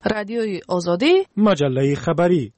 رادیوی آزادی، مجله خبری.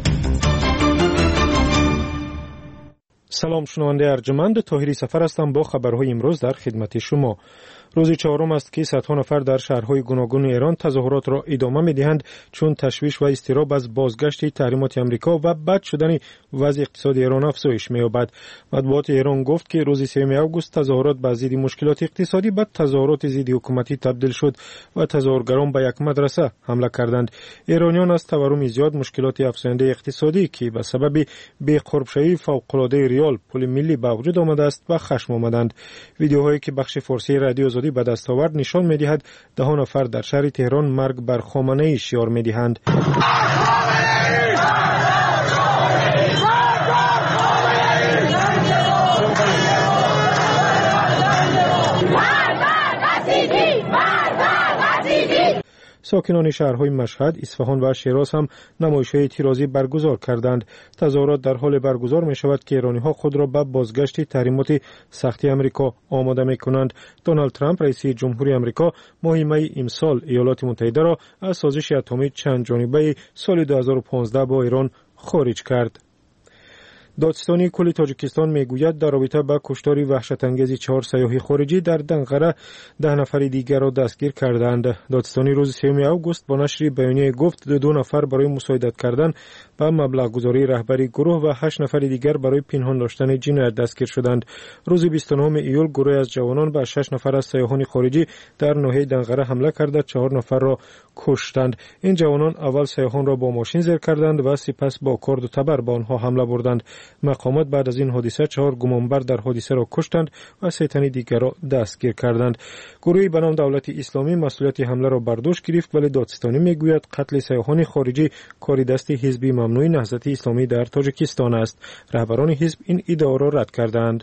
سلام شنونده ارجمند، طاهری سفر هستم با خبرهای امروز در خدمت شما. روز چهارم است که صدها نفر در شهرهای گوناگون ایران تظاهرات را ادامه می‌دهند چون تشویش و اضطراب از بازگشت تحریمات آمریکا و بد شدن وضع اقتصادی ایران افزایش می‌یابد. مطبوعات ایران گفت که روز 3 آگوست تظاهرات به ضد مشکلات اقتصادی به تظاهرات ضد حکومتی تبدیل شد و تظاهرگران به یک مدرسه حمله کردند. ایرانیان از تورم زیاد، مشکلات افزاینده اقتصادی که به سبب بی‌قربشویی فوق‌العاده ریال پول ملی به وجود آمده است و خشم آمدند. ویدیوهایی که بخش فارسی رادیو آزادی به دست آورد نشان می‌دهد 10 نفر در شهر تهران مرگ بر خامنه‌ای شعار می‌دهند. ساکنان شهرهای مشهد، اصفهان و شیراز هم نمایش‌های اعتراضی برگزار کردند. تظاهرات در حال برگزار می‌شود که ایرانی‌ها خود را به بازگشت تحریمات سختی آمریکا آماده می‌کنند. دونالد ترامپ رئیس جمهوری آمریکا ماه می امسال ایالات متحده را از سازش اتمی چند جانبه سال 2015 با ایران خارج کرد. دادستانی کل تاجیکستان میگوید در رابطه با کشتار وحشت انگیز 4 سیاح خارجی در دنقره 10 نفر دیگر را دستگیر کردند. دادستانی روز 3 آگوست با نشر بیانیه گفت 2 نفر برای مساعدت کردن به مبلغ گذاری رهبری گروه و 8 نفر دیگر برای پنهان داشتن جنایت دستگیر شدند. روز 29 ایول گروه از جوانان به 6 نفر از سیاحان خارجی در ناحیه دنقره حمله کرده 4 نفر را کشتند. این جوانان اول سیاحان را با ماشین زیر کردند و سپس با کارد و تبر به آنها حمله بردند. مقامات بعد از این حادثه 4 گمانبر در حادثه را کشتند و 3 تن دیگر را دستگیر کردند. گروهی به نام دولت اسلامی مسئولیت حمله را بر دوش گرفت، ولی دادستانی میگوید قتل سیاحان خارجی کار دست حزب ممنوع نهضت اسلامی در تاجیکستان است. رهبران حزب این ادعا را رد کردند.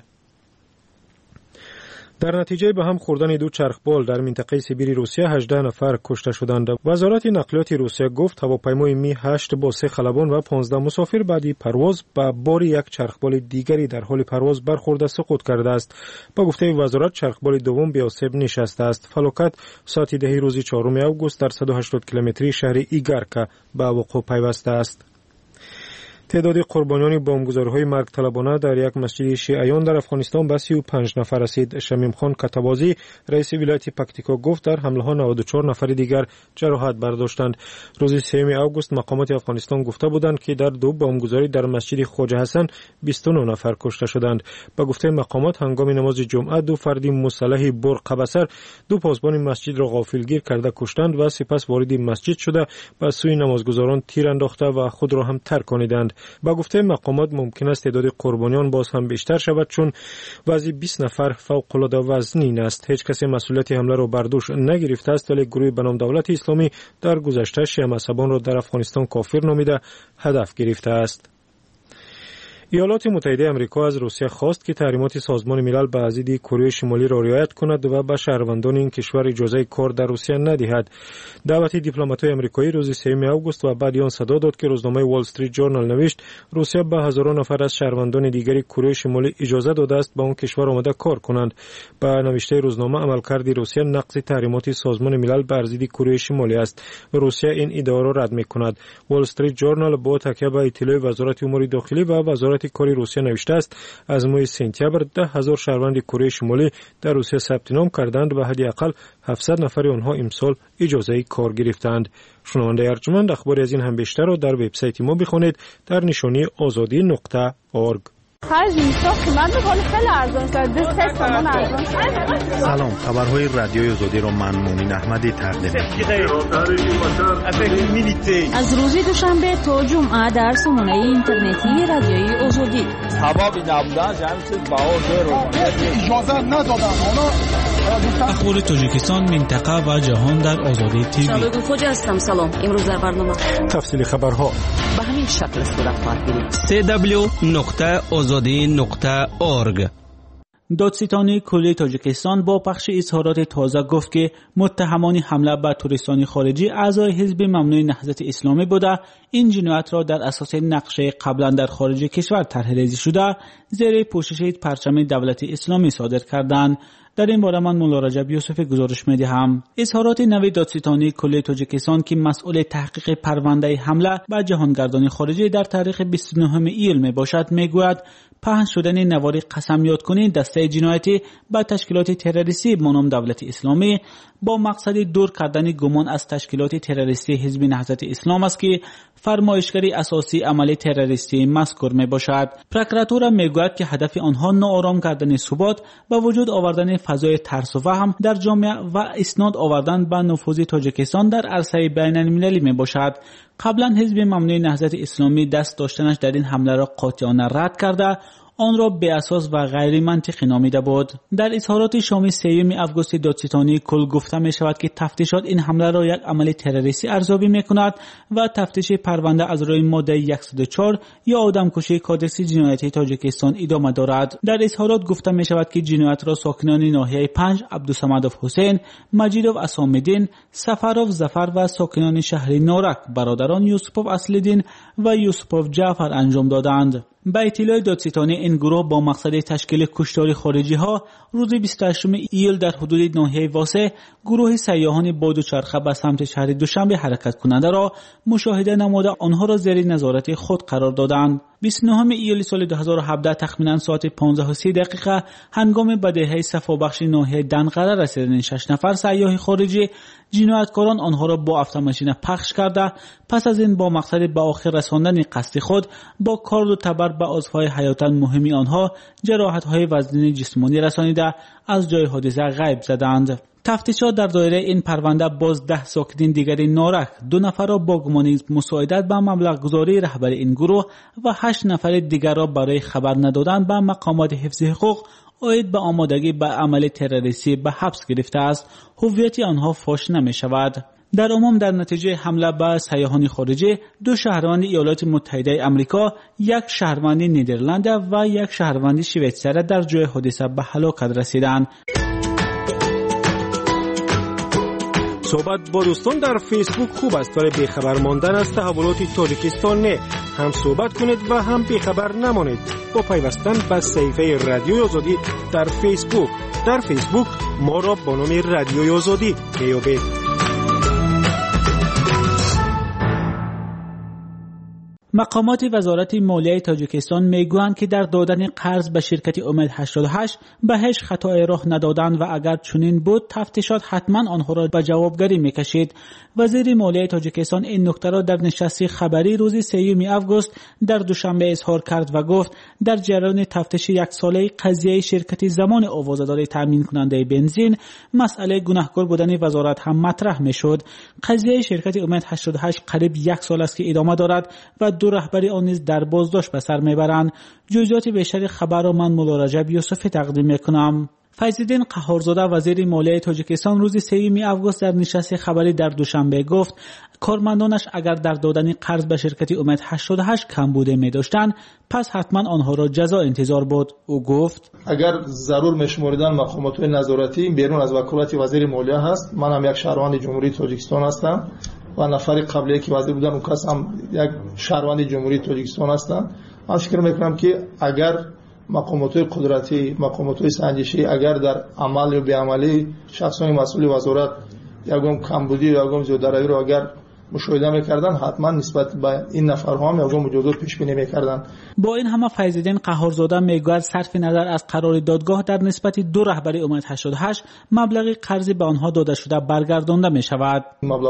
در نتیجه به هم خوردن 2 چرخبال در منطقه سیبری روسیه 18 نفر کشته شدند. وزارت نقلیات روسیه گفت هواپیمای می 8 با 3 خلبان و 15 مسافر بعد پرواز با بار یک چرخبال دیگری در حال پرواز برخورده سقوط کرده است. با گفته وزارت چرخبال دوم به آسیب نشسته است. فلاکت ساعت 10 روز 4 آگوست در 180 کیلومتری شهر ایگارکا به وقوع پیوسته است. تعداد قربانیان بمبگذاری‌های مرگ طلبانه در یک مسجد شیعیان در افغانستان به 35 نفر رسید. شمیم خان کتبازی رئیس ولایت پکتیکا گفت در حمله‌ها 94 نفر دیگر جراحت برداشتند. روز 3 آگوست مقامات افغانستان گفته بودند که در 2 بمبگذاری در مسجد خواجه حسن 29 نفر کشته شدند. با گفته مقامات هنگام نماز جمعه 2 فرد مسلح برق بصر 2 پاسبان مسجد را غافلگیر کرده کشتند و سپس وارد مسجد شده به سوی نمازگزاران تیر انداخته و خود را هم ترکانیدند. با گفته مقامات ممکن است تعداد قربانیان باز هم بیشتر شود چون وضع 20 نفر فوق‌العاده وزنین است. هیچ کسی مسئولیت حمله را بر دوش نگرفته است، ولی گروه به نام دولت اسلامی در گذشته شیعه مذهبان را در افغانستان کافر نامیده هدف گرفته است. ایالات متحده آمریکا از روسیه خواست که تحریمات سازمان ملل به ضد کره شمالی را رعایت کند و به شهروندان این کشور اجازه کار در روسیه ندهد. دعوت دیپلمات‌های آمریکایی روز 3 آگوست و بعد آن صدا داد که روزنامه وال استریت جورنال نوشت روسیه به هزاران نفر از شهروندان دیگری کره شمالی اجازه داده است به آن کشور آمده کار کنند. به نوشته روزنامه عملکرد روسیه نقض تحریمات سازمان ملل بر ضد کره شمالی است و روسیه این ادعا را رد می‌کند. وال استریت جورنال با تکیه بر اطلاع وزارت امور داخلی و وزارت کاری روسیه نوشته است از ماه سپتامبر 10,000 شهروند کره شمالی در روسیه ثبت نام کردند و حداقل 700 نفر آنها امسال اجازه کار گرفتند. شنونده ارجمند اخباری از این هم بیشتر را در وبسایت ما بخوانید در نشانی azadi.org. سلام، خبرهای رادیوی آزادی را من مومن احمدی تقدیم از روز دوشنبه تا جمعه در سامانه اینترنتی رادیوی آزادی. اخبار تاجیکستان، منطقه و جهان در آزادی تیوی. شبگو خوجا هستم. سلام. امروز در برنامه تفصیل خبرها به همین شکل صورت خواهد گرفت. www.azadi.org. دادستانی کل تاجیکستان با پخش اظهارات تازه گفت که متهمان حمله به توریستان خارجی اعضای حزب ممنوع نهضت اسلامی بوده. این جنایت را در اساس نقشه قبلا در خارج کشور طرح‌ریزی شده زیر پوشش پرچم دولت اسلامی صادر کردند. در این باره من مولا رجب یوسف گزارش می‌دهم. اظهارات نوید دادستانی کل تاجیکستان که مسئول تحقیق پرونده حمله به جهانگردان خارجی در تاریخ 29 ایول میباشد میگوید پهن شدن نواری قسم یادکنی دسته جنایتی به تشکیلات تروریستی مانند دولت اسلامی با مقصد دور کردن گمان از تشکیلات تروریستی حزب نهضت اسلام است که فرمایشگری اساسی عمل تروریستی مذکور می باشد. پروکراتور میگوید که هدف آنها ناآرام کردن ثبات و وجود آوردن فضای ترس و وهم در جامعه و اسناد آوردن به نفوذ تاجیکستان در عرصه بین المللی می باشد. قبلا حزب ممنوع نهضت اسلامی دست داشتنش در این حمله را قاطعانه رد کرده آن را بی اساس و غیر منطقی نامیده بود. در اظهارات شام 3 آگوست دادستانی کل گفته می شود که تفتیشات این حمله را یک عمل تروریستی ارزیابی می کند و تفتیش پرونده از روی ماده 104 یا آدمکشی کادکس جنایتی تاجیکستان ادامه دارد. در اظهارات گفته می شود که جنایت را ساکنان ناحیه 5 عبدالصمدوف حسین، مجیدوف اسام‌الدین، سفروف ظفر و ساکنان شهر نورک برادران یوسفوف اصل‌الدین و یوسفوف جعفر انجام دادند. با اطلاع دادستانی این گروه با مقصد تشکیل کشتار خارجی ها روز 28 ایل در حدود ناحیه واسه گروه سیاحان با دوچرخه به سمت شهر دوشنبه حرکت کننده را مشاهده نموده آنها را زیر نظارت خود قرار دادند. 29 ایل سال 2017 تخمینا ساعت 15:30 هنگام به دهه صفابخش ناحیه دنقره رسیدن 6 نفر سیاح خارجی، جنایتکاران آنها را با افسانه پخش کرده پس از این با مقصد به آخر رساندن قصد خود با کارد و تبر به عضوهای حیاتا مهمی آنها جراحت‌های وزنی جسمانی رسانیده از جای حادثه غیب زدند. تفتیشات در دایره این پرونده باز 10 ساکنین دیگری نارک، 2 نفر را با گمان مساعدت به مبلغ گذاری رهبر این گروه و 8 نفر دیگر را برای خبر ندادن به مقامات حفظ حقوق عاید به آمادگی به عمل تروریستی به حبس گرفته است. هویت آنها فاش نمی شود. در عموم در نتیجه حمله به سیاحان خارجی 2 شهروند ایالات متحده آمریکا، 1 شهروند نیدرلند و 1 شهروند شویتزر در جای حادثه به هلاکت رسیدند. صحبت با دوستان در فیسبوک خوب است ولی بیخبر ماندن از تحولات تاجیکستان نه. هم صحبت کنید و هم بیخبر نمانید با پیوستن به صفحه رادیوی آزادی در فیسبوک. در فیسبوک ما را با نام رادیوی آزادی بیابید. مقامات وزارت مالیه تاجیکستان میگویند که در دادن قرض به شرکت امید 88 به هیچ خطای راه ندادند و اگر چنین بود تفتیشات حتما آنها را به جوابگری میکشید. وزیر مالیه تاجیکستان این نکته را در نشست خبری روز 3 آگوست در دوشنبه اظهار کرد و گفت در جریان تفتیش 1 ساله قضیه شرکت زمان آوازه‌داری تامین کننده بنزین مسئله گناهکار بودن وزارت هم مطرح میشد. قضیه شرکت امید 88 قریب 1 سال است که ادامه دارد و 2 رهبری آن نیز در بازداشت به سر میبرند. جزئیات بیشتر خبر را من مولا رجب یوسف تقدیم میکنم. فیض‌الدین قهارزاده وزیر مالیه تاجیکستان روز 3 آگوست در نشست خبری در دوشنبه گفت کارمندانش اگر در دادن قرض به شرکت امید 88 کم بوده می داشتند پس حتما آنها را جزا انتظار بود. او گفت اگر ضرور میشمردن مقامات نظارتی بیرون از وکالت وزیر مالیه هست، من هم یک شهروند جمهوری تاجیکستان هستم و نفر قبلی که وزیر بودن اون کس هم یک شهروند جمهوری تاجیکستان هستند. من فکر میکنم که اگر مقامات قدرتی، مقامات سنجشی اگر در عمل یا بی‌عملی شخصان مسئول وزارت یکم کمبودی یا یکم زیاده‌روی رو اگر مشاهده می‌کردن حتما نسبت به این نفرها هم یکم مجازات پیش بینی می‌کردن. با این همه فیض‌الدین قهارزاده میگوید صرف نظر از قرار دادگاه در نسبت 2 رهبر امید 88 مبلغ قرضی به آنها داده شده برگردانده می‌شود.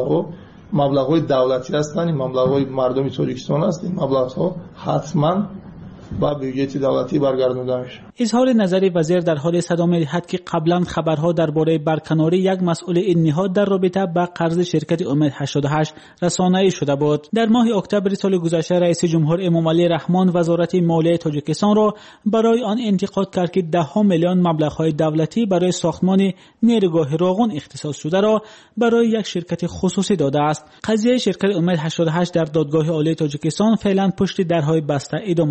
مبلغ‌های دولتی هستند، این مبلغ‌های مردم تاجیکستان است. این مبلغ‌ها حتما با بودجه دولتی برگردانده میشه. اظهار نظر وزیر در حال صدا می‌دهد که قبلا خبرها درباره برکناری یک مسئول این نهاد در رابطه با قرض شرکت امید 88 رسانه‌ای شده بود. در ماه اکتبر سال گذشته رئیس جمهور امامعلی رحمان وزارت مالیه تاجیکستان را برای آن انتقاد کرد که 10 میلیون مبلغ‌های دولتی برای ساختمان نیروگاه راغون اختصاص شده را برای یک شرکت خصوصی داده است. قضیه شرکت امید 88 در دادگاه عالی تاجیکستان فعلا پشت درهای بسته ادامه دارد.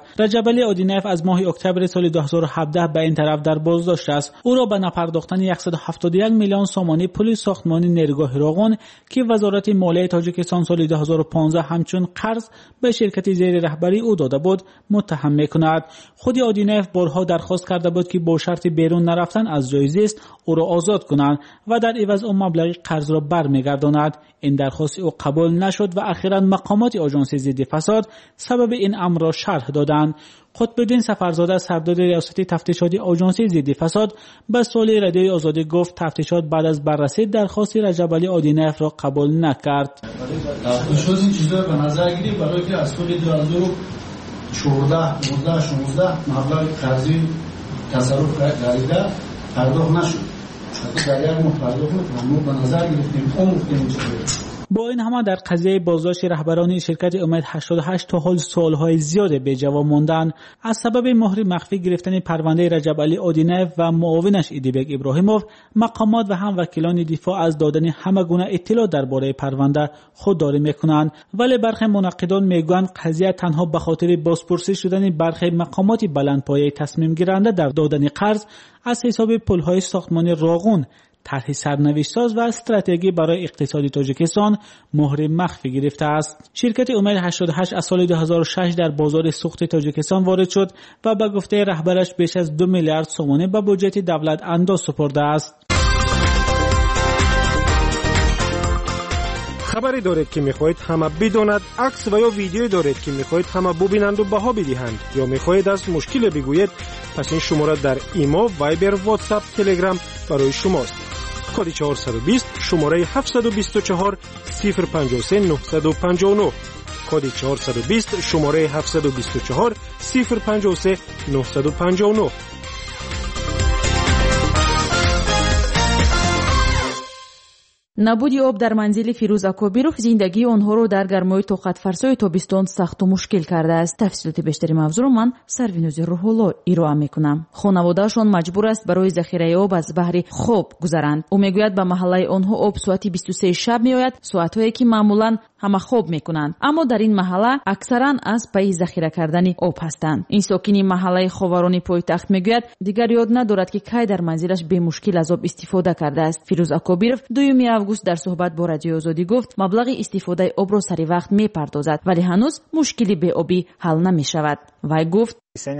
رجب علی آدینف از ماه اکتبر سال 2017 به این طرف در بازداشت است. او را به نپرداختن 171 میلیون سومانی پول ساختمانی نیروگاه راغون که وزارت مالیه تاجیکستان سال 2015 همچون قرض به شرکت زیر رهبری او داده بود متهم می‌کند. خود آدینف بارها درخواست کرده بود که با شرط بیرون نرفتن از جای زیست او را آزاد کنند و در عوض او مبلغ قرض را برمیگرداند. این درخواست او قبول نشد و اخیراً مقامات آژانس ضد فساد سبب این امر را شرح دادند. قطب‌الدین سفرزاده سردار ریاست تفتیشات آژانس ضد فساد به سوال رادیوی آزادی گفت تفتیشات بعد از بررسی درخواست رجب علی آدینف را قبول نکرد. تفتیشات این چیزا به نظر گیری برای که از سال 2014 16 مبلغ قرضی تصرف کردیده پرداخت نشد. حتی در یک ماه پرداخت نکنم ما به نظر گرفتیم گفتیم چیزی. با این همه در قضیه بازداشت رهبران شرکت امید 88 تا حال سوالهای زیاد به جواب ماندن. از سبب مهر مخفی گرفتن پرونده رجب علی آدینف و معاونش ایدیبک ابراهیموف، مقامات و هم وکیلان دفاع از دادن همه گونه اطلاع درباره پرونده خودداری میکنند، ولی برخی منقدان میگویند قضیه تنها به خاطر بازپرسی شدن برخی مقامات بلندپایه تصمیم گیرنده در دادن قرض از حساب پل‌های ساختمان راغون طرح سرنوشت‌ساز و استراتژی برای اقتصاد تاجیکستان مهر مخفی گرفته است. شرکت امید 88 از سال 2006 در بازار سوخت تاجیکستان وارد شد و به گفته رهبرش بیش از 2 میلیارد سومانی به بودجه دولت انداز سپرده است. خبری دارید که میخواهید همه بداند، عکس و یا ویدیویی دارید که میخواهید همه ببینند و بها بدهند، یا میخواهید از مشکل بگویید، پس این شماره در ایما، وایبر، واتساپ، تلگرام برای شماست. کد 420 شماره 724 053 959. کد 420 شماره 724 053 959. набуди об дар манзили Фирӯз Акобиров зиндагии онҳоро дар гармои тоқатфарсои тобистон сахту мушкил кардааст. тафсилоти бештари мавзӯъро ман Сарвинӯзи Рӯҳулло ироа мекунам. хонаводаашон маҷбур аст барои захираи об аз баҳри хоб гузаранд. ӯ мегӯяд ба маҳаллаи онҳо об соати 23 шаб меояд, соатҳое ки маъмулан ҳама хоб мекунанд, аммо дар ин маҳалла аксаран аз пайи захира кардани об ҳастанд. ин сокини маҳаллаи ховарони пойтахт мегӯяд дигар ёд надорад ки кай дар манзилаш бемушкил аз об истифода кардааст. Фирӯз Акобиров 2 август дар суҳбат бо радиои Озодӣ гуфт маблағи истифодаи обро сари вақт мепардозад, вале ҳанӯз мушкили беобӣ ҳал намешавад. вай гуфт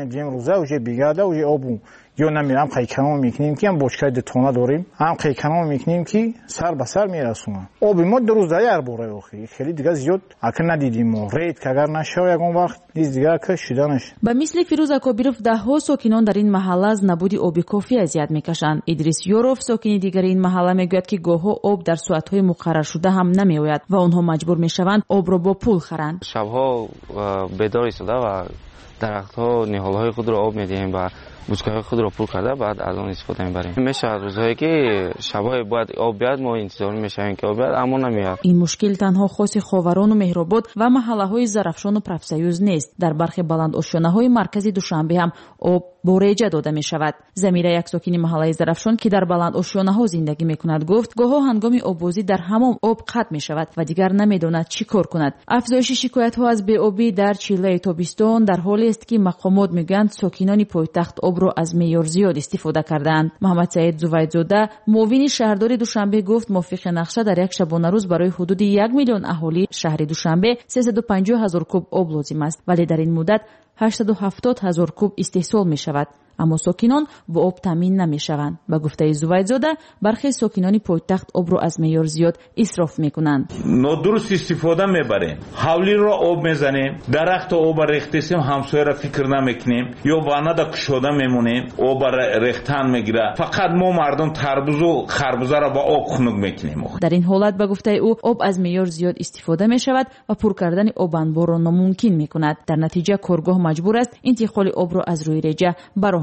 یا نمیرم قیکنامو میکنیم که هم بشکه دتونه داریم، هم قیکنامو میکنیم که سر به سر میرسونم. آبی ما 2 روز در باره آخی خیلی دیگه زیاد اگر ندیدیم ما رید که اگر نشه یکون وقت دیز دیگه که شدنش. به مثل فیروز اکوبیروف ده‌ها ساکنان در این محله از نبود آب کافی اذیت میکشند. ادریس یوروف ساکن دیگر این محله میگوید که گاه‌ها آب در ساعت‌های مقرر شده هم نمیآید و آنها مجبور میشوند آب را با پول خرند. شب‌ها بیدار ایستاده و درخت‌ها نهال‌های خود را آب میدهیم و بشکه‌های خود را پر کرده بعد از آن استفاده می‌بریم. میشه روزهایی که شب‌های باید آب بیاد ما انتظار می‌شویم که آب بیاد اما نمیاد. این مشکل تنها خاص خاوران و مهرآباد و محله‌های زرافشان و پرفسیوز نیست. در برخی بلند آشیانه‌های مرکزی دوشنبه هم آب با ریجه داده می‌شود. زمیره یک ساکن محله زرافشان که در بلند آشیانه‌ها زندگی می‌کند گفت گاه‌ها هنگام آبوزی در حمام آب قطع می‌شود و دیگر نمی‌داند چی کار کند. افزایش شکایت‌ها از بی‌آبی در چیله تابستان در حالی است که مقامات می‌گویند ساکنان پایتخت آب را از معیار زیاد استفاده کردند. محمد سعید زویدزاده معاون شهردار دوشنبه گفت موافق نقشه در یک شبانه روز برای حدود 1 میلیون اهالی شهر دوشنبه 350,000 کوب آب لازم است، ولی در این مدت 870,000 کوب استحصال می شود. اما ساکنان با آب تامین نمی شوند. به گفته زویدزاده برخی ساکنان پایتخت آب را از معیار زیاد اسراف می کنند. نادرست استفاده میبریم. حولی را آب میزنیم، درخت آب ریختیم همسایه را فکر نمیکنیم یا وانه دا کشوده میمونیم آب ریختن میگیره. فقط ما مردم تربوز و خربوزه را با آب خنک میکنیم. در این حالت به گفته او آب از معیار زیاد استفاده می شود و پر کردن آب انبار را ناممکن می کند. در نتیجه کارگاه مجبور است انتقال آب را از روی ریجه به راه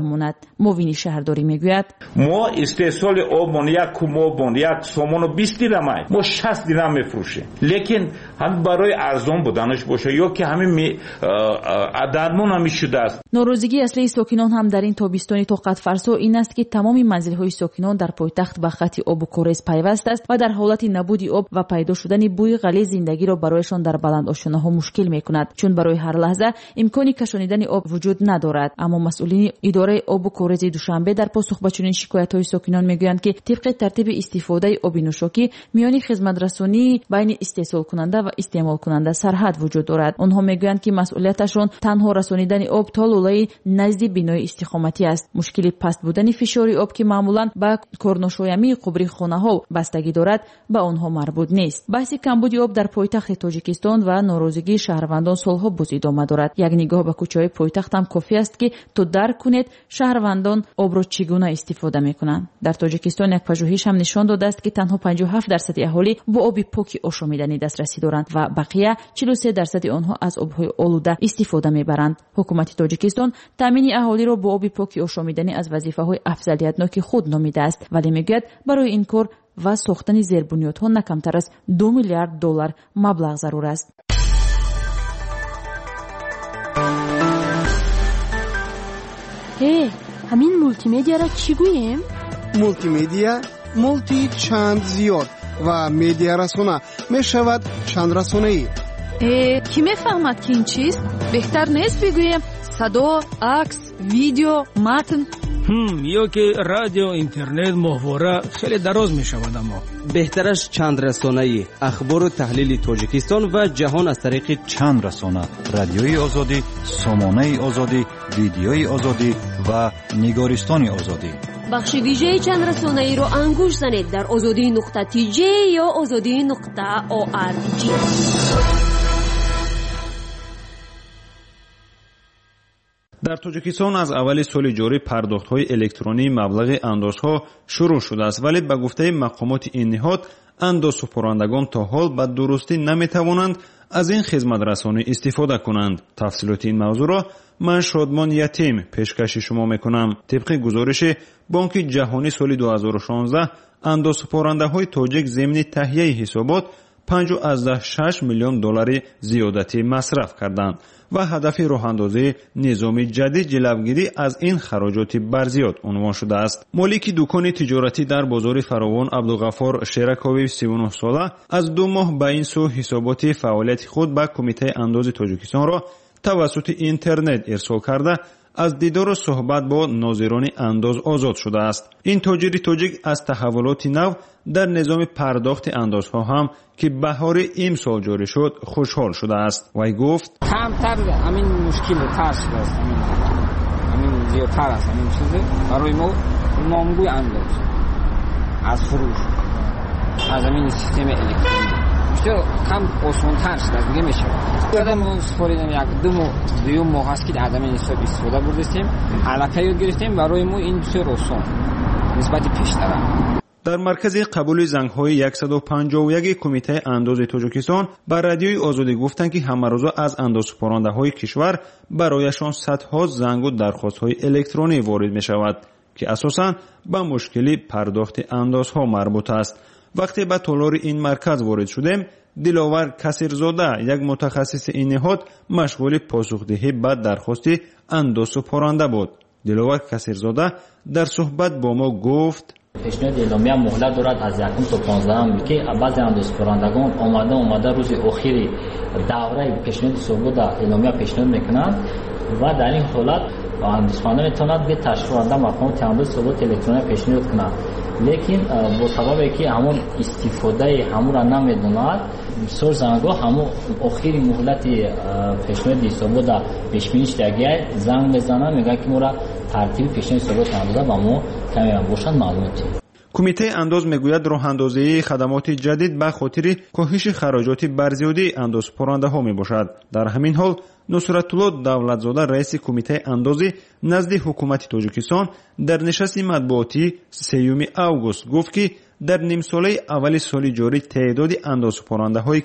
ماند. معاون شهرداری میگوید ما استحصال آبمان یک کومابان یک سامان 20 درم ما 60 درم میفروشیم، لیکن هم برای ارزان بودنش باشه یا که همین درمان هم شده است. ناراضگی اصلی ساکنان هم در این تابستان طاقت فرسا این است که تمام منزل‌های ساکنان در پایتخت به خط آب و کورز پیوست است و در حالت نبود آب و پیدا شدن بوی غلیظ زندگی را برایشان در بلند آشیانه‌ها مشکل می‌کند، چون برای هر لحظه امکان کشانیدن آب وجود ندارد. اما مسئولین اداره آب و کورز دوشنبه در پاسخ به چنین شکایت‌های ساکنان میگویند که طبق ترتیب استفاده آب نوشاکی میان خدمت‌رسانی بین استحصال کننده و استعمال کننده سرحد وجود دارد. آنها میگویند که مسئولیتشان تنها رسانیدن آب تا لوله‌ی نزد بنای استقامتی است. مشکل پست بودن فشار آب که معمولاً به کارنشایمی قبری خانه‌ها بستگی دارد به آنها مربوط نیست. بحث کمبود آب در پایتخت تاجیکستان و ناراضگی شهروندان سالها باز ادامه دارد. یک نگاه به کوچه‌های پایتخت هم کافی است که تو درک کنید شهروندان آب را چگونه استفاده می‌کنند. در تاجیکستان یک پژوهش هم نشان داده است که تنها 57% اهالی با آب پاک آشامیدنی دسترسی دارند و بقیه 43% آنها از آب‌های آلوده استفاده می‌برند. حکومت تاجیکستان تامین اهالی را با آب پاک آشامیدنی از وظیفه‌های افضلیت‌ناک خود نامیده است، ولی میگوید برای این کار و ساختن زیربنیادها نه کمتر از 2 میلیارد دلار مبلغ ضرور است. همین مولتی مدیا را چی گوییم؟ مولتی مدیا مولتی چند زیاد و مدیا رسانه می شود چند رسانه‌ای. کی میفهمد که این چیست؟ بهتر نیست بگوییم صدا، عکس، ویدیو، متن؟ یا که رادیو، اینترنت، محتوا خیلی دراز می شود. اما بهترش چند رسانه‌ای، اخبار و تحلیل تاجیکستان و جهان از طریق چند رسانه: رادیوی آزادی، سامانه آزادی، ویدیوی آزادی و نگارستان آزادی. بخش ویژه چند رسانه‌ای رو انگوش زنید در azadi.tj یا azadi.org. در تاجیکستان از اول سال جاری پرداخت‌های الکترونی مبلغ اندازها شروع شده است، ولی به گفته مقامات این نهاد اندازه‌پرندگان تا حال به درستی نمی‌توانند از این خدمت رسانی استفاده کنند. تفصیلات این موضوع را من شادمان یتیم پیشکش شما میکنم. طبق گزارش بانک جهانی سال 2016 اندازه‌پرنده‌های تاجیک ضمن تهیه حسابات 5.6 میلیون دلار زیادتی مصرف کردند و هدف راه‌اندازی نظام جدید جلوگیری از این خراجات برزیاد عنوان شده است. مالک دکان تجارتی در بازار فراوان عبدالغفار شیرکاوی 39 ساله از 2 ماه به این سو حسابات فعالیت خود به کمیته انداز تاجیکستان را توسط اینترنت ارسال کرده از دیدار و صحبت با ناظران انداز آزاد شده است. این تاجر تاجیک از تحولات نو در نظام پرداخت اندازها هم که بهار امسال جاری شد خوشحال شده است. وی گفت کمتر همین مشکل تر شده است، همین زیادتر است همین چیزه برای ما نامگوی انداز از فروش از همین سیستم الکترونیک بسیار کم آسان‌تر شده است دیگه میشه. بعد ما سپاریدیم یک دو ماه است که از همین حساب استفاده بردیم، علاقه یاد گرفتیم، برای ما این بسیار آسان نسبت پیشتر. در مرکز قبول زنگ‌های 151 کمیته انداز تاجیکستان بر رادیوی آزادی گفتند که همه روزه از اندازه‌پرنده‌های کشور برایشان صدها زنگ و درخواست‌های الکترونی وارد می‌شود که اساساً به مشکلی پرداخت اندازها مربوط است. وقتی به تالار این مرکز وارد شدیم، دلاور کثیرزاده یک متخصص این نهاد مشغول پاسخدهی به درخواست اندازه‌پرنده بود. دلاور کثیرزاده در صحبت با ما گفت پیشنهاد اعلامیه مهلت دارد از 1 تا 15 که بعضی اندازه‌پرندگان آمده روز اخیر دوره پیشنهاد صحبت اعلامیه پیشنهاد میکنند و در این حالت اندازه‌پرنده میتواند به تشکیل‌دهنده مقامات انداز صحبت الکترونیک پیشنهاد کند، لیکن با سبب که همون استفاده همون را نمیدوند سر زنگا همون اخیر مهلت پیشنهاد صحبت پیشبینیش دیگه زنگ بزنه میگه که مورا ترتیب پیشنهاد صحبت اندازه با ما کمی باشد معلوماتی. کمیته انداز میگوید راه اندازی خدمات جدید به خاطر کاهش خراجات برزیادی اندازه‌پرنده‌ها میباشد. در همین حال نصرت الله دولتزاده رئیس کمیته اندازی نزد حکومت تاجیکستان در نشست مطبوعاتی 3 اوگوست گفت که در نیم ساله اول سال جاری تعداد اندازه‌پرنده‌هایی که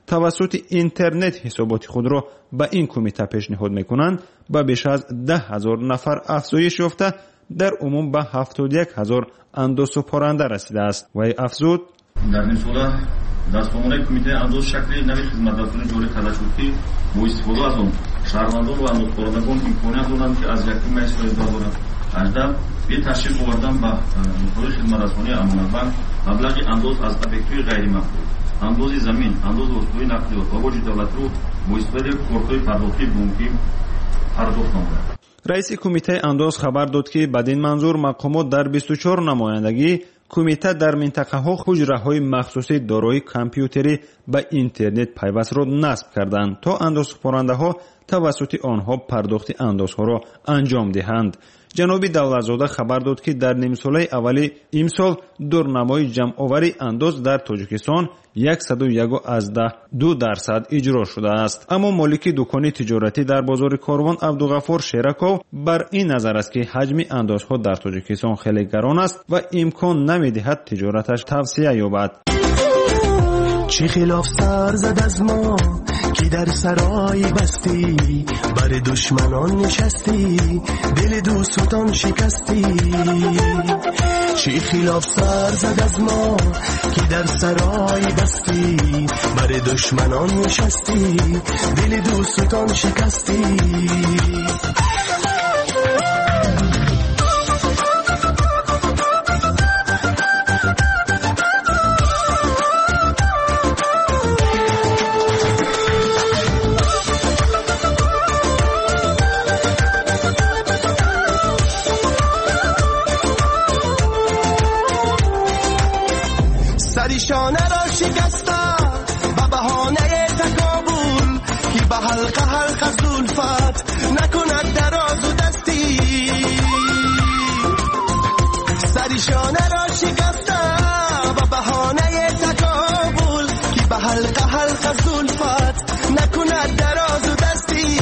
توسط اینترنت حسابات خود را به این کمیته پیشنهاد میکنند به بیش از 10,000 نفر افزایش یافته در عموم به 71,000 اندازه‌پرنده رسیده است. و افزود در این سال دستگاه‌های کمیته انداز شکلی نوی خدمت‌رسانی جاری کرده شد که با استفاده از آن شهروندان و اندازه‌پرندگان امکانیت دارند که از 1 ماه 2018 به تشریف آوردن به نهادهای خدمت‌رسانی امانتبانک مبلغ انداز از ابیکت‌های غیر محدود، انداز زمین، انداز وسایل نقلیات و باج دولت رو با استفاده کارت‌های پرداختی ممکن پرداخت نمود. رئیس کمیته انداز خبر داد که بدین منظور مقامات در 24 نمایندگی کمیته در منطقه‌ها حجره‌های مخصوصی دارای کامپیوتری به اینترنت پیوست را نصب کردند تا اندازه‌پرنده‌ها توسط آنها پرداخت اندازها را انجام دهند. جناب دولتزاده خبر داد که در نیم ساله اولی امسال دورنمای جمع‌آوری انداز در تاجیکستان 101.2% اجرا شده است. اما مالک دکان تجارتی در بازار کاروان عبدالغفار شیرکو بر این نظر است که حجم اندازها در تاجیکستان خیلی گران است و امکان نمی‌دهد تجارتش توسعه یابد. چه خلاف سر زد از ما که در سرای بستی، بر دشمنان نشستی، دل دوستان شکستی. چه خلاف سر زد از ما که در سرای بستی، بر دشمنان نشستی، دل دوستان شکستی. سریشانه را شکسته به بهانه تکابل، که به حلقه حلقه زلفت نکند دراز و دستی. سریشانه را شکسته به بهانه تکابل، که به حلقه حلقه زلفت نکند دراز و دستی.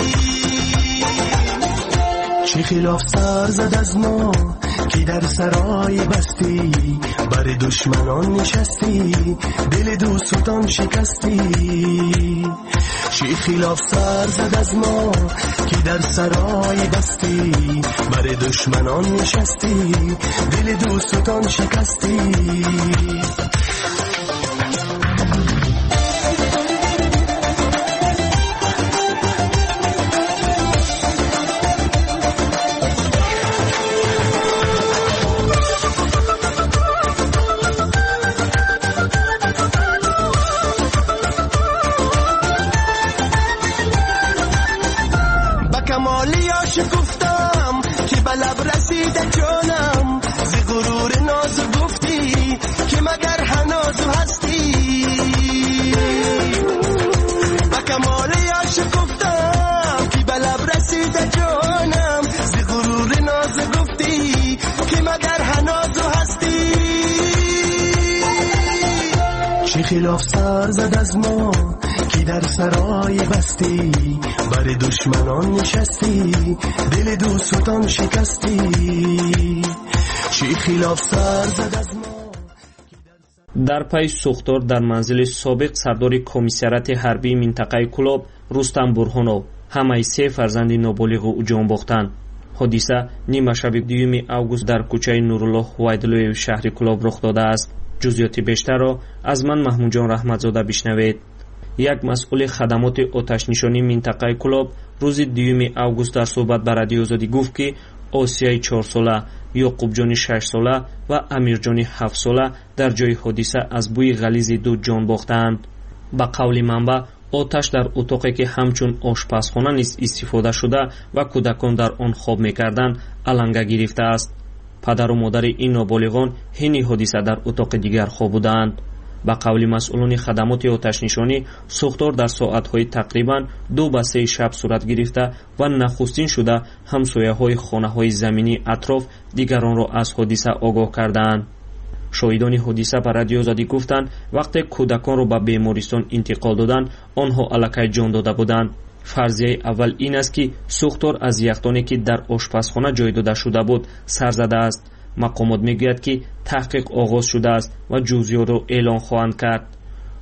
چه خلاف سر زد از ما که در سرای بستی، بر دشمنان نشستی، دل دوستان شکستی. چه خلاف سر زد از ما که در سرای بستی، بر دشمنان نشستی، دل دوستان شکستی. گفتم که به لب رسیده جانم، ز غرور ناز گفتی که مگر هنوز هستی. به کمال عاشق گفتم که به لب رسیده جانم، ز غرور ناز گفتی که مگر هنوز هستی. چه خلاف سر زد از ما که در سرای بستی، بر دشمنان نشستی، دل دوستان شکستی. چه خلاف سر زد از ما. در پای سوختار در منزل سابق سردار کمیسیریت حربی منطقه کلاب رستم برهانов ҳамаи се фарзанди ноболиғу ҷон бохтанд. ҳодиса нима шаби 2 август дар кӯчаи нуруллоҳ ҳувайдуллоеви шаҳри кулоб рух додааст. ҷузъиёти бештарро аз ман маҳмудҷон раҳматзода бишнавед. як масъули хадамоти оташнишонии минтақаи кулоб рӯзи 2 август дар суҳбат ба радиои озодӣ гуфт ки осияи 4 сола, ёқубҷони 6 сола ва амирҷони 7 сола дар ҷои ҳодиса аз бӯи ғализи дуд ҷон бохтаанд. ба қавли манба оташ дар утоқе ки ҳамчун ошпазхона низ истифода шуда ва кӯдакон дар он хоб мекарданд аланга гирифтааст. падару модари ин ноболиғон ҳини ҳодиса дар утоқи дигар хобудаанд. ба қавли масъулони хадамоти оташнишонӣ сӯхтор дар соатҳои тақрибан 2-3 шаб сурат гирифта ва нахустин шуда ҳамсояҳои хонаҳои заминии атроф дигаронро аз ҳодиса огоҳ кардаанд. шоҳидони ҳодиса ба радиои озодӣ гуфтанд вақте кӯдаконро ба бемористон интиқол доданд онҳо аллакай ҷон дода буданд. фарзияи аввал ин аст ки сӯхтор аз яхдоне ки дар ошпазхона ҷой дода шуда буд сар задааст. мақомот мегӯяд ки таҳқиқ оғоз шудааст ва ҷузъиётро эълон хоҳанд кард.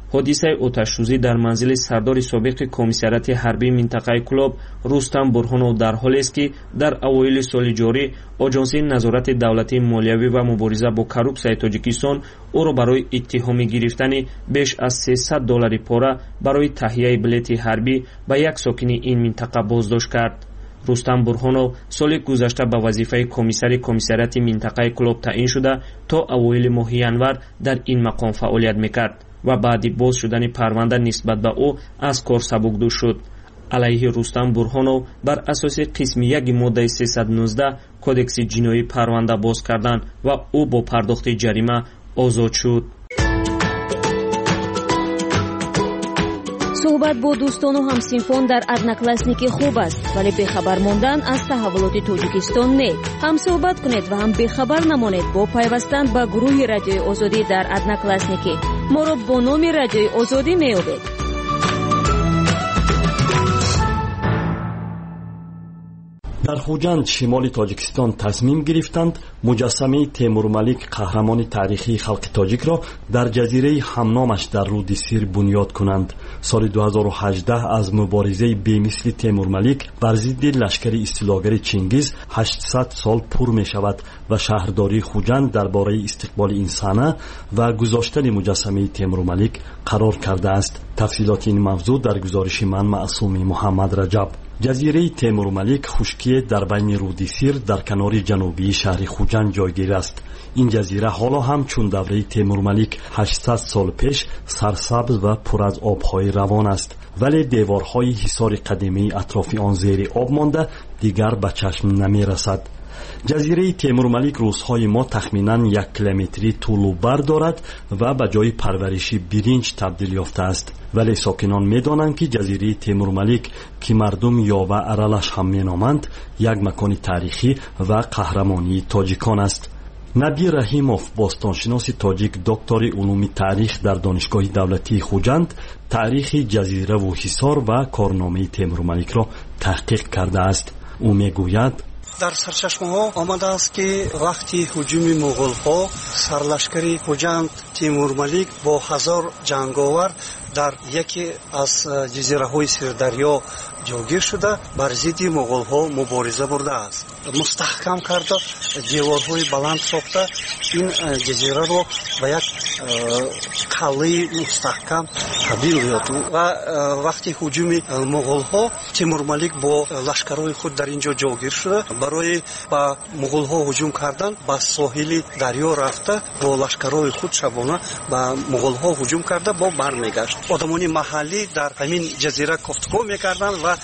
ҳодисаи оташсӯзӣ дар манзили сардори собиқи комиссарияти ҳарбии минтақаи Кӯлоб Рустам Бурҳонов дар ҳолест ки дар авоили соли ҷорӣ оҷонсии назорати давлатии молиявӣ ва мубориза бо коррупсияи Тоҷикистон ӯро барои иттиҳоми гирифтани беш аз $300 пора барои таҳияи билети ҳарбӣ ба як сокини ин минтақа боздошт кард. Рустам Бурҳонов соли гузашта ба вазифаи комиссари комиссарияти минтақаи Кӯлоб таъин шуда то авоили моҳи январ дар ин мақом фаъолият мекард ва баъди боз шудани парванда нисбат ба ӯ аз кор сабукдӯш шуд. алайҳи Рустам Бурҳонов бар асоси қисми 1 моддаи 319 кодекси ҷиноӣ парванда боз карданд ва ӯ бо пардохти ҷарима озод шуд. суҳбат бо дӯстону ҳамсинфон дар одноклассники хуб аст, вале бехабар мондан аз таҳаввулоти Тоҷикистон не. ҳам суҳбат кунед ва ҳам бехабар намонед бо пайвастан ба гурӯҳи Радиои Озодӣ дар одноклассники. моро бо номи Радиои Озодӣ меёбед. дар хуҷанд шимоли тоҷикистон тасмим гирифтанд муҷассамаи Темурмалик қаҳрамони таърихии халқи тоҷикро дар ҷазираи ҳамномаш дар руди Сир бунёд кунанд. соли 2018 аз муборизаи бемисли Темурмалик бар зидди лашкари истилогари Чингиз 800 сол пур мешавад ва шаҳрдории хуҷанд дар бораи истиқболи ин саҳна ва гузоштани муҷассамаи Темурмалик қарор кардааст. тафсилоти ин мавзӯъ дар гузориши ман Маъсуми Муҳаммад Раҷаб. ҷазираи Темурмалик хушкие дар байни руди Сир дар канори ҷанубии шаҳри Хуҷанд ҷойгир аст. ин ҷазира ҳоло ҳам чун давраи Темурмалик 800 сол пеш сарсабз ва пур аз обҳои равон аст, вале деворҳои ҳисори қадимии атрофи он зери об монда дигар ба чашм намерасад. ҷазираи Темурмалик рӯзҳои мо тахминан 1 километри тӯлу бар дорад ва ба ҷои парвариши биринҷ табдил ёфтааст. вале сокинон медонанд ки ҷазираи Темурмалик ки мардум ёва аралаш ҳам меноманд як макони таърихӣ ва қаҳрамонии тоҷикон аст. Наби Раҳимов, бостоншиноси тоҷик, доктори улуми таърих дар донишгоҳи давлатии Хуҷанд, таърихи ҷазираву ҳисор ва корномаи Темурмаликро таҳқиқ кардааст. ӯ мегӯяд: дар сарчашмаҳо омадааст ки вақти ҳуҷуми муғулҳо сарлашкари Хуҷанд Тимурмалик бо 1000 ҷанговар дар яке аз ҷазираҳои Сирдарё ҷойгир шуда бар зидди муғулҳо мубориза бурдааст. мустаҳкам карда деворҳои баланд сохта ин ҷазираро ба як қалъаи мустаҳкам табдил ёфт ва вақти ҳуҷуми муғулҳо Тимурмалик бо лашкарои худ дар инҷо ҷойгир шуда барои ба муғулҳо ҳуҷум кардан ба соҳили дарё рафта бо лашкарои худ шабона ба муғулҳо ҳуҷум карда бо бармегашт. одамони маҳаллӣ дар ҳамин ҷазира кофтукор мекарданд ва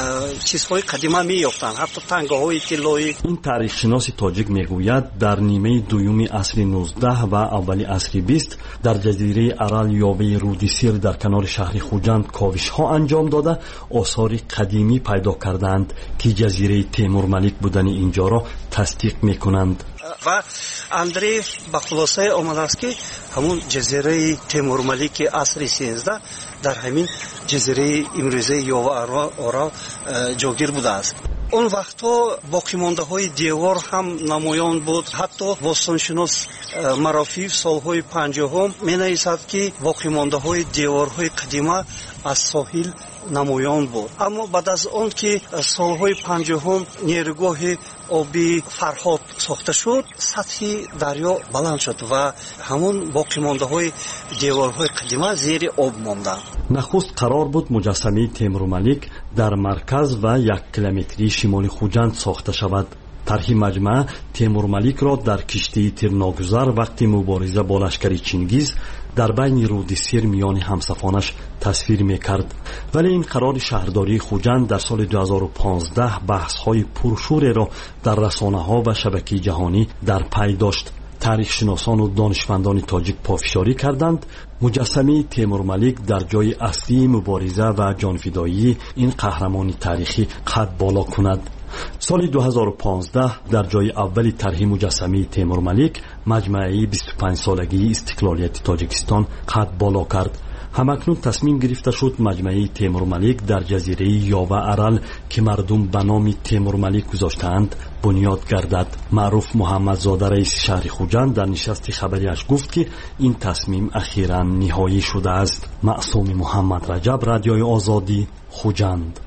чизҳои қадима меёфтанд, ҳатто тангаҳои тиллои. ин таърихшиноси тоҷик мегӯяд дар нимаи дуюми асри 19 ва аввали асри 20 дар ҷазираи Арал ёбаи руди Сир дар канори шаҳри Хуҷанд ковишҳо анҷом дода осори қадимӣ пайдо кардаанд ки ҷазираи Темурмалик будани инҷоро тасдиқ мекунанд. ва Андреев ба хулосае омадааст ки ҳамун ҷазираи Темурмалики асри 13 дар ҳамин ҷазираи имрӯзаи Ёва Орал ҷойгир будааст. он вақтҳо боқимондаҳои девор ҳам намоён буд. ҳатто бостоншинос Марофиев солҳои 50 менависад ки боқимондаҳои деворҳои қадима аз соҳил намоён буд. аммо баъд аз он ки солҳои 50 нерӯгоҳи оби Фарҳод сохта шуд, сатҳи дарё баланд шуд ва ҳамон боқимондаҳои деворҳои қадима зери об монданд. нахуст қарор буд муҷассамаи Темурмалик дар марказ ва 1 километри шимоли Хуҷанд сохта шавад. тарҳи маҷмӯа Темурмаликро дар киштии тирногузар вақти мубориза бо лашкари Чингиз дар байни руди Сир миёни ҳамсафонаш тасвир мекард. вале ин қарори шаҳрдории Хуҷанд дар соли 2015 баҳсҳои пуршӯреро дар расонаҳо ва шабакаи ҷаҳонӣ дар пай дошт. таърихшиносону донишмандони тоҷик пофишорӣ карданд муҷассамаи Темурмалик дар ҷои аслии мубориза ва ҷонфидоии ин қаҳрамони таърихӣ қад боло кунад. соли 2015 дар ҷои аввали тарҳи муҷассамаи Темурмалик маҷмӯаи 25-солагии истиқлолияти Тоҷикистон қад боло кард. همکنون تصمیم گرفته شد مجمع تیمورملیک در جزیره یاوه ارل که مردم به نام تیمورملیک گذاشتند بنیاد گردد. معروف محمدزاده رئیس شهر خوجند در نشست خبریش گفت که این تصمیم اخیراً نهایی شده است. معصوم محمد رجب، رادیوی آزادی، خوجند.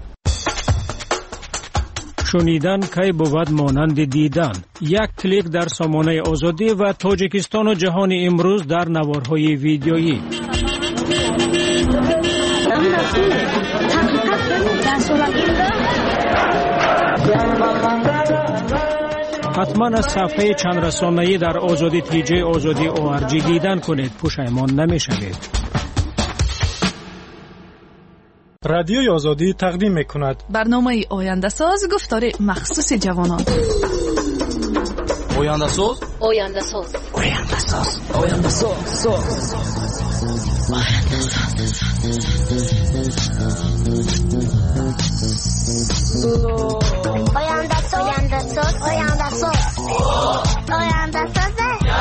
شنیدن کی بود مانند دیدن. یک کلیک در سامانه آزادی و تاجیکستان و جهان امروز در نوارهای ویدیویی. حتما از صفحه چند رسانه‌ای در آزادی تیجی آزادی ORG دیدن کنید، پشیمان نمی‌شوید. رادیوی آزادی تقدیم می‌کند برنامه آینده ساز، گفتار مخصوص جوانان. آینده ساز، آینده ساز، آینده ساز، آینده ساز، آینده ساز، آینده ساز، آینده ساز، آینده ساز.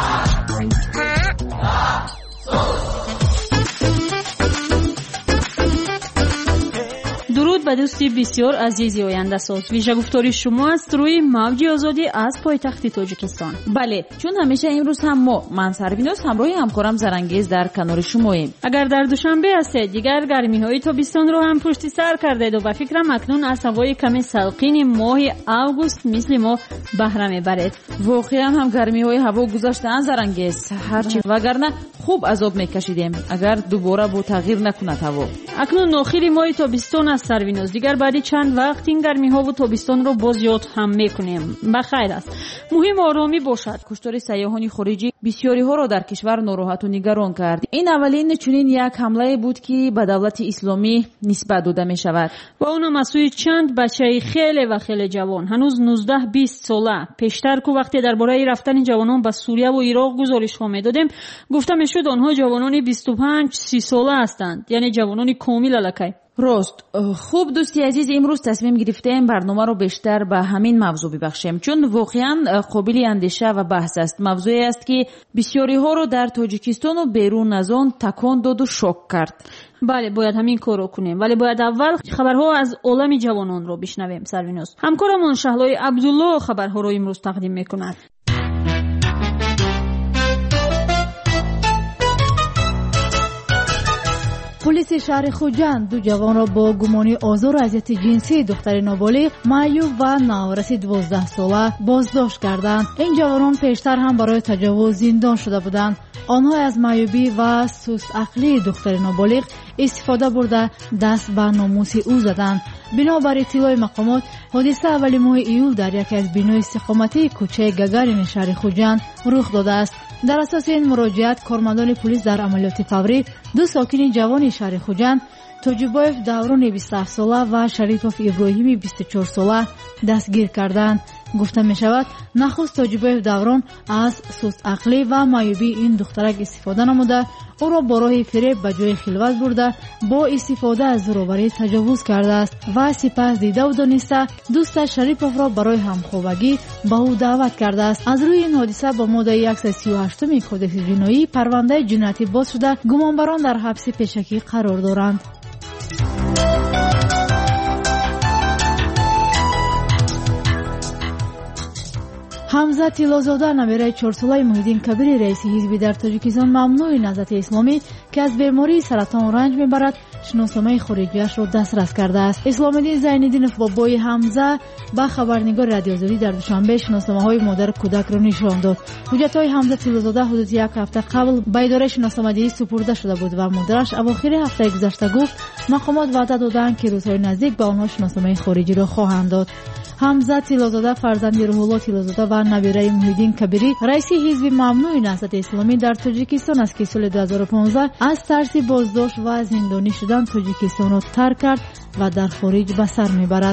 درود به دوستی بسیار عزیزی آینده ساز. ویژه گفتاری شما است روی موج آزادی از پایتخت تاجیکستان. بله، چون همیشه امروز هم من سروینوس همراه همکارم زرانگیز در کنار شماییم. اگر در دوشنبه هستید دیگر گرمی‌های تابستان رو هم پشت سر کردید و به فکرم اکنون از هوای کمی سلقین ماه اوگوست مثل ما بهره میبرید. واقعا هم گرمی‌های هوا گذاشتن زرانگیز، هرچی وگرنه خوب عذاب میکشیدیم اگر دوباره با تغییر نکند هوا. اکنون آخر ماه تابستان است سروینوس، دیگر بعد چند وقت این گرمی ها و تابستان رو باز یاد هم میکنیم. بخیر است، مهم آرامی باشد. کشتار سیاحان خارجی بسیاری ها را در کشور ناراحت و نگران کرد. این اولین چنین یک حمله بود که به دولت اسلامی نسبت داده می شود و اونم از سوی چند بچه خیلی و خیلی جوان، هنوز 19-20 ساله. پیشتر که وقتی درباره رفتن جوانان به سوریه و عراق گزارش ها میدادیم گفته میشد آنها جوانان 25-30 ساله هستند، یعنی جوانان کامل الکی. راست. خوب دوستی عزیز، امروز تصمیم گرفتیم برنامه رو بیشتر به همین موضوع ببخشیم، چون واقعا قابل اندیشه و بحث است. موضوعی است که بسیاری ها رو در تاجیکستان و بیرون از آن تکان داد و شوک کرد. بله، باید همین کار رو کنیم، ولی باید اول خبرها از عالم جوانان رو بشنویم. سروینوس، همکارمون شهلای عبدالله خبرها رو امروز تقدیم میکند. پلیس شهر خوجند دو جوان را با گمانی آزار و اذیت جنسی دختر نابالغ معیوب و نوارث 12 ساله بازداشت کردند. این جوانان پیشتر هم برای تجاوز زندان شده بودند. آنها از معیوبی و سوء عقلی دختر نابالغ استفاده برده دست به ناموس او زدند. بنابر اطلاع مقامات، حادثه اول ماه ایول در یکی از بینای استقامتی کوچه گگارین شهر خوجند رخ داده است. در اساس این مراجعت، کارمندان پلیس در عملیات فوری دو ساکن جوان شهر خوجند، توجیبایف دوران 27 ساله و شریفوف ابراهیمی 24 ساله دستگیر کردند. گفته می شود نخست توجیبایف دوران از سوء عقلی و معیوبی این دخترک استفاده نموده او را با راه فریب به جای خلوت برده با استفاده از زورآوری تجاوز کرده است و سپس دیده و دانسته دوست شریفوف را برای همخوابگی به او دعوت کرده است. از روی این حادثه با ماده 138 کدکس جنایی پرونده جنایتی باز شده، گمانبران در حبس پیشکی قرار دارند. حمزه طلازاده نویره 4 ساله محیدین کبیری رئیس حزبی در تاجیکستان ممنوع نهضت اسلامی که از بیماری سرطان رنج میبرد شناسنامه خارجیش را دسترس کرده است. اسلام‌الدین زین‌الدینوف بابای حمزه با خبرنگار رادیو آزادی در دوشنبه شناسنامه‌های مادر کودک را نشان داد. حجت‌های حمزه طلازاده حدود یک هفته قبل به اداره شناسنامه‌دهی سپرده شده بود و مادرش اواخر هفته گذشته گفت مقامات وعده دادند که روزهای نزدیک به آنها شناسنامه خارجی را خواهند داد. حمزه طلازاده فرزند روح‌الله طلازاده و نویره محیدین کبیری رئیس حزب ممنوع نهضت اسلامی در تاجیکستان است که سال 2015 از ترس بازداشت و زندانی شدن تاجیکستان را ترک کرد و در خارج به سر میبرد.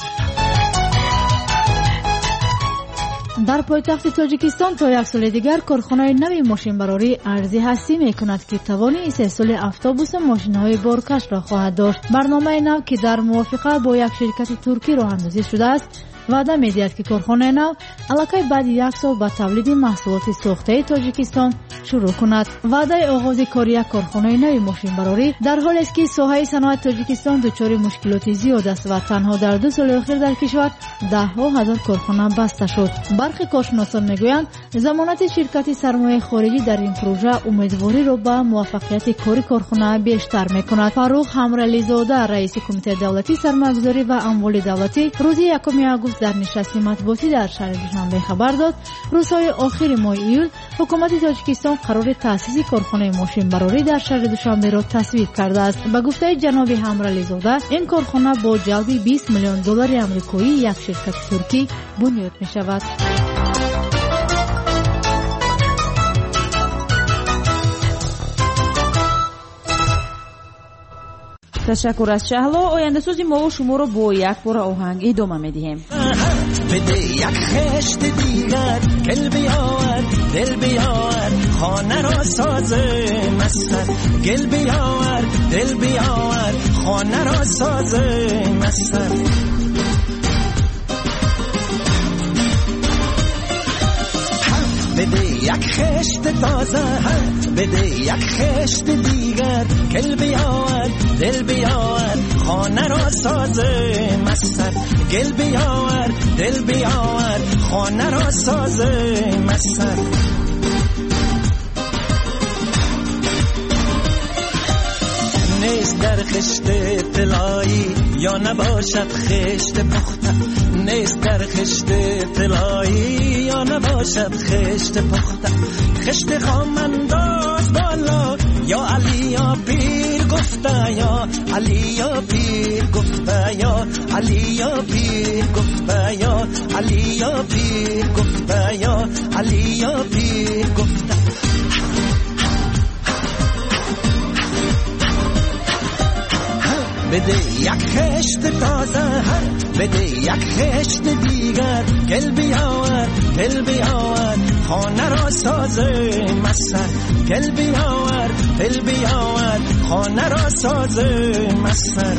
در پایتخت تاجیکستان تا یک سال دیگر کارخانه نوی ماشین براری ارزی هستی میکند که توان استحصال اتوبوس ماشین‌های بارکش را خواهد داشت. برنامه نو که در موافقت با یک شرکت ترکی راه اندازی شده است ваъда медиҳад ки корхонаи нав аллакай баъди 1 сол ба тавлиди маҳсулоти сохтаи тоҷикистон шурӯъ кунад. ваъдаи оғози кори як корхонаи нави мошинбарорӣ дар ҳолест ки соҳаи саноати тоҷикистон дучори мушкилоти зиёд аст ва танҳо дар 2 соли охир дар кишвар даҳҳо ҳазор корхона баста шуд. бархи коршиносон мегӯянд замонати ширкати сармояи хориҷӣ дар ин пурӯжа умедвориро ба муваффақияти кори корхона бештар мекунад. фаррух ҳамрализода, раиси кумитаи давлатии сармоягузорӣ ва амволи давлатӣ, рӯзи 1 август дар нишасти матбуотӣ дар шаҳри душанбе хабар дод, рӯзҳои охири моҳи июл ҳукумати тоҷикистон қарори таъсиси корхонаи мошинбарорӣ дар шаҳри душанберо тасвиб кардааст. ба гуфтаи ҷаноби ҳамрализода, ин корхона бо ҷалби $20 миллион амрикоӣ як ширкати туркӣ бунёд мешавад. ташаккур аз шаҳло. ояндасӯзи мо шуморо бо як бора оҳанг идома медиҳем. بده یک خشت دیگر گل بیاور دل بیاور خانه را سازه مستر گل بیاور دل بیاور خانه را سازه مستر بده یک خشت تازه بده یک خشت دیگر گل بیاور دل بیاور خانه را سازه مستر گل بیاور دل بیاور خانه را سازه مستر نیست در خشت طلایی یا نباشد خشت پخته نیست در خشت طلایی یا نباشد خشت پخته خشت خام انداز بالا یا علی یا پیر گفته یا علی یا پیر گفته یا علی یا پیر گفته یا علی یا پیر گفته یا علی یا پیر گفته بده یک خشت تازه بده یک خشت دیگر گل بیاور دل بیاور خانه را سازه مستر گل بیاور دل بیاور خانه را سازه مستر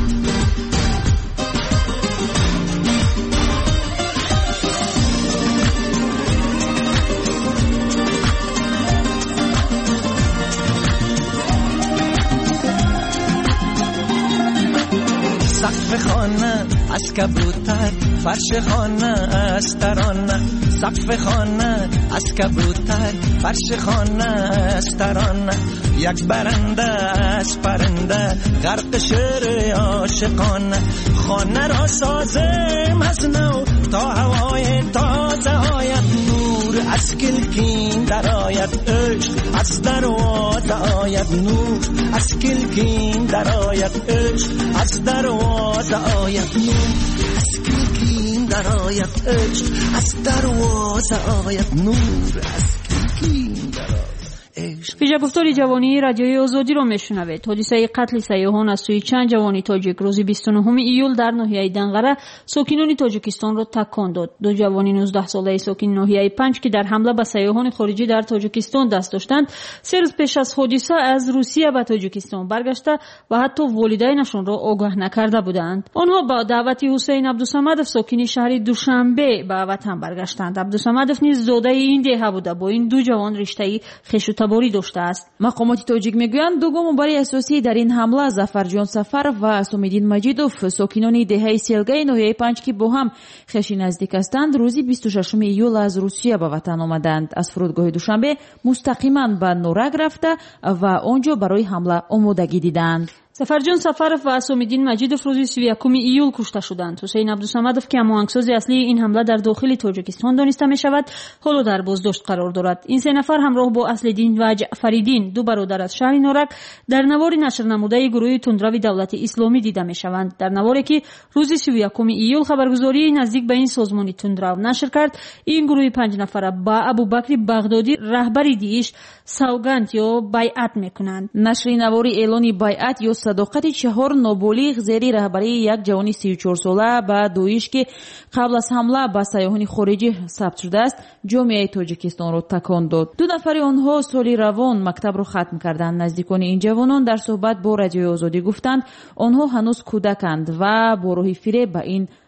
سقف خانه از کبوتر فرش خانه از ترانه سقف خانه از کبوتر فرش خانه از ترانه یک برنده از پرنده غرق شعر عاشقانه خانه را سازم از نو تا هوای تازه آید نور از کلکین در آید عشق از دروازه آید نور از کلکین در آید عشق از دروازه آید نور از کلکین در آید عشق از دروازه آید نور از کلکین در آید фиҷагуфтори ҷавонии радиои озодиро мешунавед. ҳодисаи қатли сайёҳон аз сӯи чанд ҷавони тоҷик рӯзи 29 июл дар ноҳияи Данғара сокинони Тоҷикистонро такон дод. ду ҷавони 19-солаи сокини ноҳияи Панҷ ки дар ҳамла ба сайёҳони хориҷӣ дар Тоҷикистон даст доштанд, 3 рӯз пеш аз ҳодиса аз Русия ба Тоҷикистон баргашта ва ҳатто волидайнашонро огаҳ накарда буданд. онҳо ба даъвати Ҳусейн Абдусамадов сокини шаҳри Душанбе ба ватан баргаштанд. Абдусамадов низ зодаи ин деҳа буда бо ин ду ҷавон риштаи хешутаборӣ доштааст. мақомоти тоҷик мегӯянд дугон мубари асосӣ дар ин ҳамла Зафарҷон Сафаров ва Асомиддин Маҷидов, сокинони деҳаи Селгаи ноҳияи Панҷ ки бо ҳам хеши наздик ҳастанд, рӯзи 26 июл аз Русия ба ватан омаданд. аз фурудгоҳи Душанбе мустақиман ба Норак рафта ва он ҷо барои ҳамла омодагӣ диданд. Зафарҷон Сафаров ва Асомиддин Маҷидов рӯзи 31 июл кушта шуданд. Ҳусейн Абдусамадов ки ҳамоҳангсози аслии ин ҳамла дар дохили Тоҷикистон дониста мешавад, ҳоло дар боздошт қарор дорад. ин се нафар ҳамроҳ бо Аслиддин ва Ҷаъфариддин, ду бародар аз шаҳри Норак, дар навори нашр намудаи гурӯҳи тундрави давлати исломӣ дида мешаванд. дар наворе ки рӯзи 31 июл хабаргузории наздик ба ин созмони тундрав нашр кард, ин гурӯҳи 5 нафара ба Абубакри Бағдодӣ, раҳбари Дииш, савганд ё байъат мекунанд. нашри навори эълони байъат ё садоқати 4 ноболиғ зери раҳбарии як ҷавони 34 сола ба Доиш ки қабл аз ҳамла ба сайёҳони хориҷӣ сабт шудааст, ҷомеаи Тоҷикистонро такон дод. ду нафари онҳо соли равон мактабро хатм карданд. наздикони ин ҷавонон дар суҳбат бо Радиои Озодӣ гуфтанд, онҳо ҳанӯз кӯдаканд ва бо роҳи фиреб ба ин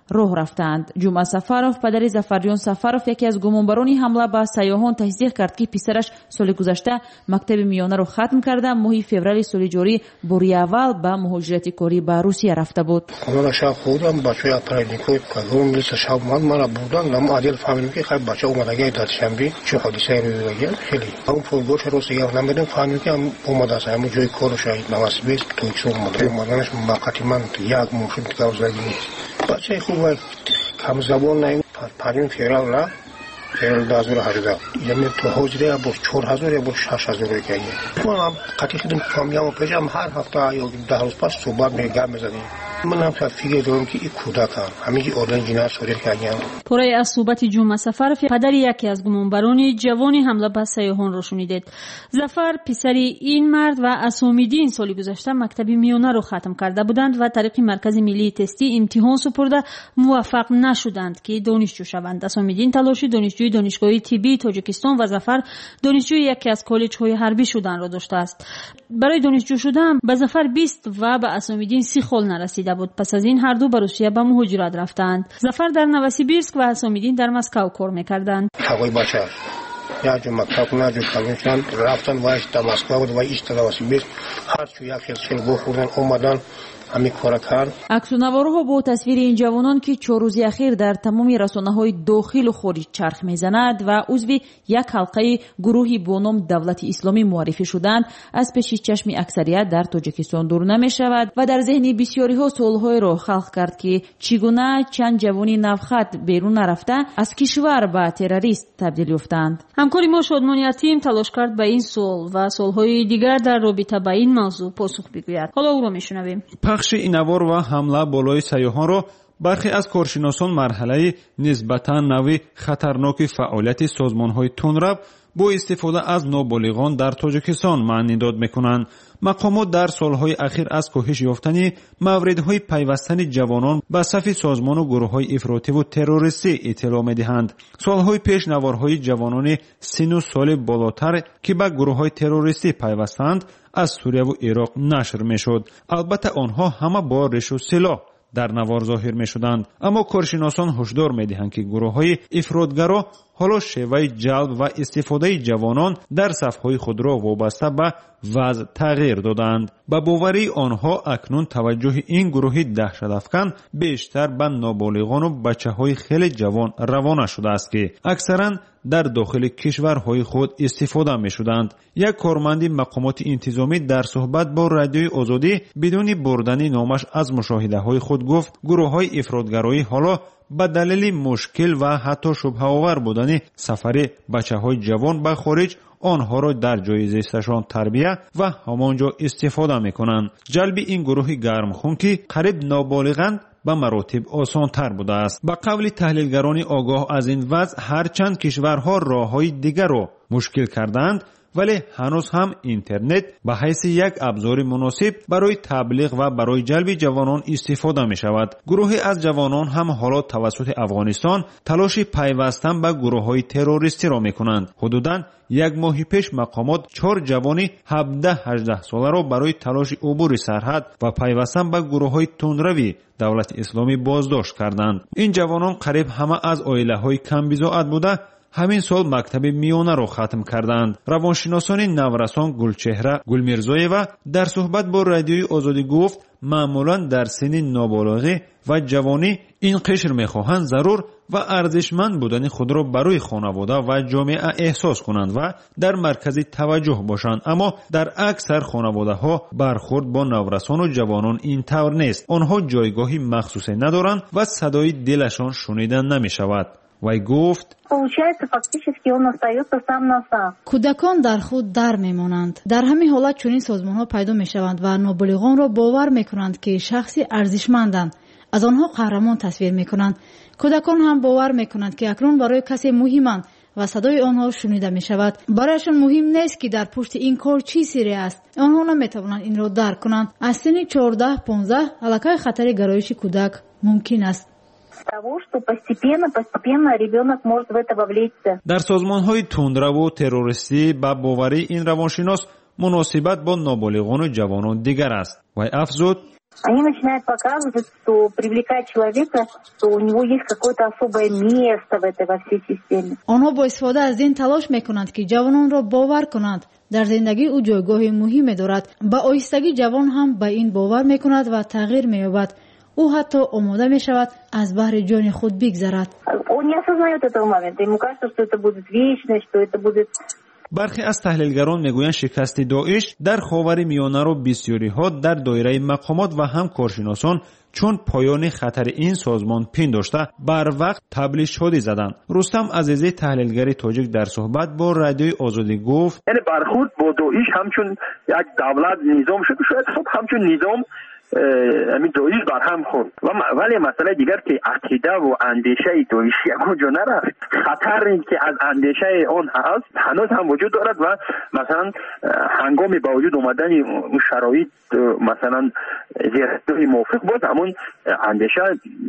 راه رفتند. جمعه سفرов پدر ظفرجان سفرов یکی از گمانبران حمله به سیاحان تصدیق کرد که پسرش سال گذشته مکتب میانه را ختم کرده ماه فوریه سال جاری باری اول به مهاجرت کاری به روسیه رفته بود. من شب خودم بچه اپرایدیکوی کارم لیست شب من بودن لام عادل فهمیدم که خیلی بچه اومده داد شنبه چه حادثه روی دیگه خیلی اون فرودگاه روسیه نمیدونم فهمیدم که اومده است همون جای کار شاید نواسبیس توی اومدنش موقتی من یک موشون کاوزگی بچه خوبه کم زبان نه پریم فیرال نه فیرال 2018 یعنی تو حجره با 4000 یا با 6000 روپیه من قطعی خودم فهمیدم پیشم هر هفته یا 10 روز پس صبح میگم میزنیم من هم فکر دارم که این کودکان همیشه آدم جنار شده کردن. پرای از صحبت جمعه سفرов پدر یکی از گمانبران جوانی حمله به سیاحان را شنیدید. ظفر پسری این مرد و اسامیدین سال گذشته مکتب میانه را ختم کرده بودند و طریق مرکز ملی تستی امتحان سپرده موفق نشدند که دانشجو شوند. اسامیدین تلاشی دانشجوی دانشگاه طبی تاجیکستان و ظفر دانشجوی یکی از کالج‌های حربی شدن را داشته است. برای دانشجو شدن به ظفر 20 و به اسامیدین 30 سال نرسید بود. پس از این هر دو به روسیه به مهاجرت رفتند. ظفر در نوسیبیرسک و اسامیدین در مسکو کار می‌کردند. هوای بچه یا جو مکتب نه جو کامیشن رفتن وایس تا مسکو و ایست نوسیبیرسک هر چو یک خیلی بخوردن اومدن همین کارا کرد. عکس‌العمل‌ها با تصویر این جوانان که 4 روز اخیر در تمام رسانه‌های داخل و خارج چرخ می‌زند و عضو یک حلقه گروهی با نام دولت اسلامی معرفی شدند از پیش چشم اکثریت در تاجیکستان دور نمی‌شود و در ذهن بسیاری‌ها سوال‌های را خلق کرد که چگونه چند جوانی نوخط بیرون نرفته از کشور به تروریست تبدیل یافتند. همکاری ما شادمان یتیم تلاش کرد به این سوال و سوال‌های دیگر در رابطه با این موضوع پاسخ بگوید. حالا او را می‌شنویم. پخش اینوار و حمله بالای سیاحان را برخی از کارشناسان مرحله نسبتاً نوی خطرناک فعالیت سازمان‌های تندرو با استفاده از نابالغان در تاجیکستان معنی داد می‌کنند. مقامات در سالهای اخیر از کاهش یافتن موردهای پیوستن جوانان به صف سازمان و گروه‌های افراطی و تروریستی اطلاع می‌دهند. سالهای پیش نوارهای جوانان سن و سال بالاتر که به گروه‌های تروریستی پیوستند از سوریه و عراق نشر می‌شد. البته آنها همه با ریش و سلاح در نوار ظاهر می‌شدند، اما کارشناسان هشدار می‌دهند که گروه‌های افراطگرا حالا شیوه جلب و استفاده جوانان در صف‌های خود را وابسته به وضع تغییر دادند. با باوری آنها اکنون توجه این گروه دهشت‌افکن بیشتر به نابالغان و بچه‌های خیلی جوان روانه شده است که اکثراً در داخل کشورهای خود استفاده می‌شدند. یک کارمند مقامات انتظامی در صحبت با رادیوی آزادی بدون بردن نامش از مشاهده‌های خود گفت گروه‌های افراطگرایی حالا به دلیل مشکل و حتی شبه‌آور بودن سفر بچه‌های جوان به خارج آنها را در جای زیستشان تربیه و همانجا استفاده می‌کنند. جلب این گروه گرمخون که قریب نابالغند به مراتب آسان تر بوده است. به قول تحلیلگران آگاه از این وضع هرچند کشورها راه‌های دیگر را مشکل کردند ولی هنوز هم اینترنت به حیث یک ابزار مناسب برای تبلیغ و برای جلب جوانان استفاده می شود. گروهی از جوانان هم حالا توسط افغانستان تلاش پیوستن به گروه‌های تروریستی را می کنند. حدوداً یک ماه پیش مقامات 4 جوان 17-18 ساله را برای تلاش عبور سرحد و پیوستن به گروه‌های تندروی دولت اسلامی بازداشت کردند. این جوانان قریب همه از عائله‌های کم بضاعت بوده همین سال مکتب میانه را ختم کردند. روانشناسان نورسان گلچهره گلمیرزایوا در صحبت با رادیوی آزادی گفت معمولا در سن نابالغی و جوانی این قشر میخواهند ضرور و ارزشمند بودن خود را برای خانواده و جامعه احساس کنند و در مرکز توجه باشند، اما در اکثر خانواده ها برخورد با نورسان و جوانان این طور نیست. آنها جایگاهی مخصوصی ندارند و صدای دلشان شنیده نمی شود. وی گفت کودکان در خود در میمانند. در همین حالت چنین سازمان ها پیدا می شوند و نابالغان را باور می کنند که شخصی ارزشمندند. از آنها قهرمان تصویر می کنند. کودکان هم باور می کنند که اکنون برای کسی مهمند و صدای آنها شنیده می شود. برایشان مهم نیست که در پشت این کار چی سری است. آنها نمی توانند این را درک کنند. از سن 14-15 علاقه خطر گرایش کودک ممکن است. در سازمان‌های تندرو و تروریستی به باوری این روانشناس مناسبت با نابالغان و جوانان دیگر است. و افزود Они начинают показывать, что привлекать человека, что у него есть какое-то особое место во всей системе. آنها با استفاده از این تلاش میکنند که جوانان را باور کنند در زندگی او جایگاه مهمی دارد. با آهستگی جوان هم به این باور میکند و تغییر مییابد. او حتی آماده میشود از بحر جان خود بگذرد. Он не осознает этого момента. Ему кажется, что это будет вечно, что это будет. برخی از تحلیلگران میگویند شکست داعش در خاور میانه را بسیاری‌ها در دایره مقامات و هم کارشناسان چون پایان خطر این سازمان پنداشته بر وقت تبلیغ زدند. رستم عزیزی تحلیلگر تاجیک در صحبت با رادیوی آزادی گفت یعنی برخورد با داعش همچون یک دولت نظام شد، شاید خب همچون نظام همین داعش برهم خورد ولی مسئله دیگر که عقیده و اندیشه داعش یکجا نرفت. خطری که از اندیشه آن هست هنوز هم وجود دارد و مثلا هنگامی با وجود اومدن شرایط مثلا زیرسازی موافق بود همون اندیشه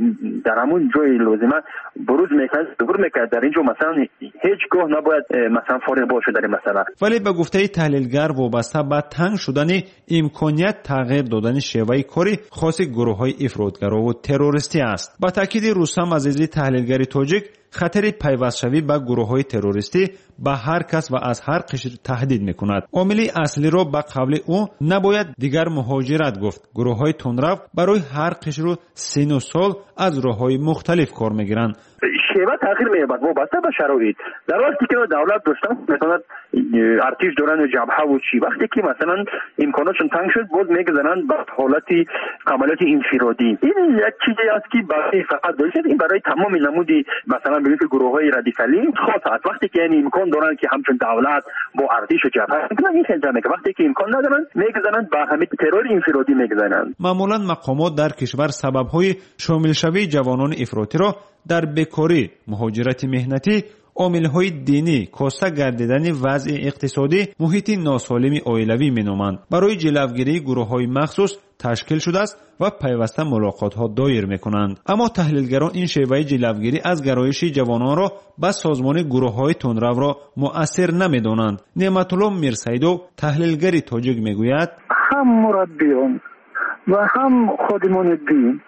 در همون جای لازمه بروز میکنه ظهور میکنه. در اینجا مثلا هیچگاه نباید مثلا فارغ باشه در این مسئله. ولی به گفته تحلیلگر وابسته به تنگ شدن امکانیت تغییر دادن شیوه کاری خاص گروه‌های افراطگرا و تروریستی است. با تاکید رستم عزیزی تحلیلگر تاجیک خطر پیوست‌شوی به گروه‌های تروریستی به هر کس و از هر قشر تهدید می‌کند. عامل اصلی را به قول او نباید دیگر مهاجرت گفت. گروه‌های تندرو برای هر قشر و سن و سال از راه‌های مختلف کار می‌گیرند. شیوه تغییر می‌یابد وابسته به شرایط. در وقتی که دولت داشتن مثلا ارتش دوران جبهه و چی وقتی که مثلا امکاناتشون تنگ شد باز میگذارن به حالت عملیات انفرادی. این یک چیزی است که برای فقط باشه این برای تمام نمودی مثلا به گروه‌های رادیکالی خاص است. وقتی که این امکان دارن که همچون دولت با ارتش و جبهه این انجام که وقتی که امکان ندارن میگذارن به همین ترور انفرادی میگذارن. معمولا مقامات در کشور سبب‌های شامل شوی جوانان افراطی را در بیکاری، مهاجرت مهنتی، عامل‌های دینی، کاسته گردیدن وضع اقتصادی، محیط ناسالم عائلوی می‌نامند. برای جلوگیری گروه‌های مخصوص تشکیل شده است و پیوسته ملاقات‌ها دایر می‌کنند. اما تحلیلگران این شیوه جلوگیری از گرایش جوانان را به سازمان گروه‌های تندرو را مؤثر نمی‌دانند. نعمت‌الله میرسیدو تحلیلگر تاجیک می‌گوید هم مربیان و هم خادمان دین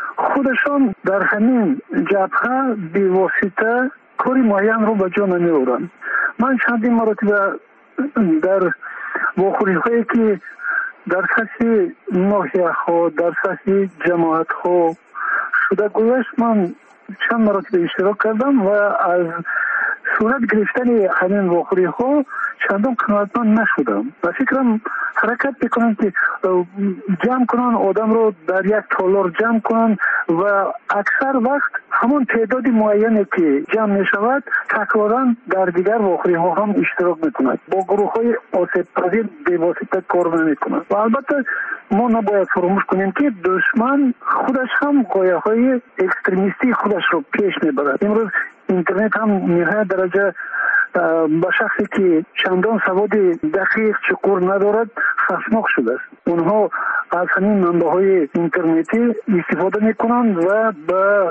خودشان در همین جبهه بی‌واسطه کاری معین رو به جا نمی‌آورند. من چندین مرتبه در واخوری‌هایی که در سطح ناحیه‌ها در سطح جماعت‌ها شده گذشت من چند مرتبه اشتراک کردم و از صورت گرفتن همین واخوری‌ها چندان قناعتمند نشدم و فکرم حرکت بکنن که جمع کنن آدم رو در یک تالار جمع کنن و اکثر وقت همون تعداد معینی که جمع می شود تکرارا در دیگر واخوری ها هم اشتراک می کند. با گروه های آسیب پذیر بواسطه کار نمی کند. و البته ما نباید فراموش کنیم که دشمن خودش هم قایه های اکستریمیستی خودش رو پیش می برد. امروز اینترنت هم نهایت درجه با شخصی که چندان سواد دقیق چقور ندارد خشمناک شده است. اونها از همین منبع‌های اینترنتی استفاده میکنند و به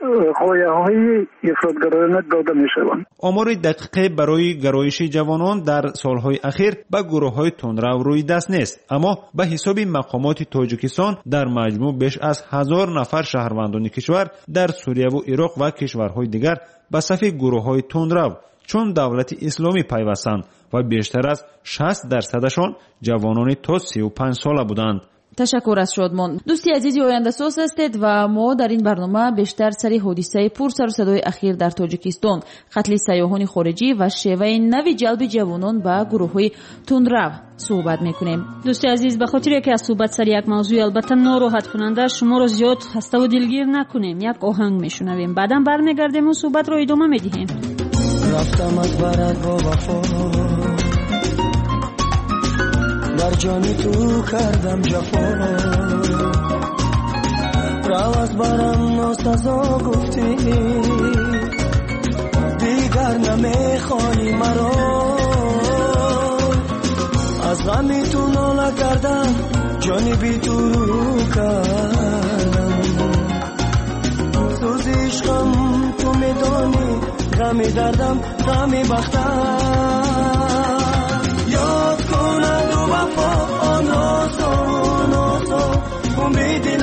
غایه‌های افراطگرایانه داده میشوند. آمار دقیقی برای گرایش جوانان در سالهای اخیر به گروه‌های تندرو روی دست نیست، اما به حساب مقامات تاجیکستان در مجموع بیش از 1000 نفر شهروندان کشور در سوریه و عراق و کشورهای دیگر به صف گروه‌های تندرو چون دولت اسلامی پیوستند و بیشتر از 60% جوانان تا 35 ساله بودند. تشکر از شادمان. دوستی عزیزی آینده ساز هستید و ما در این برنامه بیشتر سری حادثه پر سر و صدای اخیر در تاجیکستان، قتل سیاحان خارجی و شیوه نوی جلب جوانان به گروه‌های تندرو صحبت میکنیم. دوستی عزیز به خاطر که از صحبت سر یک موضوع البته ناراحت کننده شما رو زیاد خسته و دلگیر نکنیم، یک آهنگ میشنویم، بعدم برمیگردیم و صحبت رو ادامه میدیم. رفتم از برات با وفا، در جانی تو کردم جفا، رو از برم ناسزا گفتی دیگر نمیخوانی مرا، از غمی تو ناله کردم جانی بی تو رو کردم، سوز عشقم تو میدانی، غمی دردم غمی بختم، یاد کند و وفا آن روزا امید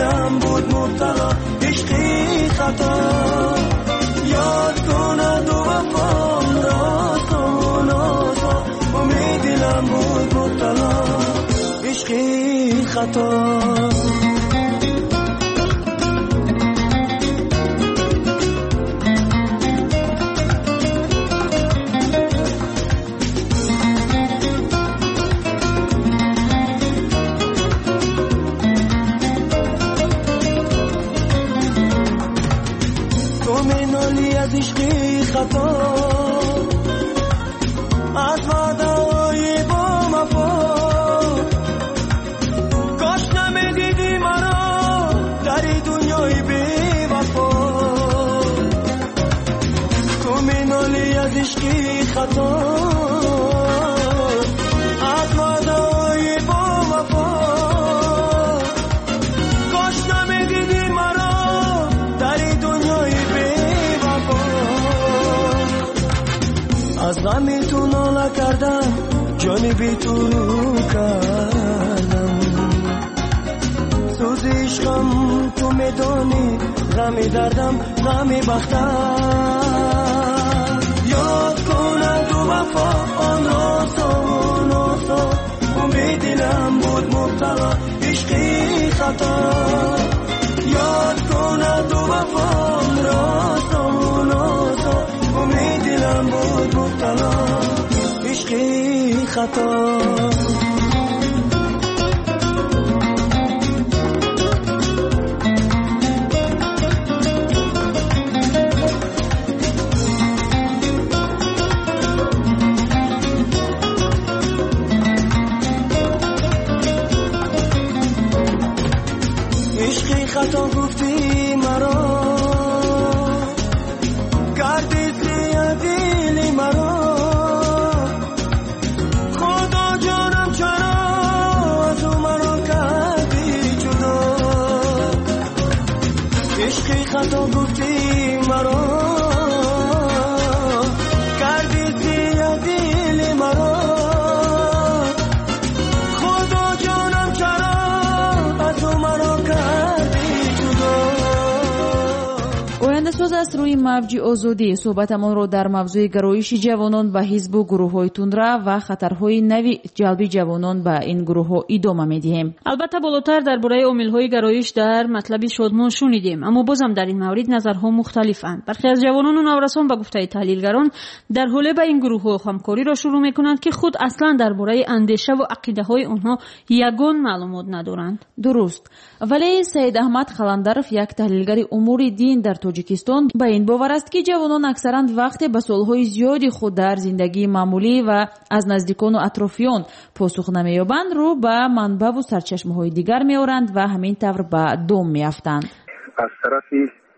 خطا تو منالی از عشقی خطا از وعده‌های با وفا کاش نمیدیدی مرا در دنیای بی وفا تو منالی از عشقی خطا از وعده‌های با وفا کاش نمیدیدی مرا در دنیای بی وفا از غمی تو ناله کردم جانی بی تو کردم سوز عشقم تو میدانی غمی دردم غمی بختم یاد کنه تو وفا آن راسا امید دلم بود مبتلا عشقی خطا یاد کنه تو وفا راسا امید دلم بود مبتلا عشقی خطا عشقی خطا گفتی مرا کردی زیادی مرا خدا جانم چرا از او مرا کردی جدا عشقی خطا گفتی مرا کردی زیادی مرا خدا جانم چرا از او مرا کردی جدا ояндасоз аз рӯи мавҷи озодӣ суҳбатамонро дар мавзӯи гароиши ҷавонон ба ҳизбу гурӯҳҳои тундра ва хатарҳои нави ҷалби ҷавонон ба ин гурӯҳҳо идома медиҳем. албатта болотар дар бораи омилҳои гароиш дар матлаби шодмон шунидем, аммо бозам дар ин маврид назарҳо мухталифанд. бархе аз ҷавонону наврасон ба гуфтаи таҳлилгарон дар ҳоле ба ин гурӯҳҳо ҳамкориро шурӯъ мекунанд ки худ аслан дар бораи андешаву ақидаҳои онҳо ягон маълумот надоранд. дуруст, вале саид аҳмад қаландаров, як таҳлилгари умури дин дар тоҷикистон, ба ин бовар аст ки ҷавонон аксаран вақте ба солҳои зиёди худ дар зиндагии маъмулӣ ва аз наздикону атрофиён посух намеёбанд, рӯ ба манбаву сарчашмаҳои дигар меоранд ва ҳамин тавр ба дом меафтанд. аз тарафи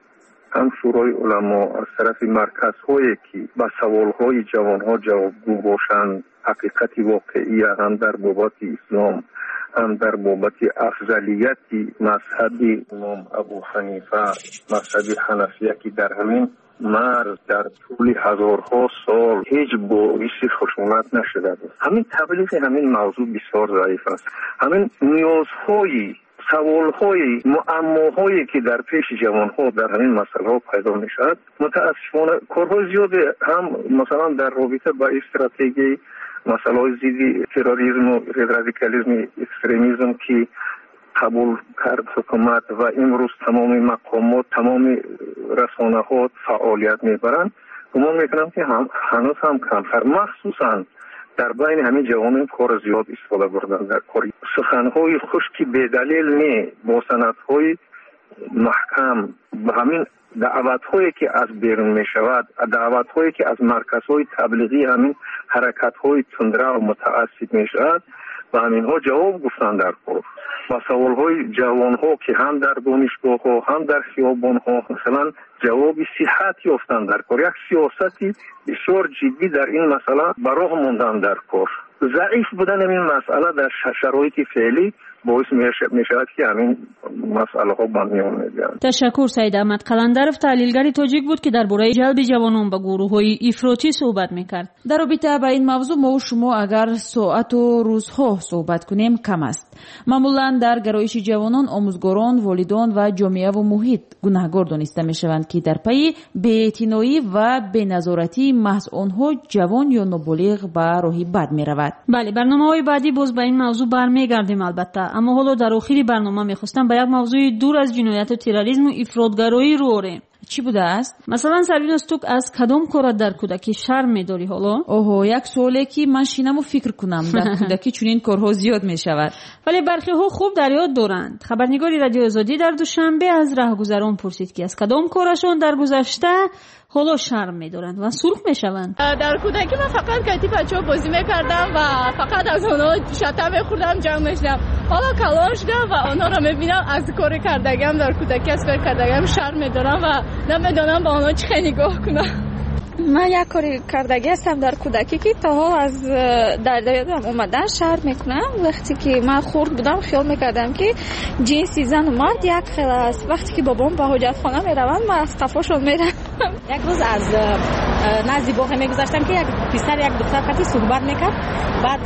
ҳам шӯрои уламо, аз тарафи марказҳое ки ба саволҳои ҷавонҳо ҷавобгӯ бошанд, ҳақиқати воқеия ҳам дар бобати ислом ҳам дар бобати афзалияти мазҳаби имом абу ҳанифа, мазҳаби ҳанафия ки дар ҳамин марз дар тӯли ҳазорҳо сол ҳеҷ боиси хушунат нашудааст. ҳамин таблиғи ҳамин мавзӯъ бисёр заиф аст. ҳамин ниёзҳои саволҳои муаммоҳое ки дар пеши ҷавонҳо дар ҳамин масъалаҳо пайдо мешавад, мутаассифона корҳои зиёде ҳам масалан дар робита ба стратегияи масъалаҳои зидди терроризму радикализми экстремизм ки қабул кард ҳукумат ва имрӯз тамоми мақомот, тамоми расонаҳо фаъолият мебаранд, гумон мекунам ки ҳанӯз ҳам камтар, махсусан дар байни ҳамин ҷавонон кор зиёд истифода бурданд. дар кори суханҳои хушки бедалел не, бо санадҳои маҳкам, ба ҳамин даъватҳое ки аз берун мешавад, даъватҳое ки аз марказҳои таблиғӣ ҳамин ҳаракатҳои тундра ва мутаассиб мешавад, ба ҳаминҳо ҷавоб гуфтанд дар кор. ба саволҳои ҷавонҳо ки ҳам дар донишгоҳҳо, ҳам дар хиёбонҳо масалан ҷавоби сиҳат ёфтанд дар кор. як сиёсати бисёр ҷиддӣ дар ин масъала ба роҳ монданд дар кор. заиф будан ин масъала дар шароити феълӣ боис мешавад ки ҳамин масъалаҳо ба миён меоянд. ташаккур. саид аҳмад қаландаров таҳлилгари тоҷик буд ки дар бораи ҷалби ҷавонон ба гурӯҳҳои ифротӣ суҳбат мекард. дар робита ба ин мавзӯъ мо шумо агар соату рӯзҳо суҳбат кунем кам аст. маъмулан дар гароиши ҷавонон омӯзгорон, волидон ва ҷомеаву муҳит гунаҳгор дониста мешаванд ки дар пайи беэътиноӣ ва беназоратии маҳз онҳо ҷавон ё ноболиғ ба роҳи бад меравад. бале, барномаҳои баъдӣ боз ба ин мавзӯъ бармегардем албатта, اما حالا در آخر برنامه میخواستم به یک موضوع دور از جنایت و تروریسم و افراطگرایی رو آوریم. چی بوده است؟ مثلا سرویناس تو از کدام کارت در کودکی شرم می‌داری حالا؟ اوه، یک سوالی که من شینم و فکر کنم. در کودکی چنین کارها زیاد میشود، ولی برخی ها خوب در یاد دارند. خبرنگاری رادیو آزادی در دوشنبه از راهگذران پرسید که از کدام کارشون در گذشته حالا شرم می‌دارند و سرخ میشوند. در کودکی من فقط کتی بچه‌ها بازی می‌کردم و فقط از اونها شطرنج می‌خوردم، جنگ می‌شدم. حالا کلان شدم و اونها رو می‌بینم از کار کردگم در کودکی از کار کردگم شرم می‌دارم و نمی‌دونم با اونها چه نگاه کنم. من یک کاری کردگی هستم در کودکی که تا حال از در یادم اومدن شرم میکنم. وقتی که من خرد بودم خیال میکردم که جنسی زن و مرد یک خیل است. وقتی که بابام به حاجت خانه میروند من از قفاشون میرم. یک روز از نزدیک باغ میگذشتم که یک پسر یک دختر خطی صحبت میکرد. بعد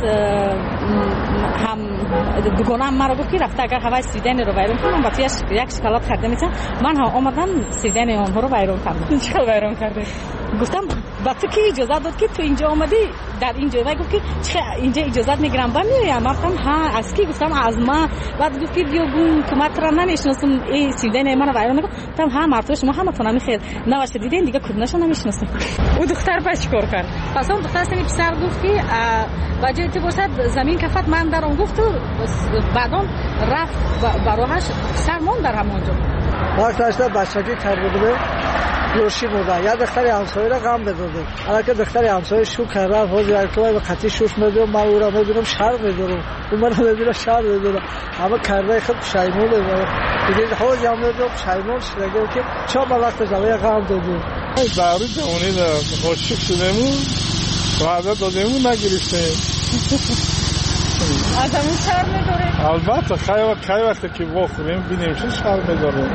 هم دوگانم مرا گفت که رفته اگر هوای سیدن رو ویرون کنم با تویش یک شکلات خریده میتونم. من هم آمدم سیدن آنها رو ویرون کردم. چقدر ویرون کرده؟ گفتم با تو که اجازه داد که تو اینجا آمدی در اینجا؟ و گفت که اینجا اجازه میگیرم با میرم. گفتم ها از کی؟ گفتم از ما. بعد گفت که بیا گون که ما تو نمیشناسم این سیدن من رو ویرون میکنم. گفتم ها مرد شما همه تو نمیخیر نوشته دیدین دیگه کدومش نمیشناسم. او دختر پس چیکار کرد؟ پس اون دختر سمی پسر گفت که وجه تو باشد زمین کفت من در اون گفت و بعدم رفت براهش سرمون در همونجا. وقت داشته بچگی کرده روشی بوده یا دختری همسایه را غم بداده. حالا که دختری همسایه شو کرده حاضر ارکوای به قطعی شوش میدونم من او را میدونم شر میدونم اون من میدونم شر میدونم اما کرده خود پشیمون میدونم دیگه حاضر هم میدونم پشیمون شده که چرا به وقت جلوی غم دادیم. داری جوانی در عاشق شدیمون وعده دادیمون نگرفتیم. آدمون شر میداره؟ البته خیلی وقتی که بخوریم بینیم چه شر میداره.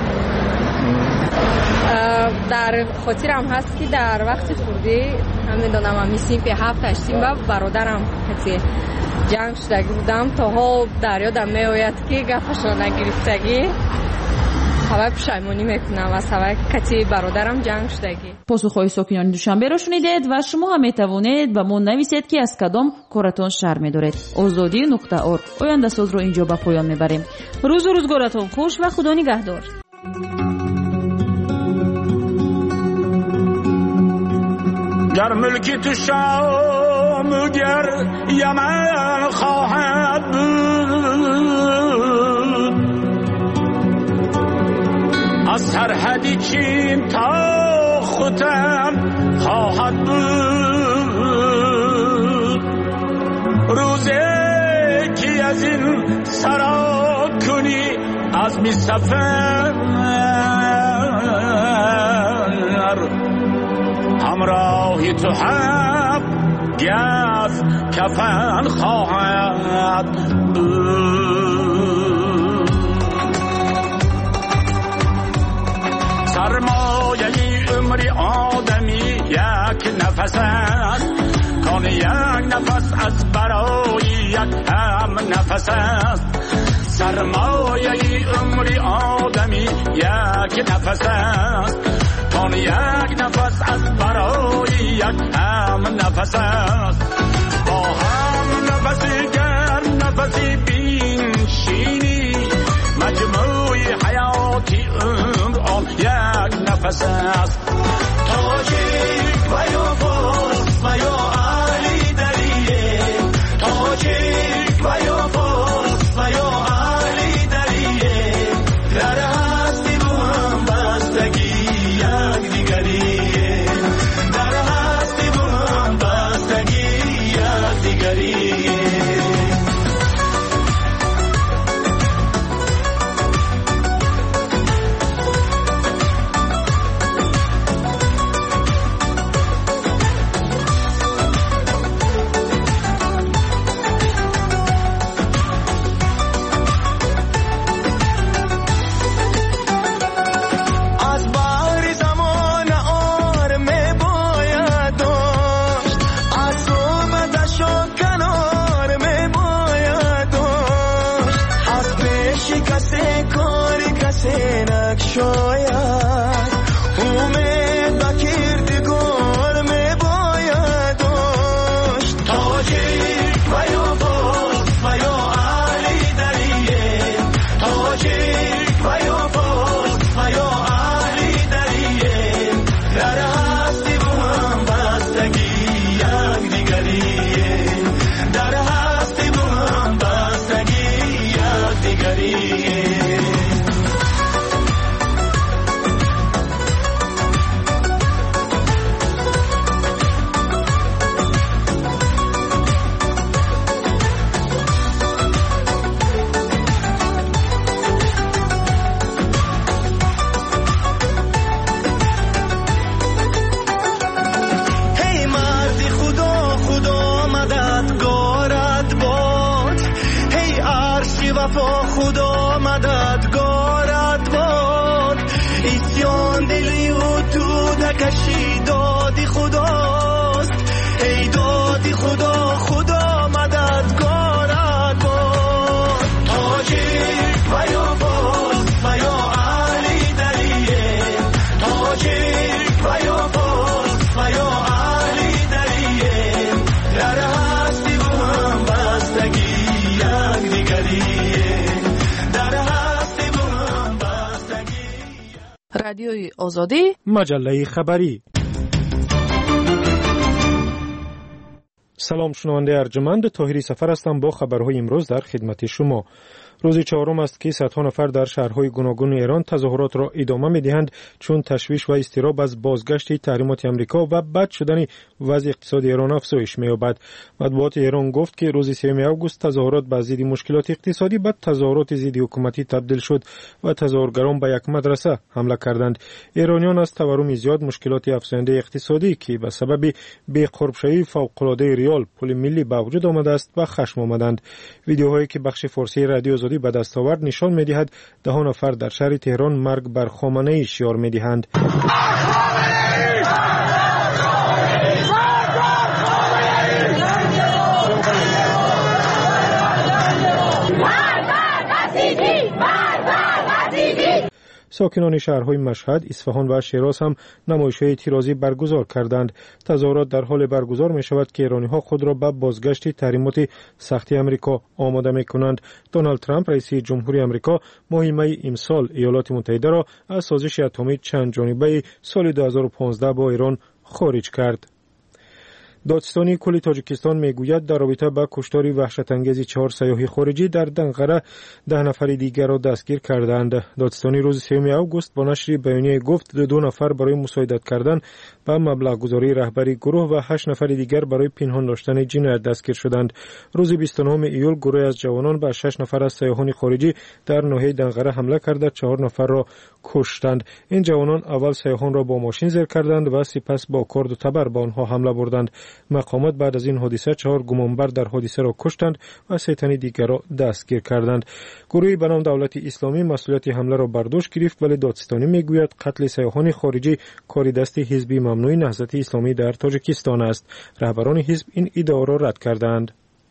در خاطرم هست که در وقت خوردی نمیدونم همی سیمپی 7-8 با برادرم حتی جنگ شدگی بودم تا ها در یادم میآید که گفش را نگرفتگی هوا پشیمانی میکنم از هوا کتی برادرم جنگ شدگی. پاسخهای ساکنان دوشنبه را شنیدید و شما هم میتوانید به ما نویسید که از کدام کارتان شرم میدارید. azadi.org. آینده ساز رو اینجا به پایان میبریم. روز و روزگارتون خوش و خدا نگهدار. گر ملکی تو شام گر یمن خواهد بود از سرحدی چین تا ختن خواهد بود روزی که از این سرا کنی از می سفر همراهی تو هم گز کفن خواهد بود سرمایه عمر آدمی یک نفس است کان یک نفس از برای یک هم نفس است سرمایه عمر آدمی یک نفس است کان یک نفس از برای یک هم نفس است با هم نفسی گر نفسی بینشینی مجموع حیاتی عمر آن یک نفس است تاجیک و یا فارس و یا علی دریه تاجیک و یا فارس و یا علی دریه در هستی با هم بستگی یک دیگریه در هستی با هم بستگی یک دیگریه شاید امید با کردگار می باید داشت تاجیک و یا فارس و یا علی دریه ایسیان دلی و تو دکشی دادی خداست ای دادی خدا خدا مددگارت باد تاجر و یا باز و یا علی دریه تاجر و یا باز و یا علی دریه در هستی و هم بستگی یک دیگریه در هستی و هم بستگی. رادیوی آزادی مجله خبری. سلام شنونده ارجمند، طاهری سفر هستم با خبرهای امروز در خدمت شما. روز چهارم است که صدها نفر در شهرهای گوناگون ایران تظاهرات را ادامه می‌دهند چون تشویش و اضطراب از بازگشت تحریمات آمریکا و بد شدن وضع اقتصادی ایران افزایش می‌یابد. مطبوعات ایران گفت که روز 3 آگوست تظاهرات به ضد مشکلات اقتصادی به تظاهرات ضد حکومتی تبدیل شد و تظاهرگران به یک مدرسه حمله کردند. ایرانیان از تورم زیاد، مشکلات افزاینده اقتصادی که به سبب بی‌قرب‌شوی فوق‌العاده ریال پول ملی به وجود آمده است و خشم آمدند. ویدیوهایی که بخش فارسی رادیو آزادی به دست آورد نشان می‌دهد 10 نفر در شهر تهران مرگ بر خامنه‌ای شعار می‌دهند. ساکنان شهرهای مشهد، اصفهان و شیراز هم نمایش‌های اعتراضی برگزار کردند. تظاهرات در حال برگزار می‌شود که ایرانی‌ها خود را به بازگشت تحریمات سختی آمریکا آماده می‌کنند. دونالد ترامپ رئیس جمهوری آمریکا ماه می امسال ایالات متحده را از سازش اتمی چند جانبه سال 2015 با ایران خارج کرد. دادستانی کل تاجیکستان میگوید در رابطه با کشتار وحشت انگیز 4 سیاح خارجی در دنقره 10 نفر دیگر را دستگیر کردند. دادستانی روز 3 آگوست با نشر بیانیه گفت 2 نفر برای مساعدت کردن به مبلغ گذاری رهبری گروه و 8 نفر دیگر برای پنهان داشتن جنایت دستگیر شدند. روز 29 ایول گروه از جوانان به 6 نفر از سیاحان خارجی در ناحیه دنقره حمله کرده 4 نفر را کشتند. این جوانان اول سیاحان را با ماشین زیر کردند و سپس با کارد و تبر به آنها حمله بردند. مقامات بعد از این حادثه 4 گمانبر در حادثه را کشتند و 3 تن دیگر را دستگیر کردند. گروهی به نام دولت اسلامی مسئولیت حمله را بر دوش گرفت، ولی دادستانی میگوید قتل سیاحان خارجی کار دست حزب ممنوع نهضت اسلامی در تاجیکستان است. رهبران حزب این ادعا را رد کردند.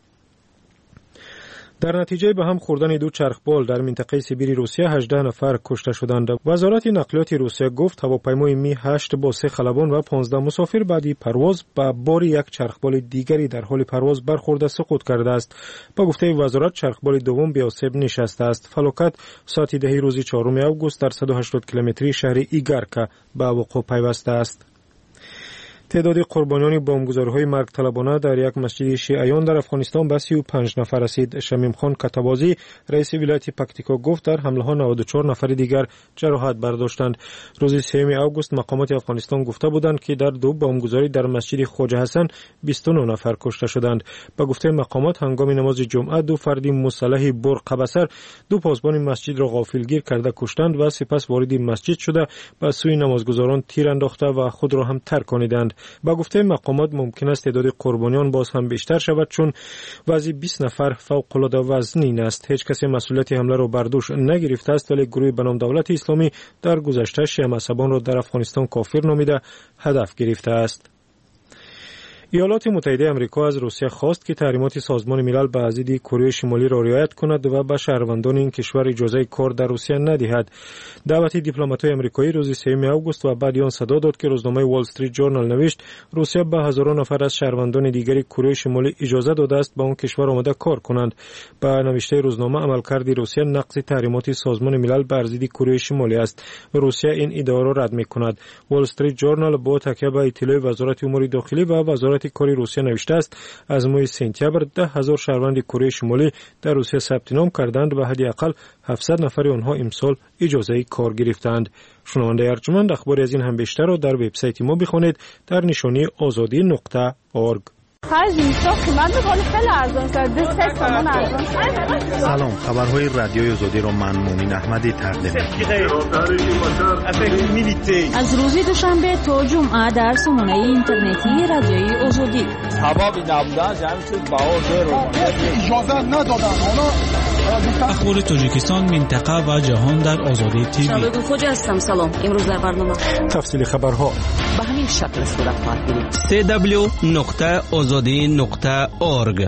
در نتیجه به هم خوردن 2 چرخبال در منطقه سیبیری روسیه 18 نفر کشته شدند. وزارت نقلیات روسیه گفت هواپیمای می 8 با 3 خلبان و 15 مسافر بعدی پرواز با بار یک چرخبال دیگری در حال پرواز برخورده سقوط کرده است. با گفته وزارت چرخبال دوم به آسیب نشسته است. فلاکت ساعت 10 روز 4 آگوست در 180 کیلومتری شهر ایگارکا به وقوع پیوسته است. تعداد قربانیان بمبگذاری‌های مرگ طلبانه در یک مسجد شیعیان در افغانستان به 35 نفر رسید. شمیم خان کتابازی رئیس ولایت پکتیکا گفت در حمله ها 94 نفر دیگر جراحت برداشتند. روز 3 آگوست مقامات افغانستان گفته بودند که در 2 بمبگذاری در مسجد خواجه حسن 29 نفر کشته شدند. با گفته مقامات هنگام نماز جمعه 2 فرد مسلح برق بصر 2 پاسبان مسجد را غافلگیر کرده کشتند و سپس وارد مسجد شده به سوی نمازگزاران تیر انداخته و خود را هم ترکانیدند. با گفته مقامات ممکن است تعداد قربانیان باز هم بیشتر شود چون وضع 20 نفر فوق‌العاده وزنین است. هیچ کسی مسئولیت حمله را بر دوش نگرفته است، ولی گروه به نام دولت اسلامی در گذشته شیعه مذهبان را در افغانستان کافر نامیده هدف گرفته است. ایالات متحده آمریکا از روسیه خواست که تحریمات سازمان ملل به ضد کره شمالی را رعایت کند و به شهروندان این کشور اجازه کار در روسیه ندهد. دعوت دیپلمات‌های آمریکایی روز 3 آگوست و بعد آن صدا داد که روزنامه وال استریت جورنال نوشت روسیه به هزاران نفر از شهروندان دیگری کره شمالی اجازه داده است به آن کشور آمده کار کنند. به نوشته روزنامه عملکرد روسیه نقض تحریمات سازمان ملل بر ضد کره شمالی است. روسیه این ادعا را رد می‌کند. وال استریت جورنال با تکیه بر اطلاع وزارت امور داخلی و وزارت کاری روسیه نوشته است از ماه سپتامبر 10,000 شهروند کره شمالی در روسیه ثبت نام کردند و حداقل 700 نفر آنها امسال اجازه کار گرفتند. شنونده ارجمند اخباری از این هم بیشتر را در وبسایت ما بخوانید در نشانی azadi.org. سلام، خبرهای رادیوی آزادی را من مومن احمدی تقدیم می‌کنم. از روز دوشنبه تا جمعه در سامانه اینترنتی رادیوی آزادی. سبب نبودن جمع شد با اجازه ندادن. حالا اخبار تاجیکستان، منطقه و جهان در آزادی تیوی. شبگون خوجا هستم. سلام. امروز در برنامه تفصیل خبرها به همین شکل صورت خواهد گرفت. www.azadi.org.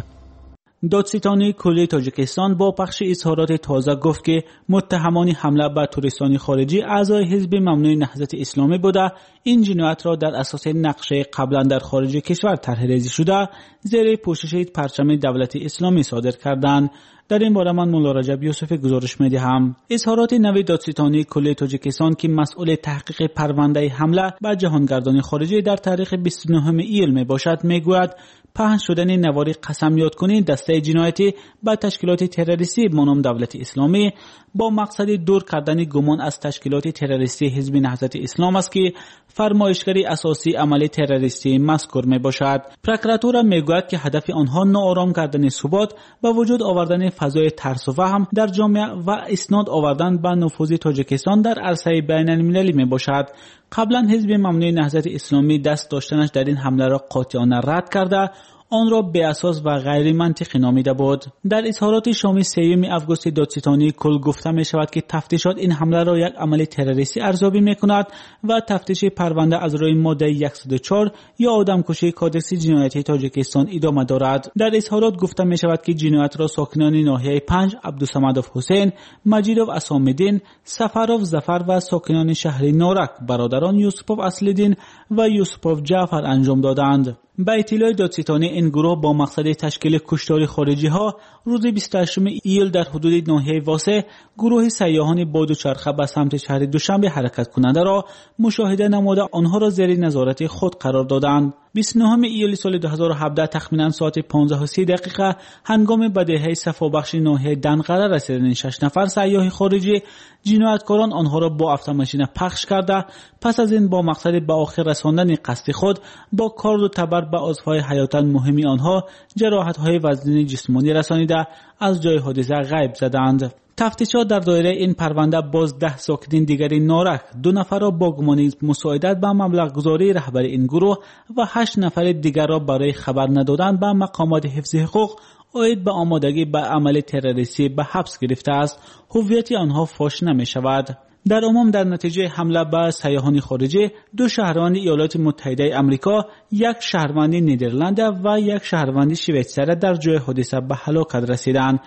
دادستانی کلی تاجیکستان با پخش اظهارات تازه گفت که متهمان حمله به توریستان خارجی اعضای حزب ممنوع نهضت اسلامی بوده. این جنایت را در اساس نقشه قبلا در خارج کشور طرح‌ریزی شده زیر پوشش پرچم دولت اسلامی صادر کردند. در این باره من مولا رجب یوسف گزارش می‌دهم. اظهارات نوی دادستانی کلی تاجیکستان که مسئول تحقیق پرونده حمله به جهانگردان خارجی در تاریخ 29 ایل میباشد میگوید پهن شدن نوار قسم یادکنی دسته جنایتی به تشکیلات تروریستی مانند دولت اسلامی با مقصد دور کردن گمان از تشکیلات تروریستی حزب نهضت اسلام است که فرمایشگری اساسی عمل تروریستی مذکور میباشد. پروکراتور میگوید که هدف آنها ناآرام کردن ثبات و وجود آوردن فضای ترس و وهم در جامعه و اسناد آوردن به نفوذ تاجیکستان در عرصه بین المللی میباشد. قبلا حزب ممنوع نهضت اسلامی دست داشتنش در این حمله را قاطعانه رد کرده آن را به اساس و غیر منطقی نامیده بود. در اظهارات شام 3 آگوست دادستانی کل گفته می شود که تفتیشات این حمله را یک عمل تروریستی ارزیابی می کند و تفتیش پرونده از روی ماده 104 یا آدمکشی کادکس جنایتی تاجیکستان ادامه دارد. در اظهارات گفته می شود که جنایت را ساکنان ناحیه 5 عبدالصمدوف حسین، مجیدوف اسام‌الدین، سفروف ظفر و ساکنان شهر نورک برادران یوسفوف اصل‌الدین و یوسفوف جعفر انجام دادند. به اطلاع دادستانی این گروه با مقصد تشکیل کشتار خارجی ها روز 28 ایل در حدود ناحیه واسه گروه سیاحان با دوچرخه به سمت شهر دوشنبه حرکت کننده را مشاهده نموده آنها را زیر نظارت خود قرار دادند. 29 ایل سال 2017 تخمینا ساعت 15:30 هنگام بدیهی صفابخش ناحیه دنقره رسیدن 6 نفر سیاح خارجی، جنایتکاران آنها را با افت پخش کرده پس از این با مقصد به آخر رساندن قصد خود با کارد و تبر به عضوهای حیاتاً مهمی آنها جراحت‌های وزنی جسمانی رسانیده از جای حادثه غیب زدند. تفتیشات در دایره این پرونده باز 10 ساکنین دیگری نارک، 2 نفر را با گمان مساعدت به مبلغ گذاری رهبر این گروه و 8 نفر دیگر را برای خبر ندادن به مقامات حفظ حقوق عاید به آمادگی به عمل تروریستی به حبس گرفته است. هویت آنها فاش نمی شود. در عموم در نتیجه حمله به سیاحان خارجی 2 شهروند ایالات متحده آمریکا، 1 شهروند نیدرلند و 1 شهروند شویتزر در جای حادثه به هلاکت رسیدند.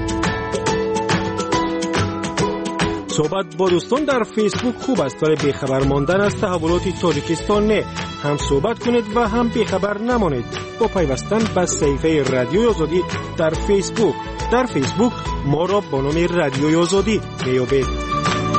صحبت با دوستان در فیسبوک خوب است ولی بیخبر ماندن از تحولات تاجیکستان نه. هم صحبت کنید و هم بیخبر نمانید با پیوستن به صفحه رادیوی آزادی در فیسبوک. در فیسبوک ما را با نام رادیوی آزادی میابید.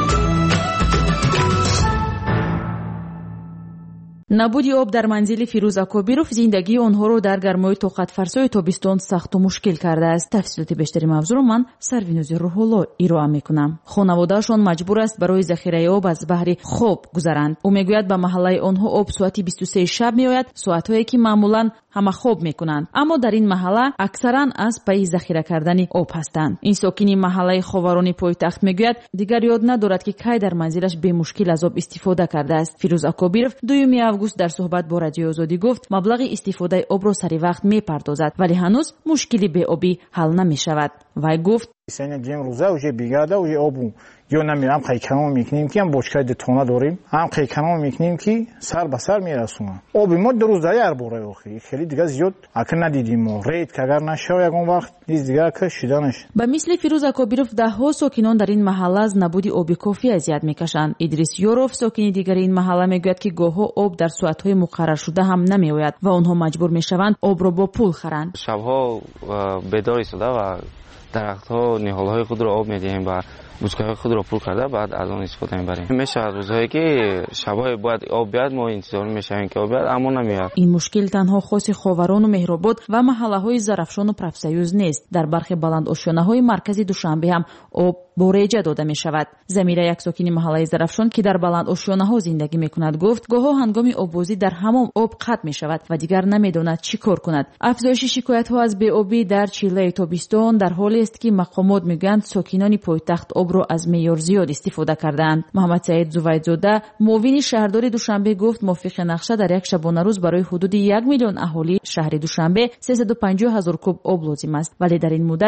نبودی آب در منزل فیروز اکوبیروف زندگی آنها رو در گرمای طاقت فرسای تابستان سخت و مشکل کرده است. تفصیلات بیشتری موضوع رو من سروینوز روح‌الله ارائه میکنم. خانواده‌شان مجبور است برای ذخیره آب از بحر خوب گذرند. او میگوید به محله آنها آب ساعت 23 شب میآید، ساعت‌هایی که معمولاً همه خوب میکنند، اما در این محله اکثرا از پی ذخیره کردن آب هستند. این ساکنی محله خاورانی پایتخت میگوید دیگر یاد ندارد که کی در منزلش به مشکل از آب استفاده کرده است. فیروز اکوبیروف 2 آگوست در صحبت با رادیو آزادی گفت مبلغ استفاده آب را سری وقت میپردازد ولی هنوز مشکلی به آبی حل نمیشود. وی گفت یا نمیرم قیکنام میکنیم که هم بوشکای دتونه داریم، هم قیکنام میکنیم که سر به سر میرسونن. آب ما 2 روز در باره اخی خیلی دیگه زیاد اکن ندیدیم ما رید که اگر نشه یگون وقت نیز دیگه که شیدنش. به مثل فیروز اکوبیروف 10 ساکنان در این محله از نبود آب کافی اذیت میکشند. ادریس یوروف ساکن دیگر این محله میگوید که گاهی آب در ساعت‌های مقرر شده هم نمیآید و آنها مجبور میشوند آب را با پول خرند. شبها بیدار ایستاده و درخت‌ها نهال‌های خود را آب میدهیم و بوسکه‌های خود را پر کرده بعد از آن استفاده می‌بریم. میشه روزهایی که شب‌های باید آب بیاد ما انتظار می‌شیم که آب بیاد اما نمیاد. این مشکل تنها خاص خاوران و مهرآباد و محله‌های زرافشان و پرفسیوز نیست. در برخی بلند آشیانه‌های مرکزی دوشنبه هم آب بوریجه داده می‌شود. زمیره یک ساکن محله زرافشان که در بلند آشیانه‌ها زندگی می‌کند گفت گاهی هنگام آبوزی در حمام آب قطع می‌شود و دیگر نمی‌داند چی کار کند. افزایش شکایت‌ها از بی‌آبی در چیله تابستان در حالی است که مقامات می‌گویند ساکنان پایتخت آب را از معیار زیاد استفاده کردند. محمد سعید زویدزاده معاون شهرداری دوشنبه گفت موافق نقشه در یک شبانه روز برای حدود 1 میلیون اهالی شهر دوشنبه 350,000 کوب آب لازم است ولی در این مدت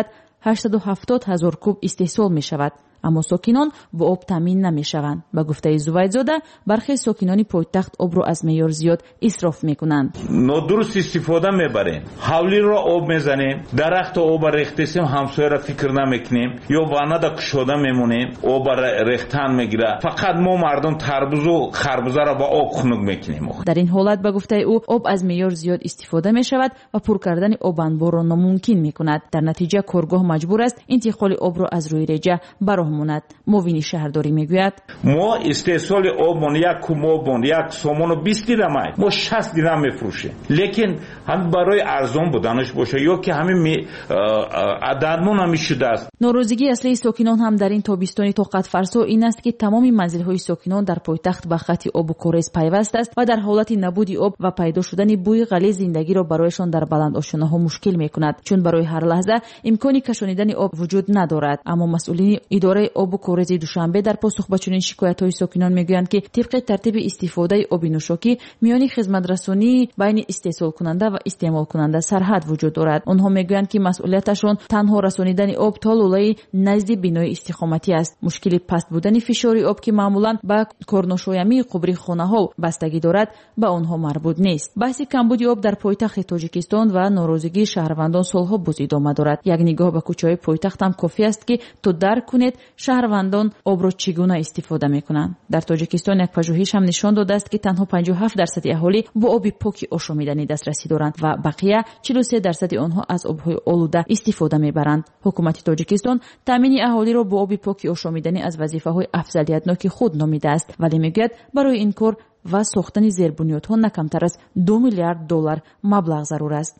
870,000 کوب استحصال می شود. اما ساکنان با آب تامین نمیشوند. به گفته زویدزاده برخی ساکنان پایتخت آب را از معیار زیاد اسراف میکنند. نادرست استفاده میبریم. حولی را آب میزنیم، درخت آب ریختیم، همسایه را فکر نمیکنیم یا وانه کشوده میمونیم، آب ریختن میگیره. فقط ما مردم تربوز و خربوزه را با آب خنک میکنیم. در این حالت به گفته او آب از معیار زیاد استفاده میشود و پر کردن آب انبار را ناممکن میکند. در نتیجه کارگاه مجبور است انتقال آب را از روی ریجه براه ماند. موینی شهرداری میگوید ما استحصال آبون یک کومون یک سومونو 20 درهم ما 60 درهم میفروشیم، لیکن هم برای ارزان بودنش باشه یا که همین عددمون هم شده است. ناراضگی اصلی ساکنان هم در این تابستان طاقت فرسا این است که تمام منزل‌های ساکنان در پایتخت به خط آب و کورز پیوست است و در حالت نبود آب و پیدا شدن بوی غلیظ زندگی را برایشان در بلند آشیانه‌ها مشکل میکند، چون برای هر لحظه امکانی کشانیدن آب وجود ندارد. اما مسئولین اداره آب و کورز دوشنبه در پاسخ به چنین شکایت‌های ساکنان میگویند که طبق ترتیب استفاده آب نوشاکی میان خدمت رسانی بین استحصال کننده و استعمال کننده سرحد وجود دارد. آنها میگویند که مسئولیتشان تنها رسانیدن آب تا لولای نزد بینای استقامتی است. مشکل پست بودن فشار آب که معمولا به کارنشایمی قبری خانه‌ها بستگی دارد به آنها مربوط نیست. بحث کمبود آب در پایتخت تاجیکستان و ناراضگی شهروندان سالها باز ادامه دارد. یک نگاه به کوچه‌های پایتخت هم کافی است که تو درک کنید شهروندان آب را چگونه استفاده میکنند. در تاجیکستان یک پژوهش هم نشان داده است که تنها 57% اهالی با آب پاک آشامیدنی دسترسی دارند و بقیه 43% آنها از آبهای آلوده استفاده میبرند. حکومت تاجیکستان تامین اهالی را با آب پاک آشامیدنی از وظیفه‌های افضلیتناک خود نامیده است، ولی میگوید برای این کار و ساختن زیربنیادها نه کمتر از 2 میلیارد دلار مبلغ ضرور است.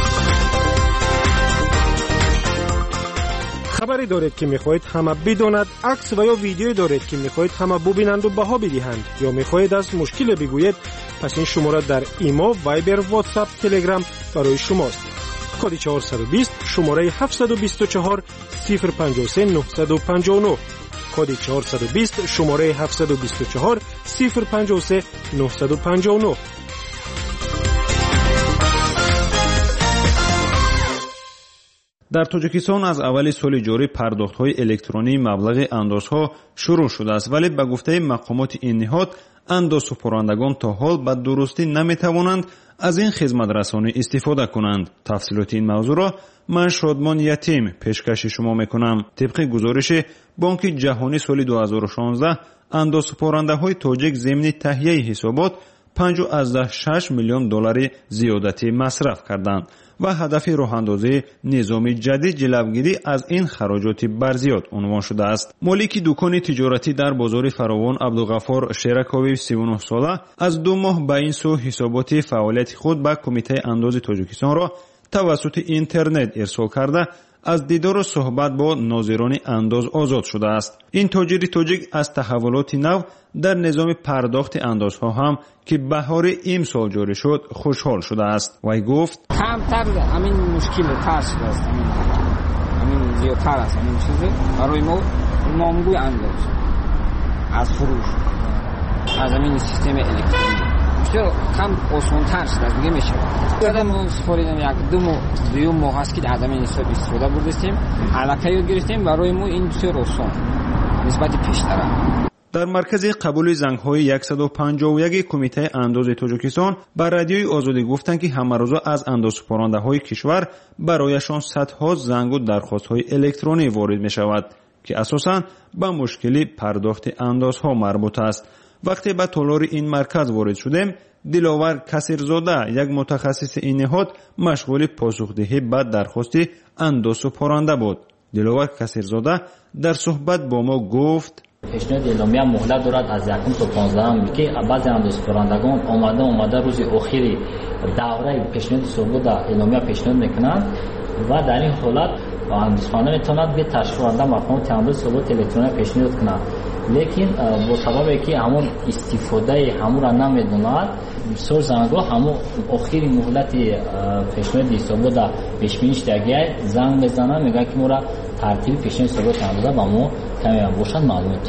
خبری دارید که میخواهید همه بداند، عکس و یا ویدیو دارید که میخواهید همه ببینند و بها بدهند یا میخواهید از مشکل بگویید، پس این شماره در ایما، وایبر، واتساپ، تلگرام برای شماست. کد 420 شماره 724 053 959 کد 420 شماره 724 053 959. در تاجیکستان از اول سال جاری پرداخت‌های الکترونی مبلغ اندازها شروع شده است، ولی به گفته مقامات این نهاد اندازه‌پرندگان تا حال به درستی نمی‌توانند از این خدمت رسانی استفاده کنند. تفصیلات این موضوع را من شادمان یتیم پیشکش شما میکنم. طبق گزارش بانک جهانی سال 2016 اندازه‌پرنده‌های تاجیک ضمن تهیه حسابات 5.6 میلیون دلار زیادتی مصرف کردند و هدف راه‌اندازی نظام جدید جلوگیری از این خراجات برزیاد عنوان شده است. مالک دکان تجارتی در بازار فراوان عبدالغفار شیرکاوی 39 ساله از 2 ماه به این سو حسابات فعالیت خود به کمیته انداز تاجیکستان را توسط اینترنت ارسال کرده از دیدار و صحبت با ناظران انداز آزاد شده است. این تاجر تاجیک از تحولات نو در نظام پرداخت اندازها هم که بهار امسال جاری شد خوشحال شده است. وی گفت کمتر همین مشکل ترس است، همین زیادتر است، همین چیزه برای ما نامگوی انداز از فروش از همین سیستم الکترونیکی بسیار کم آسان‌تر شده دیگه میشه. ما سپاریدیم یک دو ماه هست که از همین حساب استفاده بردیم، علاقه یاد گرفتیم، برای ما این بسیار آسان نسبت پیشتر. در مرکز قبول زنگ‌های 151 کمیته انداز تاجیکستان بر رادیوی آزادی گفتند که همه روزا از اندازه‌پرنده‌های کشور برایشان صدها زنگ و درخواست‌های الکترونی وارد می‌شود که اساساً به مشکل پرداخت اندازها مربوط است. وقتی به تالار این مرکز وارد شدیم، دلاور کثیرزاده یک متخصص این نهاد مشغول پاسخدهی به درخواست اندازه‌پرنده بود. دلاور کثیرزاده در صحبت با ما گفت پیشنهاد اعلامیه مهلت دارد از 1 تا 15 که بعضی اندازه‌پرندگان آمده روز اخیری دوره پیشنهاد ثبوت اعلامیه پیشنهاد میکنند و در این حالت اندازه‌خانه میتواند به تشکیل‌دهنده مقامات انداز ثبوت الکترونیکی پیشنهاد کند، لیکن با سبب که همون استفاده همون را نمیدوند بسیار زنگ‌ها همون اخیری مهلت پیشنهاد ثبوت پیش‌بینیش دیگه زنگ میزنن، میگن که ما را ترتیب پیشنهاد ثبوت اندازه با ما کمی باشد معلوماتی.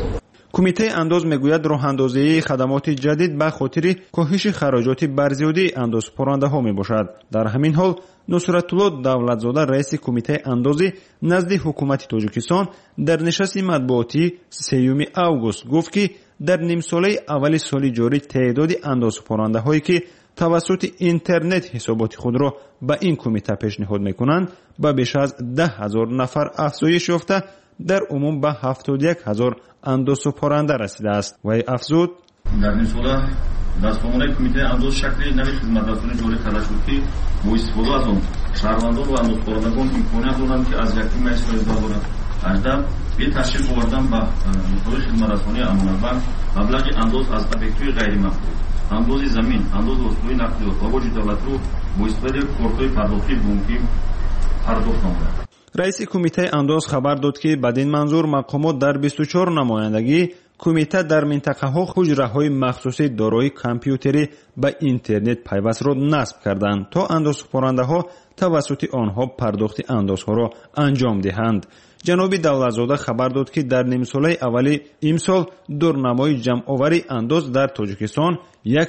کمیته اندوز میگوید راهاندازی خدمات جدید به خاطر کاهش خراجات برزیادی اندوزپرنده‌ها میباشد. در همین حال نصرتالله دولتزاده رئیس کمیته اندازی نزد حکومت تاجیکستان در نشست مطبوعاتی 3 اوگوست گفت که در نیم ساله اول سال جاری تعداد اندازپرنده‌هایی که توسط اینترنت حسابات خود را به این کمیته پیشنهاد میکنند به بیش از 10,000 نفر افزایش یافته در عموم به 71,000 اندازپرنده رسیده است. و افزود در نیم ساله دستگاه کمیته انداز شکلی نوی خدمترسانی جاری کرده شد که با استفاده از آن شهروندان و اندازپرندگان امکانیت دارند که از یکی ماه سال 2018 به تشریف آوردن به نقطه خدمترسانی امانتبانک مبلغ انداز از ابیکت‌های غیر مقبول، انداز زمین، انداز وسیله نقلیات و باج دولت رو با استفاده کارت‌های پرداختی بانکی پرداخت نموده. رئیس کمیته انداز خبر داد که بدین منظور مقامات در 24 نمایندگی کمیته در منطقه ها حجره مخصوصی دارای کامپیوتری به اینترنت پیوست را نصب کردند تا اندازپرنده ها توسط آنها پرداخت اندازها را انجام دهند. جناب دولتزاده خبر داد که در نیم ساله اولی امسال دورنمای جمع‌آوری انداز در تاجیکستان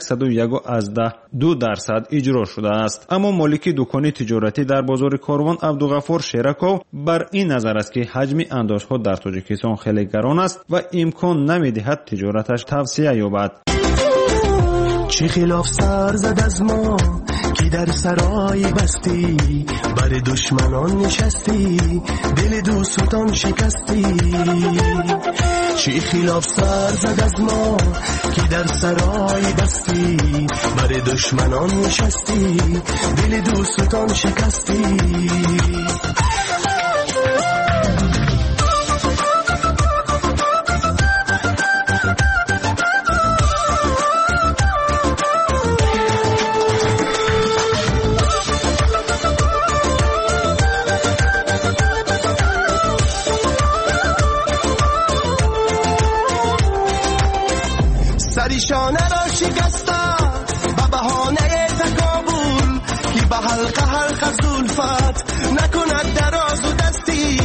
101.2% اجرا شده است. اما مالک دکان تجارتی در بازار کاروان عبدالغفور شیرکو بر این نظر است که حجم اندازها در تاجیکستان خیلی گران است و امکان نمی‌دهد تجارتش توسعه یابد. چه خلاف سر زد از ما که در سرای بستی، بر دشمنان نشستی، دل دوستان شکستی. چه خلاف سر زد از ما که در سرای بستی، بر دشمنان نشستی، دل دوستان شکستی. سریشانه را شکسته به بهانه تکابل، که به حلقه حلقه زلفت نکند دراز و دستی.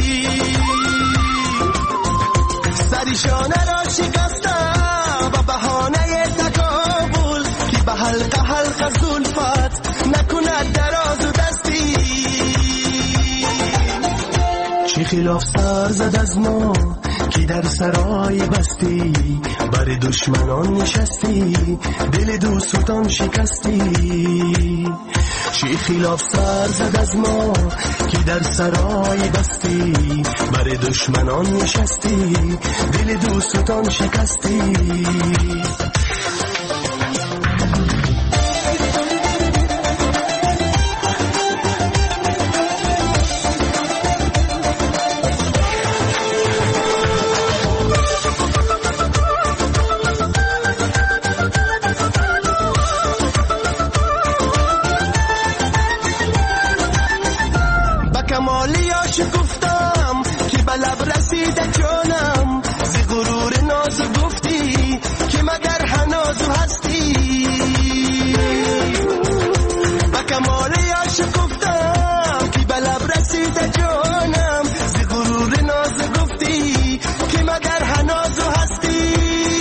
سریشانه را شکسته به بهانه تکابل، که به حلقه حلقه زلفت نکند دراز و دستی. چه خلاف سر زد از ما که در سرای بستی، بر دشمنان نشستی، دل دوستان شکستی. چه خلاف سر زد از ما که در سرای بستی، بر دشمنان نشستی، دل دوستان شکستی. گفتم که به لب رسیده جانم، ز غرور ناز گفتی که مگر هنازو هستی. به کمال یاش گفتم که به لب رسیده جانم، ز غرور ناز گفتی که مگر هنازو هستی.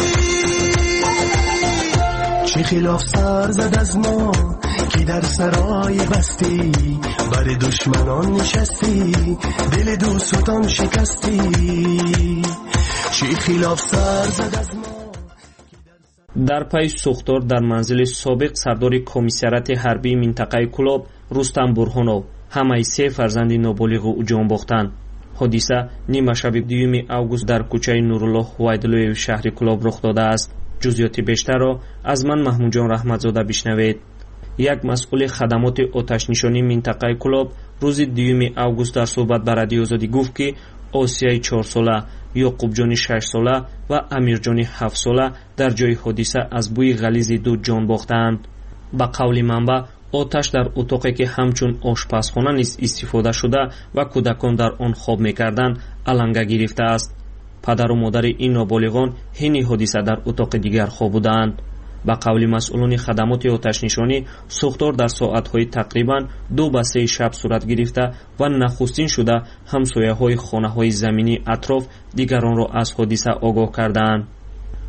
چه خلاف سر زد از ما که در سرای بستی، بر دشمنان نشستی، دل دوستان شکستی. چه خلاف سر زد از ما. در پای سوختار در منزل سابق سردار کمیسیرات حربی منطقه کلاب رستم برهانов همه 3 فرزند نابالغ او جان باختند. حادثه نیمه شب 2 اوگوست در کوچه نورالله وایدلوی شهر کلاب رخ داده است. جزئیات بیشتر را از من محمود جان رحمتزاده بشنوید. یک مسئول خدمات آتش نشانی منطقه کلاب روز 2 اوگوست در صحبت با رادیو آزادی گفت که آسیای 4 ساله، یعقوب جان 6 ساله و امیر جان 7 ساله در جای حادثه از بوی غلیظ دود جان باختند. با قول منبع آتش در اتاقی که همچون آشپزخانه نیز استفاده شده و کودکان در آن خواب می‌کردند علنگه گرفته است. پدر و مادر این نابالغان حین حادثه در اتاق دیگر خواب بودند. با قول مسئولان خدمات آتش نشانی سوختار در ساعت‌های تقریباً 2-3 شب صورت گرفته و نخستین شده همسایه‌های خانه‌های زمینی اطراف دیگران را از حادثه آگاه کردند.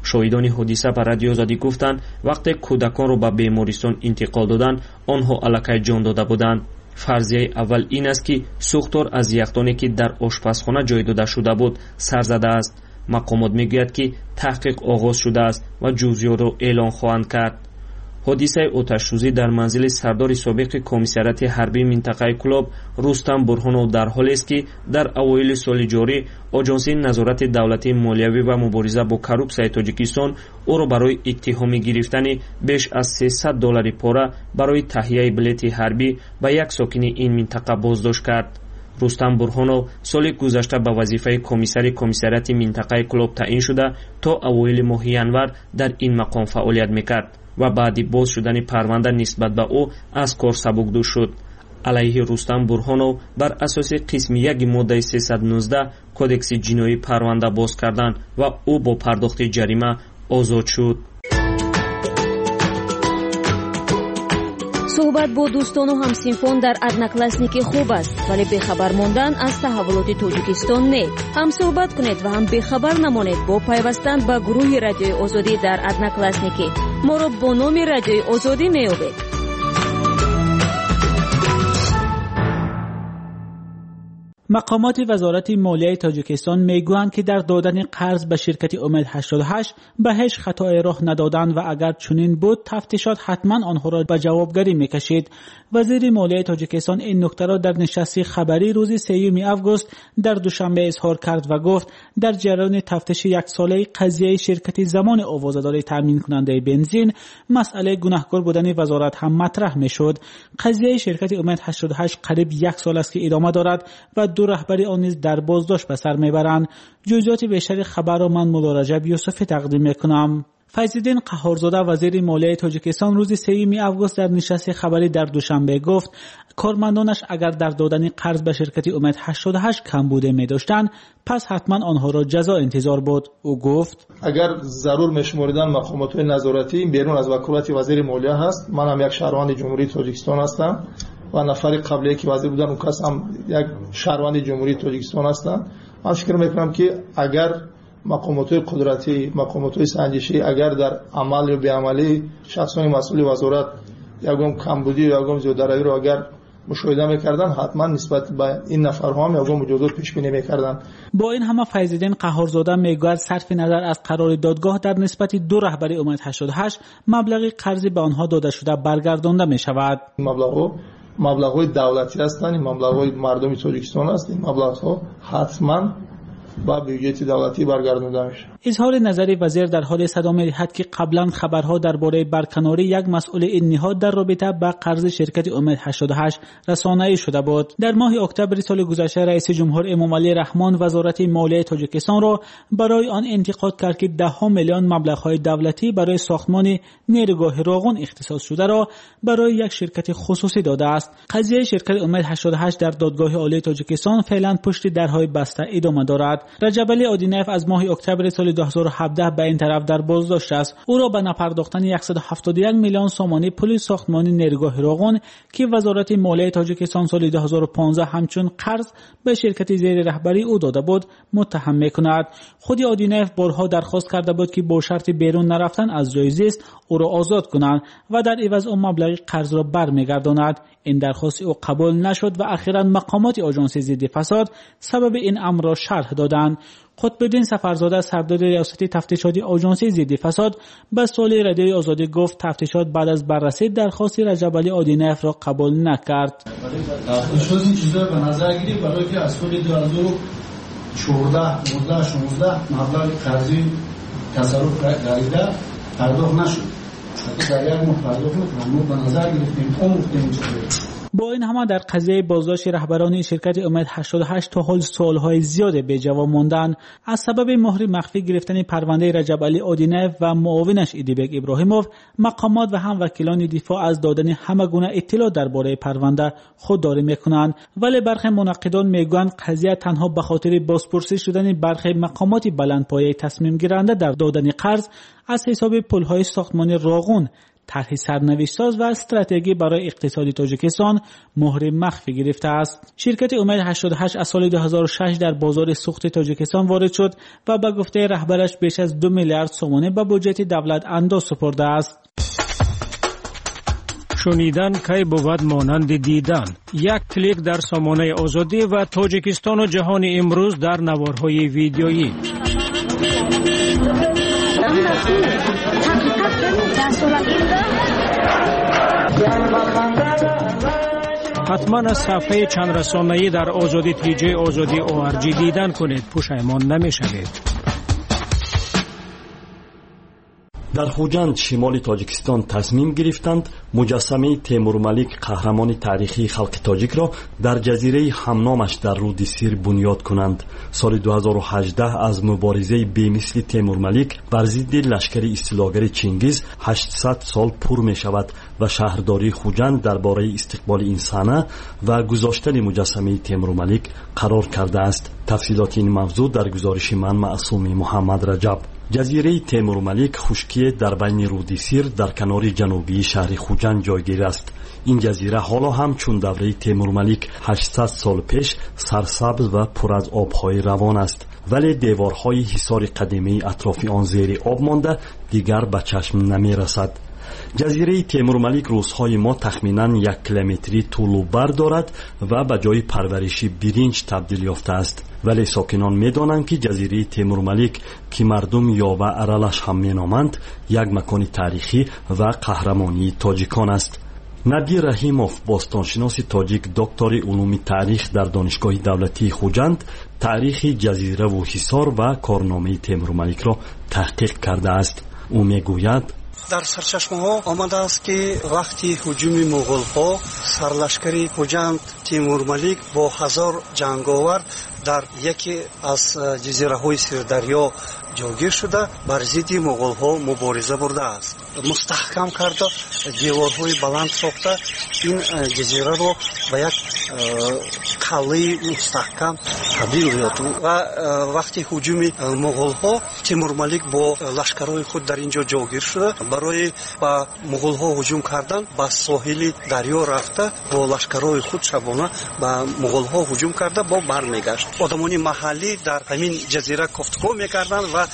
شاهدان حادثه به رادیو آزادی گفتند وقتی کودکان را به بیمارستان انتقال دادند آنها الکی جان داده بودند. فرضیه اول این است که سوختار از یخدانی که در آشپزخانه جای داده شده بود سر زده است. مقامات میگوید که تحقیق آغاز شده است و جزئیات را اعلان خواهند کرد. حادثه آتش‌سوزی در منزل سردار سابق کمیسریات حربی منطقه کلاب رستم برهانов در حالی است که در اوایل سال جاری آژانس نظارت دولتی مالیوی و مبارزه با کروپسیای تاجیکستان او را برای اتهام گرفتن بیش از $300 پاره برای تهیه بلیط حربی به یک ساکن این منطقه بازداشت کرد. رستم برهانов سال گذشته به وظیفه کمیسریات منطقه کلاب تعیین شده تا اوایل ماه ینور در این مقام فعالیت میکرد و بعدی باز شدن پرونده نسبت به او از کار سبکدوش شد. علیه رستم برهانov بر اساس قسم 1 ماده 319 کدکس جنایی پرونده باز کردند و او با پرداخت جریمه آزاد شد. صحبت با دوستان و همسنفان در одноклассники خوب است ولی بخبر ماندن از تحولات تاجیکستان نه. هم صحبت کنید و هم بخبر نمانید با پیوستن به گروه رادیوی آزادی در одноклассники. ما را با نام رادیوی آزادی میابید. مقامات وزارت مالیه تاجیکستان میگویند که در دادن قرض به شرکت امید 88 به هیچ خطای راه ندادند و اگر چنین بود تفتیشات حتما آنها را به جوابگری میکشید. وزیر مالیه تاجیکستان این نکته را در نشست خبری روز 3 آگوست در دوشنبه اظهار کرد و گفت در جریان تفتیش یک ساله قضیه شرکت زمان آوازه‌داری تامین کننده بنزین مسئله گناهکار بودن وزارت هم مطرح میشد. قضیه شرکت امید 88 قریب یک سال است که ادامه دارد و دو رهبری آن نیز در بازداشت به سر میبرند. جزئیات بیشتر خبر را من مولا رجب یوسفی تقدیم میکنم. فیض‌الدین قهارزاده وزیر مالیه تاجیکستان روز 3 آگوست در نشست خبری در دوشنبه گفت کارمندانش اگر در دادن قرض به شرکت امید 88 کم بوده می‌داشتند پس حتما آنها را جزا انتظار بود. او گفت اگر ضرور میشمردن مقامات نظارتی بیرون از وکالت وزیر مالیه هست. من هم یک شهروند جمهوری تاجیکستان هستم و نفر قبلی که وزیر بودن اون کس هم یک شهروند جمهوری تاجیکستان هستند. من فکر میکنم که اگر مقامات قدرتی، مقامات سنجشی اگر در عمل یا بی‌عملی شخصان مسئول وزارت یکم کمبودی یا یکم زیاده‌روی رو اگر مشاهده میکردن حتما نسبت به این نفرها هم یکم مجازات پیش بینی میکردن. با این همه فیض‌الدین قهارزاده میگوید صرف نظر از قرار دادگاه در نسبت دو رهبری امید 88 مبلغ قرضی به آنها داده شده برگردانده میشود. مبلغ‌های دولتی هستند، مبلغ‌های مردم تاجیکستان است. این مبلغ‌ها حتما با بودجه دولتی برگردانده میشه. اظهار نظر وزیر در حال صدا می‌دهد که قبلا خبرها درباره برکناری یک مسئول این نهاد در رابطه با قرض شرکت امید 88 رسانه‌ای شده بود. در ماه اکتبر سال گذشته رئیس جمهور امامعلی رحمان وزارت مالیه تاجیکستان را برای آن انتقاد کرد که 10 میلیون مبلغ‌های دولتی برای ساختمان نیروگاه راغون اختصاص شده را برای یک شرکت خصوصی داده است. قضیه شرکت امید 88 در دادگاه عالی تاجیکستان فعلا پشت درهای بسته ادامه دارد. رجبعلی آدینایف از ماه اکتبر سال 2017 به این طرف در بازداشت است. او را به نپرداختن 171 میلیون سومانی پول ساختمان نیروگاه راغون که وزارت مالیه تاجیکستان سال 2015 همچون قرض به شرکت زیر رهبری او داده بود متهم می‌کند. خود آدینایف بارها درخواست کرده بود که با شرط بیرون نرفتن از جای زیست او را آزاد کنند و در عوض آن مبلغ قرض را برمیگرداند. این درخواست او قبول نشد و اخیراً مقامات آژانس ضد فساد سبب این امر را شرح دادند. قطب‌الدین سفرزاده سردار ریاست تفتیشات آژانس ضد فساد به سال رادیوی آزادی گفت تفتیشات بعد از بررسی درخواست رجبعلی آدینایف را قبول نکرد. تفتیشات این چیزا به نظر گیری برای که از سال 2014 16 مبلغ قرضی تصرف گردیده پرداخت نشد. حتی در یک ماه پرداخت نکنم به نظر گرفتیم اون گفتیم چیزی. با این همه در قضیه بازداشت رهبران شرکت امید 88 تا حال سالهای زیاد به جواب ماندن از سبب مهر مخفی گرفتن پرونده رجبعلی آدینایف و معاونش ایدیبک ابراهیموف مقامات و هم وکیلان دفاع از دادن همه گونه اطلاع درباره پرونده خودداری میکنند. ولی برخی منقدان میگویند قضیه تنها به خاطر بازپرسی شدن برخی مقامات بلندپایه تصمیم گیرنده در دادن قرض از حساب پولهای ساختمان راغون طرح سرنوشت‌ساز و استراتژی برای اقتصاد تاجیکستان مهر مخفی گرفته است. شرکت امید 88 از سال 2006 در بازار سوخت تاجیکستان وارد شد و به گفته رهبرش بیش از 2 میلیارد سومانه به بودجت دولت انداز سپرده است. شنیدن کی بود مانند دیدن. یک کلیک در سامانه آزادی و تاجیکستان و جهان امروز در نوارهای ویدیویی. حتما از صفحه چند رسانه‌ای در آزادی تیجی آزادی ORG دیدن کنید، پشیمان نمی‌شوید. در خوجند شمال تاجیکستان تصمیم گرفتند مجسمه تیمورملیک قهرمان تاریخی خلق تاجیک را در جزیره همنامش در رود سیر بنیاد کنند. سال 2018 از مبارزه بی‌مثل تیمورملیک بر ضد لشکر استیلاگر چنگیز 800 سال پر می شود و شهرداری خوجند درباره استقبال این صحنه و گذاشتن مجسمه تیمورملیک قرار کرده است. تفصیلات این موضوع در گزارش من معصوم محمد رجب. جزیره تیمورملیک خشکی در بین رود سیر در کنار جنوبی شهر خوجند جایگیر است. این جزیره حالا هم چون دوره تیمورملیک 800 سال پیش سرسبز و پر از آبهای روان است، ولی دیوارهای حصار قدیمی اطراف آن زیر آب مانده دیگر به چشم نمی رسد. جزیره تیمورملیک روزهای ما تخمیناً 1 کیلومتری طول و بر دارد و به جای پرورشی برنج تبدیل یافته است، ولی ساکنان می‌دانند که جزیره تیمورملیک که مردم یاوه ارالش هم می‌نامند یک مکان تاریخی و قهرمانی تاجیکان است. نادیر رحیموف باستانشناس تاجیک دکتر علوم تاریخ در دانشگاه دولتی خوجند تاریخ جزیره و حصار و کارنامه تیمورملیک را تحقیق کرده است. او میگوید در سرچشمه‌ها آمده است که وقتی هجوم مغول‌ها سرلشکری خوجند تیمورملیک با 1000 جنگاور در یکی از جزیره‌های سردریا جوگیر شده بر ضد مغول‌ها مبارزه برده است. مستحکم کرده دیوارهای بلند ساخته این جزیره را به یک قلعه مستحکم تبدیل کرد و وقتی هجوم مغول‌ها تیمورملیک با لشکرهای خود در اینجا جوگیر شده برای با مغول‌ها هجوم کردن به ساحل دریا رفته با لشکرهای خود شبانه به مغول‌ها هجوم کرده با برمیگشت. آدمانی محلی در همین جزیره گفتگو می‌کردند و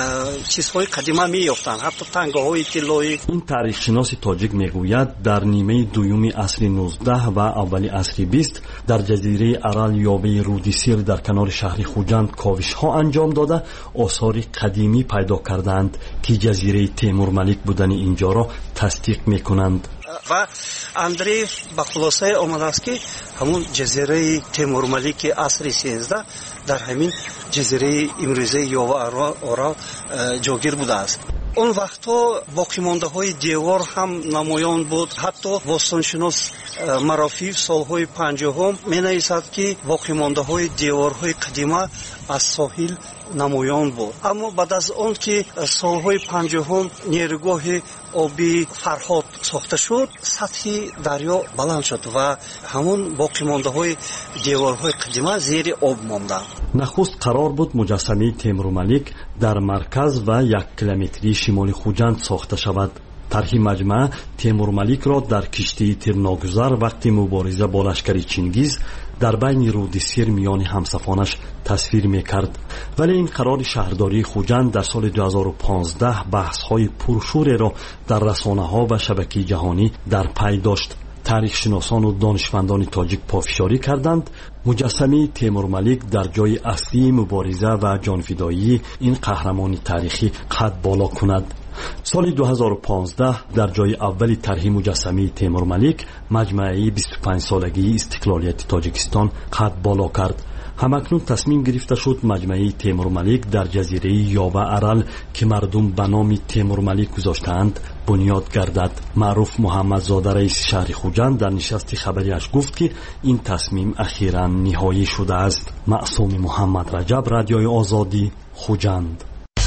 چیزهای قدیمی می‌یافتند، حتی تنگه‌های طلایی. این تاریخشناس تاجیک میگوید در نیمه دوم عصر 19 و اول عصر 20 در جزیره ارال یابه رود سیر در کنار شهر خوجند کاوش‌ها انجام داده آثار قدیمی پیدا کردند که جزیره تیمورملیک بودن اینجا را تصدیق می‌کنند. و اندری با خلاصه آمده است که همون جزیره تیمورملیک عصر 13 در همین جزیره امروزه یاوه ارال جاگیر بوده است. اون وقتا باقی مانده های دیوار هم نمایان بود. حتی باستانشناس مرافی سالهای 50 می نویسد که باقی مانده های دیوارهای قدیمه از ساحل نمایان بود. اما بعد از اون که سالهای 50 نیروگاه آبی فرهاد ساخته شد سطح دریا بلند شد و همون باقی مانده های دیوارهای قدیمه زیر آب مانده. نخست قرار بود مجسمه تیمورملیک در مرکز و 1 کیلومتری شمال خوجند ساخته شود. طرح مجمع تیمورملیک را در کشتی تیرناگذر وقتی مبارزه با لشکر چنگیز در بین رود سیر میان همسفانش تصویر میکرد، ولی این قرار شهرداری خوجند در سال 2015 بحث‌های پرشور را در رسانه‌ها و شبکه جهانی در پی داشت. تاریخ شناسان و دانشمندان تاجیک پافشاری کردند مجسمه تیمورملیک در جای اصلی مبارزه و جانفدایی این قهرمان تاریخی قد بالا کند. سال 2015 در جای اولی طرح مجسمه تیمورملیک مجمع 25 سالگی استقلالیت تاجیکستان قد بالا کرد. همکنون تصمیم گرفته شد مجمع تیمورملیک در جزیره یاوه ارال که مردم به نام تیمورملیک گذاشتند بنیاد گردد. معروف محمدزاده رئیس شهر خوجند در نشست خبریش گفت که این تصمیم اخیراً نهایی شده است. معصوم محمد رجب، رادیوی آزادی، خوجند.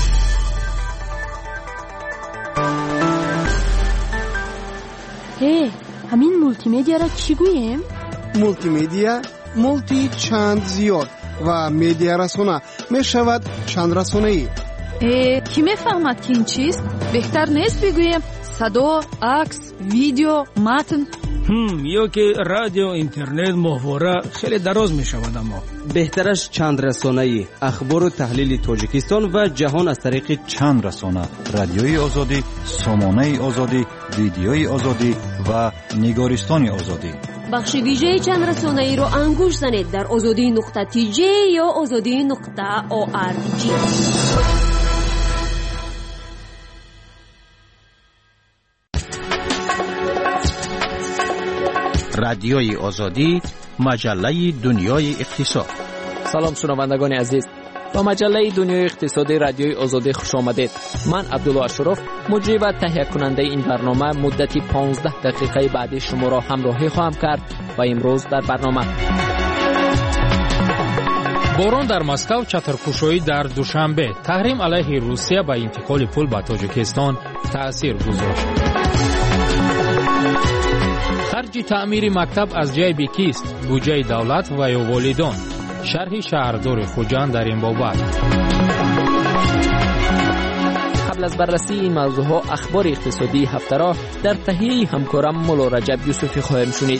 همین مولتی مدیا را چی گوییم؟ مولتی مدیا مولتی چند زیاد و مدیا رسانه می شود چند رسانه‌ای. کی میفهمد که این چیست؟ بهتر نیست بگویم صدا، عکس، ویدیو، متن. یا که رادیو، اینترنت، ماهواره خیلی دراز می شود. اما بهترش چند رسانه‌ای اخبار و تحلیل تاجیکستان و جهان از طریق چند رسانه: رادیوی آزادی، سامانه آزادی، ویدیوی آزادی و نگارستان آزادی. بخش ویژه چند رسانه‌ای رو انگوش زنید در azadi.tj یا azadi.org. رادیوی آزادی، مجله دنیای اقتصاد. سلام شنوندگان عزیز، با مجله دنیای اقتصادی رادیوی آزادی خوش آمدید. من عبدالله اشرف، مجری و تهیه کننده این برنامه، مدتی 15 دقیقه بعد شما را همراهی خواهم کرد و امروز در برنامه: باران در مسکو، چترکشایی در دوشنبه، تحریم علیه روسیه به انتقال پول به تاجیکستان تأثیر گذاشت. خرج تعمیر مکتب از جیب کیست؟ بودجه دولت و یا والدان؟ شرح شهردار خوجند در این بابت. قبل از بررسی این موضوعها اخبار اقتصادی هفته را در تهیه همکارم مولا رجب یوسفی خواهیم شنید.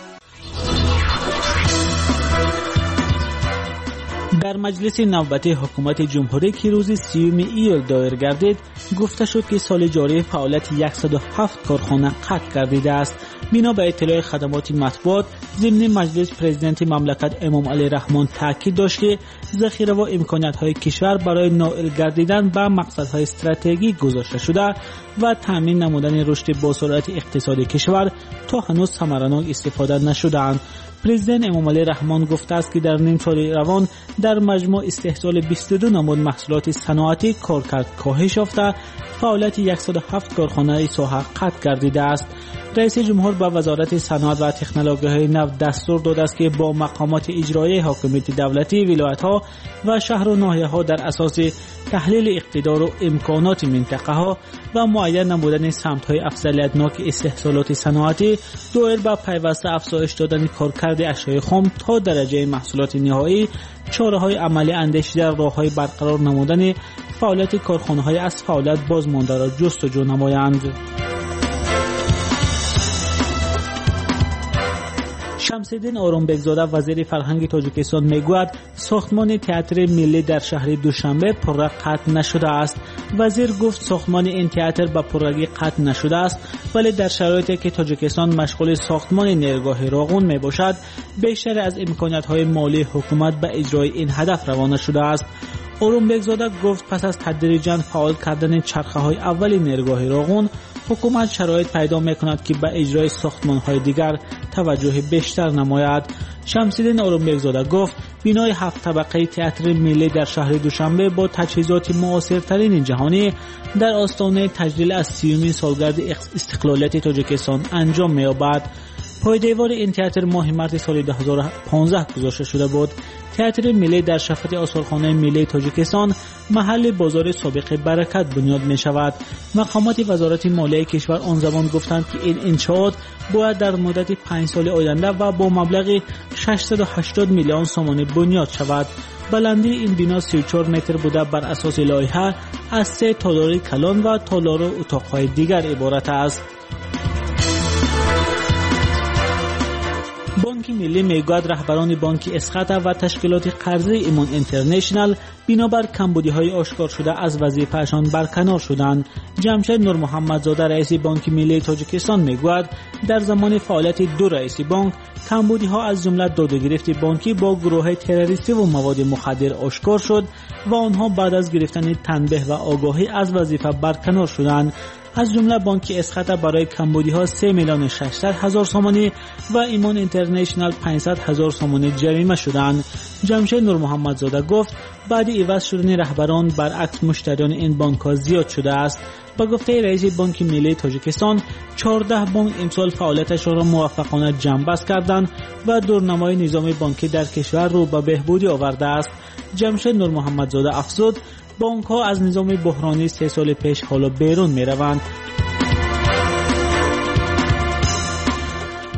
در مجلس نوبتی حکومت جمهوری که روز 30 ایول دایر گردید، گفته شد که سال جاری فعالیت 107 کارخانه قطع گردیده است. بنا به اطلاع خدمات مطبوعات، ضمن مجلس پرزیدنت مملکت امام علی رحمان تاکید داشت که ذخیره و امکانات‌های کشور برای نائل گردیدن به مقصدهای استراتژیک گذاشته شده و تامین نمودن رشد با سرعت اقتصادی کشور تا هنوز ثمره‌ناک استفاده نشده‌اند. پرزیدنت امام علی رحمان گفته است که در نیم سال روان در مجموع استحصال 22 نمود محصولات صنعتی کارکرد کاهش یافته، فعالیت 107 کارخانه ساحه قطع گردیده است. رئیس جمهور به وزارت صنعت و تکنولوژی‌های نو دستور داده است که با مقامات اجرایی حاکمیت دولتی، ولایت‌ها و شهر و ناحیه‌ها در اساس تحلیل اقتدار و امکانات منطقه‌ها و معین نمودن سمت‌های افضلیت‌ناک استحصالات صنعتی، دایر به پیوسته افزایش دادن کارکرد اشیاء خام تا درجه محصولات نهایی، چاره‌های عملی اندیشیده راه‌های برقرار نمودن فعالیت کارخانه‌های از فعالیت بازمانده را جستجو نمایند. شمس‌الدین آرامبگزاده وزیر فرهنگ تاجیکستان میگوید ساختمان تئاتر ملی در شهر دوشنبه پررنگ قطع نشده است. وزیر گفت ساختمان این تئاتر به پررنگی قطع نشده است، ولی در شرایطی که تاجیکستان مشغول ساختمان نیرگاه راغون می باشد، بیشتر از امکانات‌های مالی حکومت به اجرای این هدف روانه شده است. آرامبگزاده گفت پس از تدریجاً فعال کردن چرخه‌های اول نیرگاه راغون، حکومت شرایط پیدا می‌کند که به اجرای ساختمان‌های دیگر توجه بیشتر نماید. شمس‌الدین آرامبگزاده گفت بنای 7 طبقه تئاتر ملی در شهر دوشنبه با تجهیزات معاصرترین جهانی در آستانه تجلیل از 30مین سالگرد استقلالیت تاجیکستان انجام می‌یابد. پایدیوار این تئاتر ماه مارس سال 2015 گذاشته شده بود. تئاتر ملی در شفت آثارخانه ملی تاجیکستان محل بازار سابق برکت بنیاد می شود. مقامات وزارت مالیه کشور آن زمان گفتند که این انشاءات باید در مدت 5 سال آینده و با مبلغ 680 میلیون سوم بنیاد شود. بلندی این بنا 34 متر بوده. بر اساس لایحه از 3 تالار کلان و تالار اتاق‌های دیگر عبارت است. بانک ملی میگوید رهبران بانک اسخط و تشکیلات قرضه ایمان اینترنشنال بنابر کمبودی‌های آشکار شده از وظیفه‌شان برکنار شدند. جمشید نور محمدزاده رئیس بانک ملی تاجیکستان میگوید در زمان فعالیت دو رئیس بانک کمبودی‌ها از جمله دادگرفت بانکی با گروه تروریستی و مواد مخدر آشکار شد و آنها بعد از گرفتن تنبیه و آگاهی از وظیفه برکنار شدند. از جمله بانک اسخط برای کمبودی‌ها 3,600,000 سومانی و ایمان اینترنشنال 500,000 سومانی جریمه شدند. جمشید نور محمدزاده گفت بعد عوض شدن رهبران برعکس مشتریان این بانک‌ها زیاد شده است. با گفته رئیس بانک ملی تاجیکستان 14 بانک امسال فعالیتشان را موفقانه جنببست کردند و دورنمای نظام بانکی در کشور رو به بهبودی آورده است. جمشید نور محمدزاده افزود بانک ها از نظام بحرانی 3 سال پیش حالا بیرون می روند.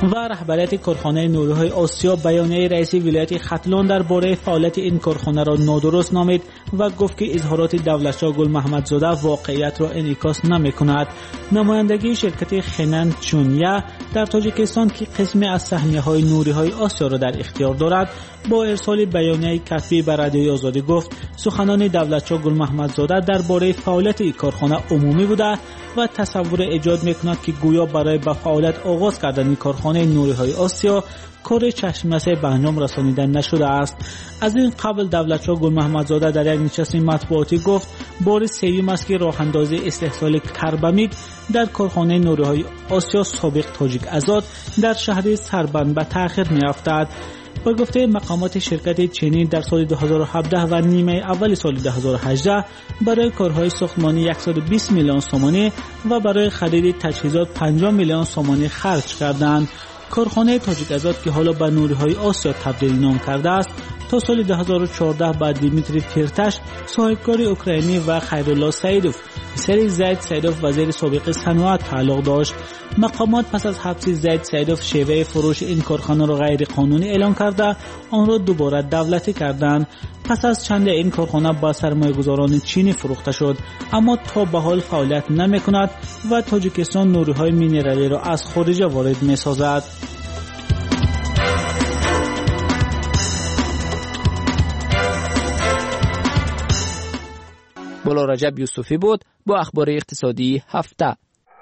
و رهبریت کارخانه نوریهای آسیا بیانیه رئیس ولایت ختلان درباره فعالیت این کارخانه را نادرست نامید و گفت که اظهارات دولتشاه گل محمدزاده واقعیت را انعکاس نمی‌کند. نمایندگی شرکت خنن چونیا در تاجیکستان که قسمی از سهمیه‌های نوریهای آسیا را در اختیار دارد با ارسال بیانیه کتبی به رادیوی آزادی گفت سخنان دولتشاه گل محمدزاده درباره فعالیت این کارخانه عمومی بوده و تصور ایجاد می‌کند که گویا برای به فعالیت آغاز کردن کارخانه نوریهای آسیا کار چشم‌بسته به انجام رسانیده نشده است. از این قبل دولتشاه گل محمدزاده در یک نشست مطبوعاتی گفت بار سوم است که راه اندازی استحصال کربامید در کارخانه نوریهای آسیا سابق تاجیک آزاد در شهر سربند به تأخیر می‌افتد. با گفته مقامات شرکت چینی در سال 2017 و نیمه اول سال 2018 برای کارهای ساختمانی 120 میلیون سومانی و برای خرید تجهیزات 50 میلیون سومانی خرج کردند. کارخانه تاجیک آزاد که حالا به نوریهای آسیا تبدیل نام کرده است تا سال 2014 با دیمیتری فیرتاش صاحبکار اوکراینی و خیرالله سیدوف پسر زید سیدوف وزیر سابق صنعت تعلق داشت. مقامات پس از حبس زید سیدوف شیوه فروش این کارخانه را غیر قانونی اعلام کرده آن را دوباره دولتی کردند. پس از چند این کارخانه با سرمایه‌گذاران چینی فروخته شد اما تا به حال فعالیت نمی‌کند و تاجیکستان نوری‌های مینرالی را از خارج وارد می‌سازد. بولا رجب یوسفی بود با اخبار اقتصادی هفته.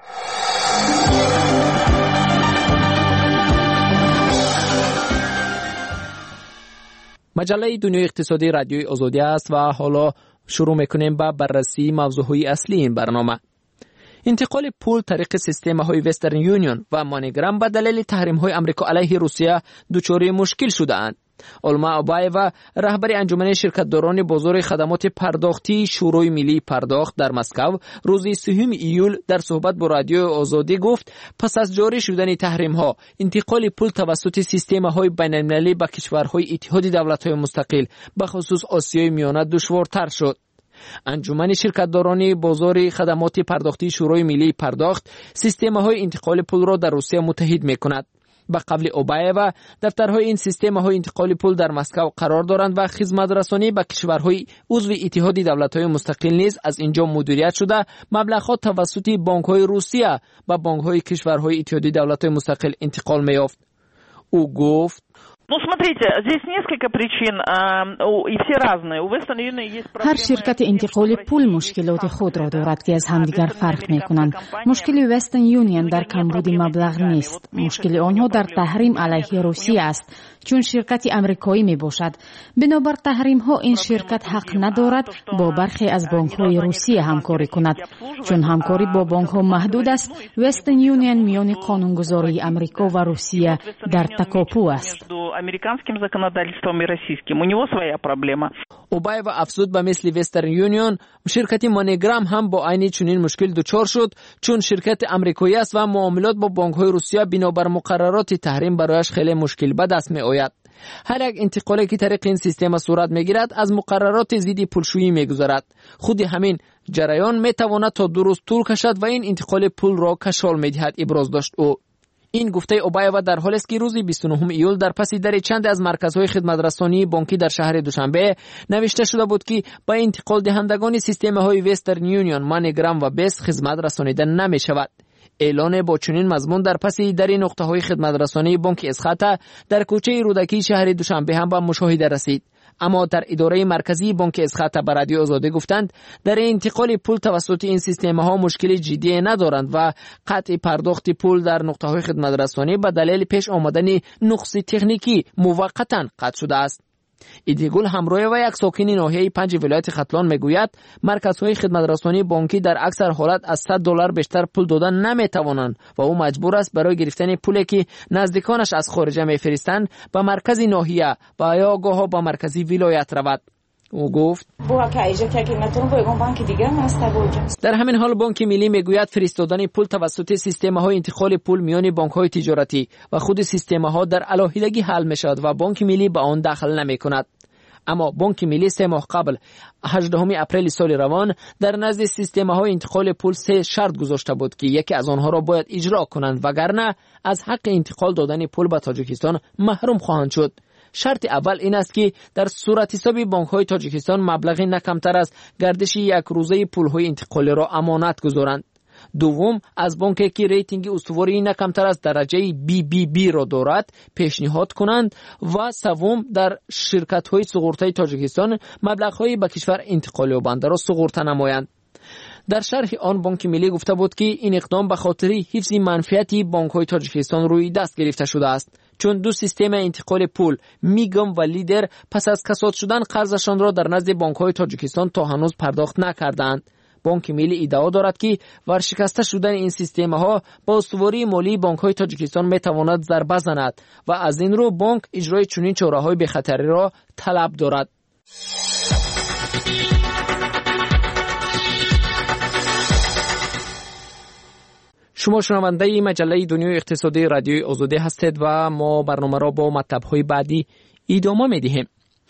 مجله دنیای اقتصادی رادیوی آزادی است و حالا شروع میکنیم با بررسی موضوعهای اصلی این برنامه. انتقال پول طریق سیستم‌های وسترن یونیون و مانیگرام به دلیل تحریم‌های آمریکا علیه روسیه دچار مشکل شده‌اند. علما ابایوا رهبر انجمن شرکت‌داران بازار خدمات پرداختی شورای ملی پرداخت در مسکو روز 3 ایول در صحبت با رادیو آزادی گفت پس از جاری شدن تحریم‌ها انتقال پول توسط سیستم‌های بین‌المللی به کشورهای اتحاد دولت‌های مستقل به خصوص آسیای میانه دشوارتر شد. انجمن شرکت‌داران بازار خدمات پرداختی شورای ملی پرداخت سیستم‌های انتقال پول را در روسیه متحد می‌کند. به قبل اوبایوا دفترهای این سیستم‌های انتقال پول در مسکو قرار دارند و خدمات رسانی به کشورهای عضو اتحاد دولت‌های مستقل نیز از اینجا مدیریت شده مبلغ‌ها توسط بانک‌های روسیه به بانک‌های کشورهای اتحاد دولت‌های مستقل انتقال می‌یافت. او گفت هر شرکت انتقال پول مشکلات خود را دارد که از همدیگر فرق می‌کنند. مشکل وسترن یونیون در کمبود مبلغ نیست. مشکل آنها در تحریم علیه روسیه است چون شرکتی آمریکایی میباشد. بنابر تحریم ها این شرکت حق ندارد با برخی از بانک های روسیه همکاری کند. چون همکاری با بانک ها محدود است وسترن یونیون میان قانونگذاری آمریکا و روسیه در تکاپو است. اوبایو افزود به مثل وسترن یونیون شرکت مانیگرام هم با عین چنین مشکل دچار شد چون شرکت آمریکایی است و معاملات با بانک های روسیه بنابر مقررات تحریم برایش خیلی مشکل به دست می آید. هر یک انتقالی که طریق این سیستم صورت میگیرد از مقررات ضد پولشویی میگذرد. خود همین جریان میتواند تا 2 روز طول کشد و این انتقال پول را کشال میدهد ابراز داشت او. این گفته اوبایوا در حالی است که روز 29 ایول در پس در چند از مرکزهای خدمت رسانی بانکی در شهر دوشنبه نوشته شده بود که با انتقال دهندگان سیستم‌های وسترن یونیون، مانیگرام و بیس خدمت رسانیده نمی شود. اعلان با چنین مضمون در پس در نقطه‌های خدمت رسانی بانک اسخاتا در کوچه رودکی شهر دوشنبه هم به مشاهده رسید. اما در اداره مرکزی بانک اسخاتا به رادیو آزادی گفتند در انتقال پول توسط این سیستم‌ها مشکل جدی ندارند و قطع پرداخت پول در نقطه‌های خدمت رسانی به دلیل پیش آمدن نقص تکنیکی موقتا قطع شده است. ایدیگل همراه و یک ساکن ناحیه 5 ولایت ختلان میگوید مرکزهای خدمت رسانی بانکی در اکثر حالت از $100 بیشتر پول دادن نمیتوانند و او مجبور است برای گرفتن پولی که نزدیکانش از خارج میفرستند به مرکز ناحیه و یا گاه به مرکزی ولایت رود. او گفت در همین حال بانک ملی میگوید فرستادن پول توسط سیستم‌های انتقال پول میان بانک‌های تجارتی و خود سیستم‌ها در علاهیدگی حل می‌شود و بانک ملی به آن دخل نمی‌کند. اما بانک ملی 3 ماه قبل 18 اپریل سال روان در نزد سیستم‌های انتقال پول 3 شرط گذاشته بود که یکی از آنها را باید اجرا کنند وگرنه از حق انتقال دادن پول به تاجیکستان محروم خواهند شد. شرط اول این است که در صورت حساب بانک‌های تاجیکستان مبلغی نه کمتر از گردش یک روزه پول‌های انتقالی را امانت گذارند. دوم، از بانکی که ریتینگ استواری نه کمتر از درجه BBB را دارد پیشنهاد کنند و سوم، در شرکت‌های سقورته تاجیکستان مبلغ‌های به کشور انتقال یابنده را سقورته نمایند. در شرح آن بانک ملی گفته بود که این اقدام به خاطر حفظ منفعت بانک‌های تاجیکستان روی دست گرفته شده است، چون دو سیستم انتقال پول میگم و لیدر پس از کساد شدن قرضشان را در نزد بانک‌های تاجیکستان تا هنوز پرداخت نکردند. بانک ملی ادعا دارد که ورشکسته شدن این سیستم‌ها با استواری مالی بانک‌های تاجیکستان می‌تواند ضربه زند و از این رو بانک اجرای چنین چاره‌های بی‌خطری را طلب دارد. شما شنونده مجله دنیای اقتصادی رادیوی آزادی هستید و ما برنامه را با مطلب‌های بعدی ادامه می‌دهیم.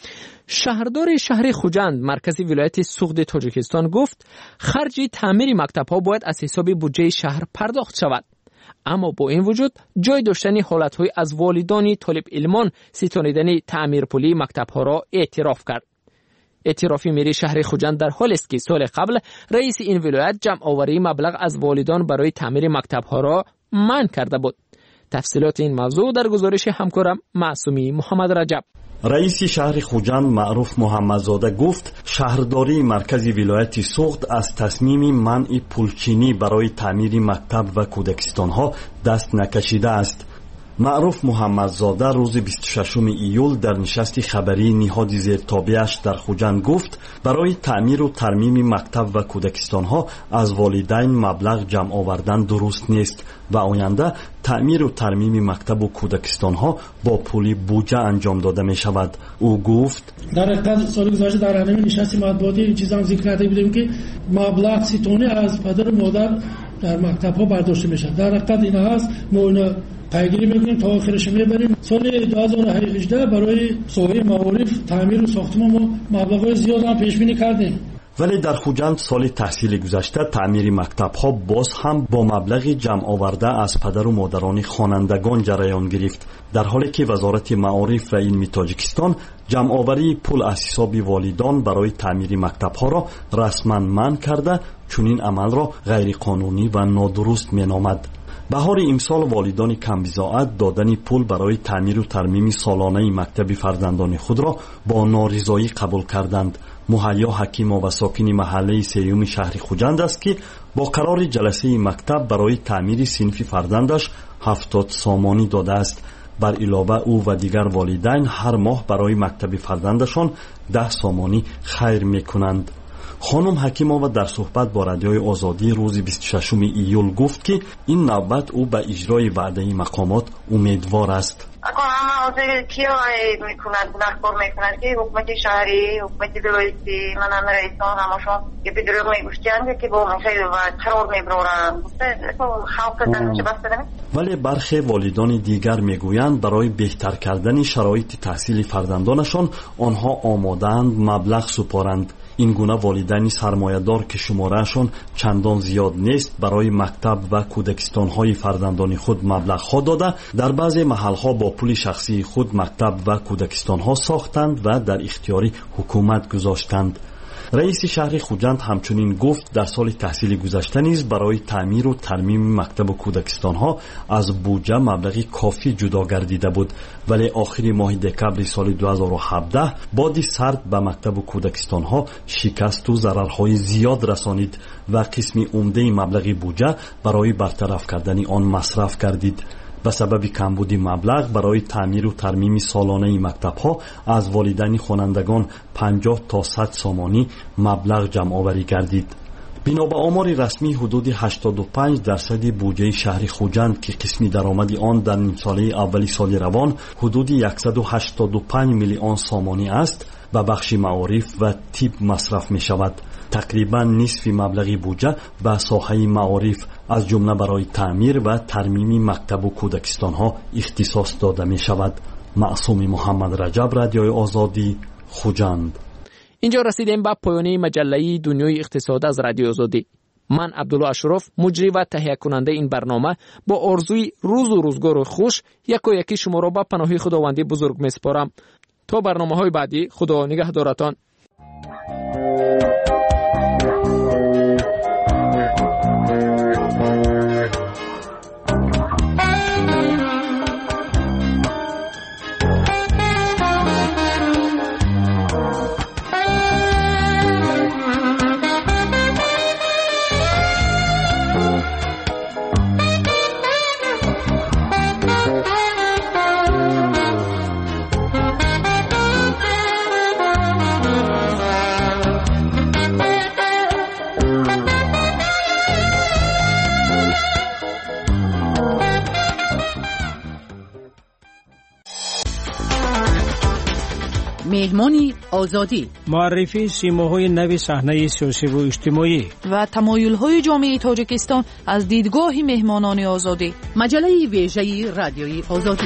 شهردار شهر خوجند مرکز ولایت سوخت تاجیکستان گفت خرج تعمیر مکتب‌ها باید از حساب بودجه شهر پرداخت شود. اما با این وجود جای داشتن حالت‌های از والدان طالب علمان ستانیدن تعمیر پولی مکتب‌ها را اعتراف کرد. اعترافی میری شهر خوجند در حالی است که سال قبل رئیس این ولایت جمع آوری مبلغ از والدان برای تعمیر مکتب‌ها را منع کرده بود. تفصیلات این موضوع در گزارش همکارم معصومی محمد رجب. رئیس شهر خوجند معروف محمدزاده گفت شهرداری مرکز ولایت سوخت از تصمیم منع پولچینی برای تعمیر مکتب و کودکستان‌ها دست نکشیده است. معروف محمدزاده روز 26 ایول در نشست خبری نهاد زیرتابعش در خوجند گفت برای تعمیر و ترمیم مکتب و کودکستان‌ها از والدین مبلغ جمع آوردن درست نیست و آینده تعمیر و ترمیم مکتب و کودکستان‌ها با پول بودجه انجام داده می شود. او گفت در حقیقت سال گذشته در همین نشست مطبوعاتی این چیزا هم ذکر کرده بودیم که مبلغ 30 تونی از پدر و مادر در مکتب‌ها برداشته میشه. در حقیقت این هست ما پیگیری میکنیم تا آخرش میبریم. سال 2018 برای ساحه معارف تعمیر و ساختمان ما مبلغ زیاد هم پیش بینی کردیم. ولی در خوجند سال تحصیل گذشته تعمیر مکتب‌ها باز هم با مبلغ جمع آورده از پدر و مادران خوانندگان جریان گرفت، در حالی که وزارت معارف و علم تاجیکستان جمع آوری پول از حساب والدان برای تعمیر مکتب‌ها را رسما منع کرده، چون این عمل را غیر قانونی و نادرست مینامد. بهار امسال والدان کمبزاعت دادن پول برای تعمیر و ترمیم سالانه مکتب فرزندان خود را با نارضایی قبول کردند. مهیا حکیم و ساکن محله سیوم شهر خوجند است که با قرار جلسه مکتب برای تعمیر صنف فرزندش 70 سامانی داده است. بر علاوه او و دیگر والدین هر ماه برای مکتب فرزندشان 10 سامانی خیر میکنند. خانم حکیمова در صحبت با رادیوی آزادی روز 26 ایول گفت که این نوبت او به اجرای وعده مقامات امیدوار است. اگر همه حاضر کیا میکنند دستور میکنند که حکومت شهری، حکومت ولایتی، منم رئیسان همشون که به دروغ میگوشتند که با مسائل و قرار میبرند. خلق دنچه بس بدن. ولی برخی والدان دیگر میگویند برای بهتر کردن شرایط تحصیل فرزندانشان آنها آماده‌اند مبلغ سپارند. این گونه والدین سرمایه‌دار که شمارهشان چندان زیاد نیست برای مکتب و کودکستان‌های فرزندان خود مبلغ‌ها داده در بعضی محل‌ها با پول شخصی خود مکتب و کودکستان‌ها ساختند و در اختیار حکومت گذاشتند. رئیس شهر خوجند همچنین گفت در سال تحصیلی گذشته نیز برای تعمیر و ترمیم مکتب و کودکستان‌ها از بودجه مبلغی کافی جدا گردیده بود، ولی آخر ماه دکمبر سال 2017 باد سرد به مکتب و کودکستان‌ها شکست و ضررهای زیاد رسانید و قسم عمده مبلغ بودجه برای برطرف کردن آن مصرف گردید. به سبب کمبود مبلغ برای تعمیر و ترمیم سالانه مکتب‌ها از والدین خوانندگان 50 تا 100 سامانی مبلغ جمع آوری گردید. بنا به آمار رسمی حدود 85% بودجه شهر خوجند که قسمی درآمد آن در نیم ساله اولی سال روان حدود 185 میلیون سامانی است و بخش معارف و طب مصرف می شود. تقریبا نصف مبلغ بودجه به ساحه معارف از جمله برای تعمیر و ترمیم مکتب و کودکستان ها اختصاص داده می شود. معصوم محمد رجب، رادیوی آزادی، خوجند. اینجا رسیدیم به پایان مجله دنیای اقتصاد از رادیو آزادی. من عبدالله اشرف، مجری و تهیه کننده این برنامه، با آرزوی روز و روزگار خوش یکی شما را به پناه خداوندی بزرگ میسپارم. تا برنامه‌های بعدی، خدا نگهدارتان. مهمانی آزادی، معرفی سیماهای نوی صحنه سیاسی و اجتماعی و تمایل‌های جامعه تاجیکستان از دیدگاه مهمانان آزادی. مجله ویژه رادیوی آزادی.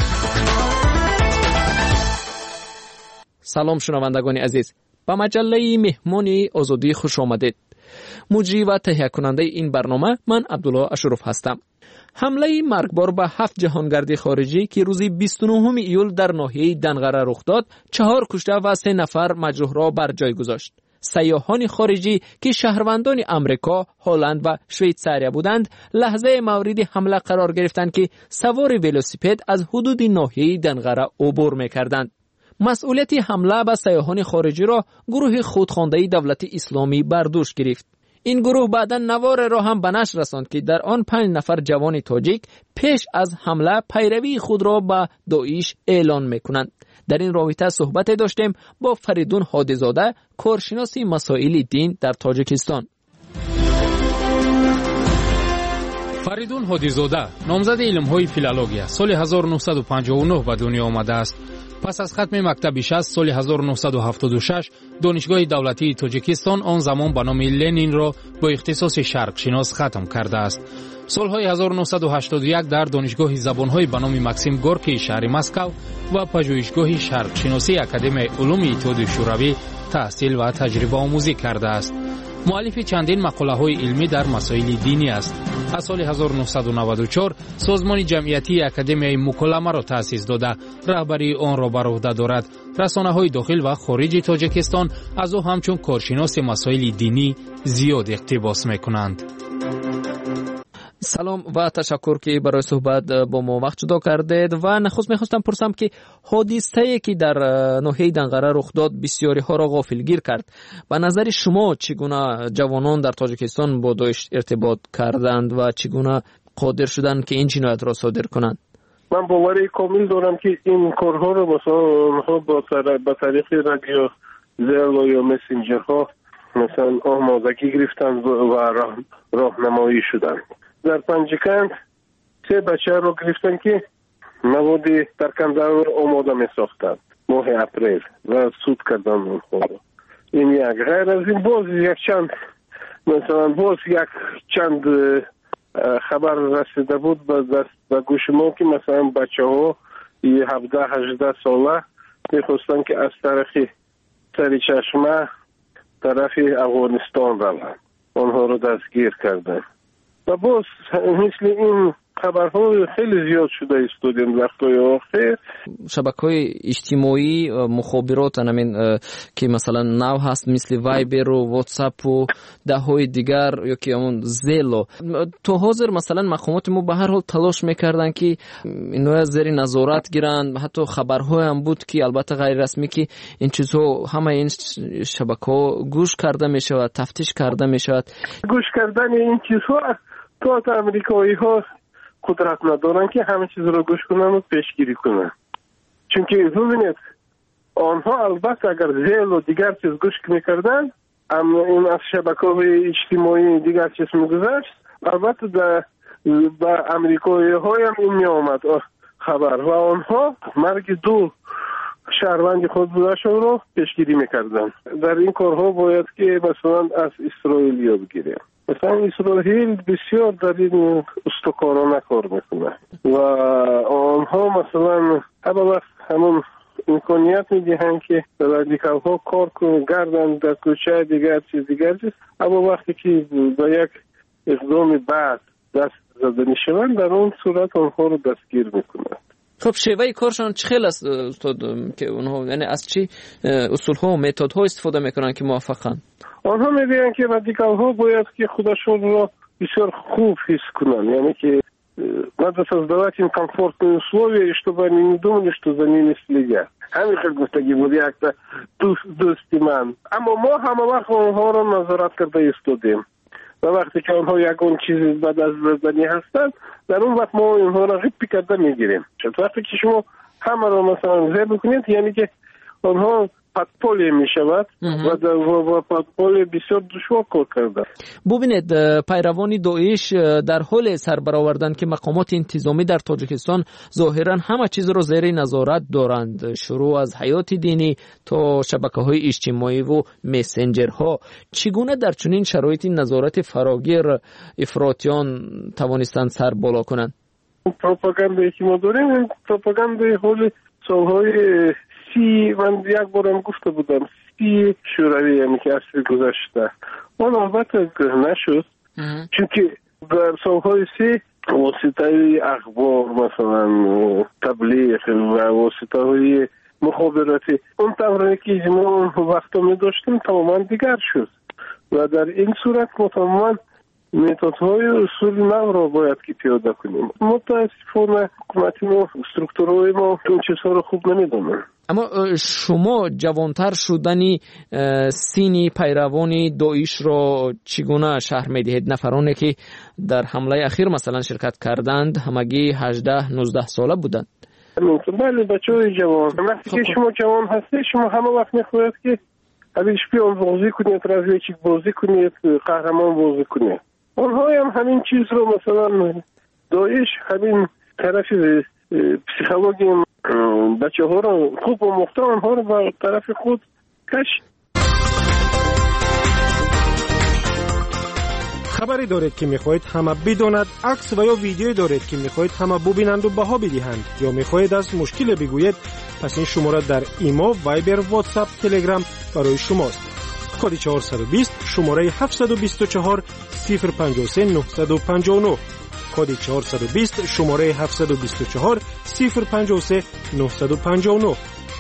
سلام شنوندگان عزیز، به مجله مهمانی آزادی خوش آمدید. مجری و تهیه کننده این برنامه من عبدالله اشرف هستم. حمله مرگبار به 7 جهانگرد خارجی که روز 29 ایول در ناحیه دنغره رخ داد، 4 کشته و 3 نفر مجروح را بر جای گذاشت. سیاحان خارجی که شهروندان امریکا، هلند و شویتزاریا بودند، لحظه مورد حمله قرار گرفتند که سوار ولوسیپد از حدود ناحیه دنغره عبور می‌کردند. مسئولیت حمله به سیاحان خارجی را گروه خودخوانده دولت اسلامی بر دوش گرفت. این گروه بعداً نوار را هم به نشر رساند که در آن 5 نفر جوان تاجیک پیش از حمله پیروی خود را به داعش اعلان میکنند. در این رابطه صحبت داشتیم با فریدون هادی‌زاده، کارشناس مسائل دین در تاجیکستان. فریدون هادی‌زاده نامزد علم‌های فیلولوژی سال 1959 به دنیا آمده است. پس از ختم مکتب 60 سال 1976 دانشگاه دولتی تاجیکستان آن زمان به نام لنین را با اختصاص شرق شناس ختم کرده است. سالهای 1981 در دانشگاه زبان‌های به نام مکسیم گورکی شهر مسکو و پژوهشگاه شرق شناسی اکادمی علوم اتحاد شوروی تحصیل و تجربه آموزی کرده است. مؤلف چندین مقاله‌های علمی در مسائل دینی است. از سال 1994 سازمان جمعیتی اکادمی مکالمه را تأسیس داده، رهبری آن را بر عهده دارد. رسانه‌های داخل و خارج تاجیکستان از او همچون کارشناس مسائل دینی زیاد اقتباس می‌کنند. سلام و تشکر که برای صحبت با ما وقت جدا کردید. و نخست میخواستم پرسم که حادثه‌ای که در ناحیه دنغره رخ داد بسیاری ها را غافلگیر کرد. به نظر شما چگونه جوانان در تاجیکستان با داعش ارتباط کردند و چگونه قادر شدند که این جنایت را صادر کنند؟ من باوری کامل دارم که این کارها رو مثلا اونها با طریق رادیو زل یا مسنجرها مثلا آمادگی گرفتند و راهنمایی شدند. در پنجکند 3 بچه رو گرفتن که مواد در کندر آماده می ساختند ماه اپریل و سود کردن اونها رو. این یک. غیر از این باز یک چند خبر رسیده بود به گوش ما که مثلا بچه ها 17-18 ساله میخواستن که از طرف سری چشمه طرف افغانستان روند. آنها رو دستگیر کردن. و باز مثل این خبرها خیلی زیاد شده استودیم وقتای آخر. شبکه‌های اجتماعی مخابرات همین که مثلا ناو هست مثل وایبر و واتساپ و ده‌های دیگر یا که همون زیلو، تو حاضر مثلا مقامات ما به هر حال تلاش میکردن که اینو زیر نظارت گیرن. حتی خبرهای هم بود که البته غیر رسمی که این چیزها همه این شبکه‌ها گوش کرده میشه و تفتیش کرده میشه. گوش کردن این چیزها تو امریکایی ها قدرت ندارن که همه چیز رو گوش کنن و پیشگیری کنن. چون که ببینید آنها البته اگر زیل و دیگر چیز گوش میکردن، اما این از شبکه‌های اجتماعی دیگر چیز میگذشت، البته به امریکایی های هم این میامد خبر و آنها مرگ 2 شهروند خود بودشون رو پیشگیری میکردن. در این کارها باید که مثلا از اسرائیل یاد بگیریم. مثلا اسرائیل بسیار در این استکارانه کار میکنه و آنها مثلا همون امکانیت میدهند که رادیکال ها کار کردن در کوچه دیگر چیز دیگر، اما وقتی که با یک اقدام بعد دست زده میشوند در اون صورت آنها رو دستگیر میکنند. خب شیوه کارشان چه خیلی است استاد که اونها یعنی از چی اصول ها و متد ها استفاده میکنن که موفقن؟ آنها میگن که رادیکال ها باید که خودشون رو بسیار خوب حس کنن، яни ки надо создавать им комфортные условия, и чтобы они не думали, что за ними следят. همین گفتگی بود یک دوستی من. اما ما همه وقت اونها رو نظارت کرده ایستادیم و وقتی که اونها یکون چیزی بعد از زدنی هستند در اون وقت ما اونها رو غیب کرده میگیریم. وقتی که شما همه رو مثلا زیر بکنید یعنی که اونها подполье میشود و در подполье بسیار دشوار کار کرده. ببینید پیروان داعش در حال سر برآوردن که مقامات انتظامی در تاجیکستان ظاهرا همه چیز را زیر نظارت دارند، شروع از حیات دینی تا شبکه‌های اجتماعی و مسنجرها. چگونه در چنین شرایطی نظارت فراگیر افراطیان توانستند سر بالا کنند؟ پروپاگاندایی که ما داریم پروپاگاندای حول سالهای من یک بارم گفته بودم 30 شوروی یعنی که اصل گذشته اون البته نشد چون که در سالهای 30 واسطه اخبار مثلا تبلیغ و واسطه های مخابراتی اون تمرینی که ما وقتا می داشتیم تماما دیگر شد و در این صورت تماما متدهای اصول نو را باید که پیاده کنیم. متاسفانه حکومتی ما استرکتورهای ما این چیزها را خوب نمیدونن. اما شما جوانتر شدنی سینی پیروانی داعش را چگونه شرح میدهید؟ نفرانی که در حمله اخیر مثلا شرکت کردند همگی 18-19 ساله بودند. بله بچه‌های جوان. وقتی که شما جوان هستید شما همه وقت میخواهید که اگه شپیون بازی کنید، разведчик بازی کنید، قهرمان بازی کنید. اونها هم همین چیز رو مثلا داعش همین طرف پسیخولوژی بچه ها رو خوب و مختار اونها رو به طرف خود کشید. خبری دارید که میخواهید همه بداند، عکس و یا ویدیویی دارید که میخواهید همه ببینند و بها بدهند یا میخواهید از مشکل بگویید، پس این شماره در ایما، وایبر، واتساپ، تلگرام برای شماست. کد 420 شماره 724 053 959 کد 420 شماره 724 053 959.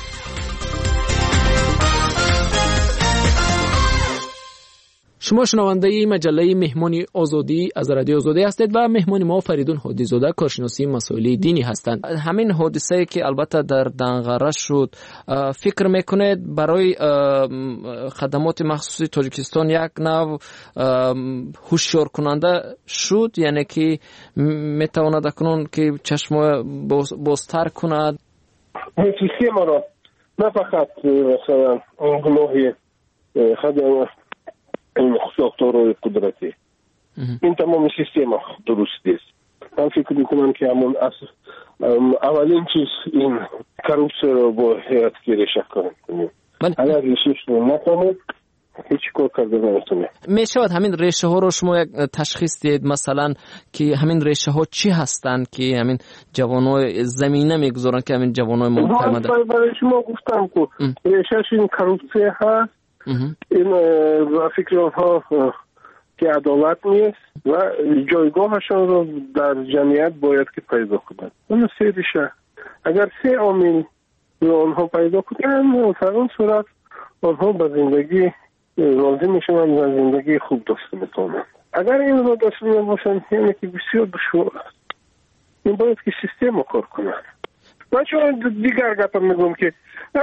شما شنونده مجله مهمان آزادی از رادیو آزادی هستید و مهمان ما فریدون هادی‌زاده کارشناسی مسائل دینی هستند. همین حادثه که البته در دنغره شد فکر میکنید برای خدمات مخصوصی تاجیکستان یک نوع هوشیار کننده شد، یعنی که میتواند اکنون که چشم بازتر کند سیستم را نه فقط مثلا گناهی خدمات این ساختارهای قدرتی این تمام سیستم درست است. من فکر میکنم که همون اولین چیز این کروپسیون رو باید که ریشه کنیم. اگر ریشهش رو نکنیم هیچ کار کرده نمیتونه. میشود همین ریشه ها رو شما یک تشخیص دید مثلا که همین ریشه ها چی هستند که همین جوانای زمینه میگذارن که همین جوانای محترمه برای شما گفتم که ریشهش این کروپسیون هست. این فکر آنها که عدالت نیست و جایگاهشان رو در جمعیت باید که پیدا کنند. اون سه ریشه اگر سه عامل رو آنها پیدا کنند در اون صورت آنها به زندگی راضی میشوند و زندگی خوب داشته میتونند. اگر این رو داشته نباشند یعنی که بسیار دشوار است. این باید که سیستم کار کنند. من شما دیگر گپم میگم که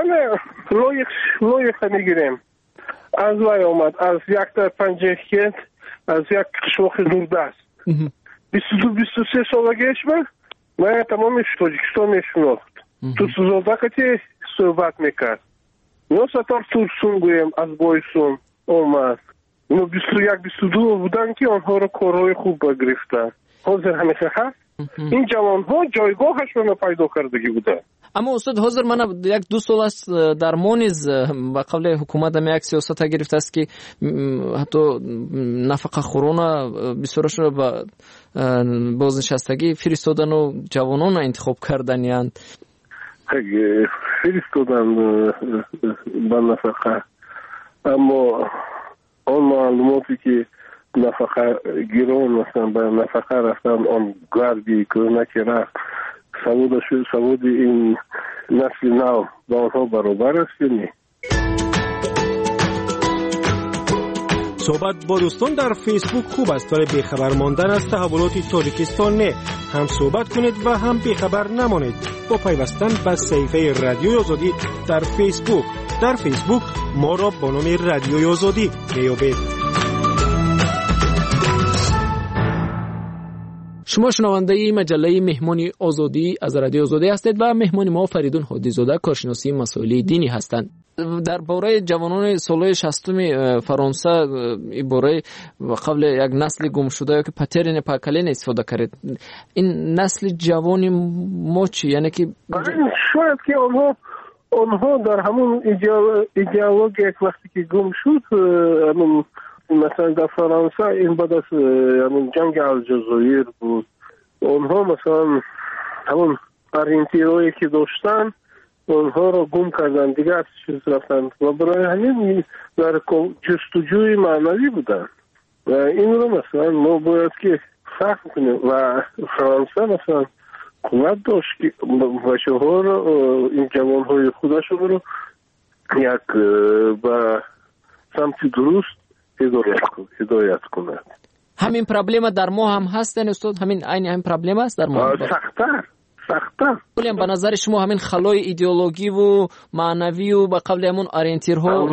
لایق میگیریم از وای آمد از یک تا پنجه کت از یک شوخ دوردست 22-23 سالگیش من تمامش تاجیکستان میشناخت تو سوزادکتی صحبت میکرد یا ستار تورسون گویم از بایسون آمد 21-22 بودن که آنها رو کارهای خوب گرفتن. حاضر همیشه هست این جوان ها جایگاهشون پیدا کردگی بوده. اما استاد حاضر من یک 2 سال است در مونیز با قبل حکومت هم یک سیاست گرفته است که حتی نفقه خورونا بسیارش رو با بازنشستگی فرستادن و جوانان انتخاب کردن. فرستادن به نفقه، اما آن معلوماتی که نفقه گیران مثلا به نفقه رفتن، آن گردی کرونه که رفت سواد این نسل نو با آنها برابر است یا نه؟ صحبت با دوستان در فیسبوک خوب است، ولی بیخبر ماندن از تحولات تاجیکستان نه. هم صحبت کنید و هم بیخبر نمانید با پیوستن به صفحه رادیوی آزادی در فیسبوک. در فیسبوک ما را با نام رادیوی آزادی میابید. شما شنونده مجله مهمان آزادی از رادیو آزادی هستید و مهمان ما فریدون هادی‌زاده کارشناسی مسائل دینی هستند. درباره جوانان سال 60 فرانسه باره قبل یک نسل گم شده که پترین پاکلین استفاده کرد، این نسل جوانی ما چی؟ یعنی که شاید که آنها در همون ایدئولوژی یک وقتی که گم شد، مثلا در فرانسه این بعد از جنگ الجزایر بود، آنها مثلا همون اورینتیرویی که داشتن اونها رو گم کردن، دیگه از چیز رفتن و برای همین در جستجوی معنوی بودن و این رو مثلا ما باید که فهم کنیم. و فرانسه مثلا قوت داشت که بچه ها رو، این جوان های خودش رو یک به سمت درست هدایت کند. همین پرابلم در ما هم هستن استاد؟ همین پرابلم است در ما؟ سخت‌تر. ولی به نظر شما همین خلای ایدئولوژی و معنوی و به قبل همون اورینتیرها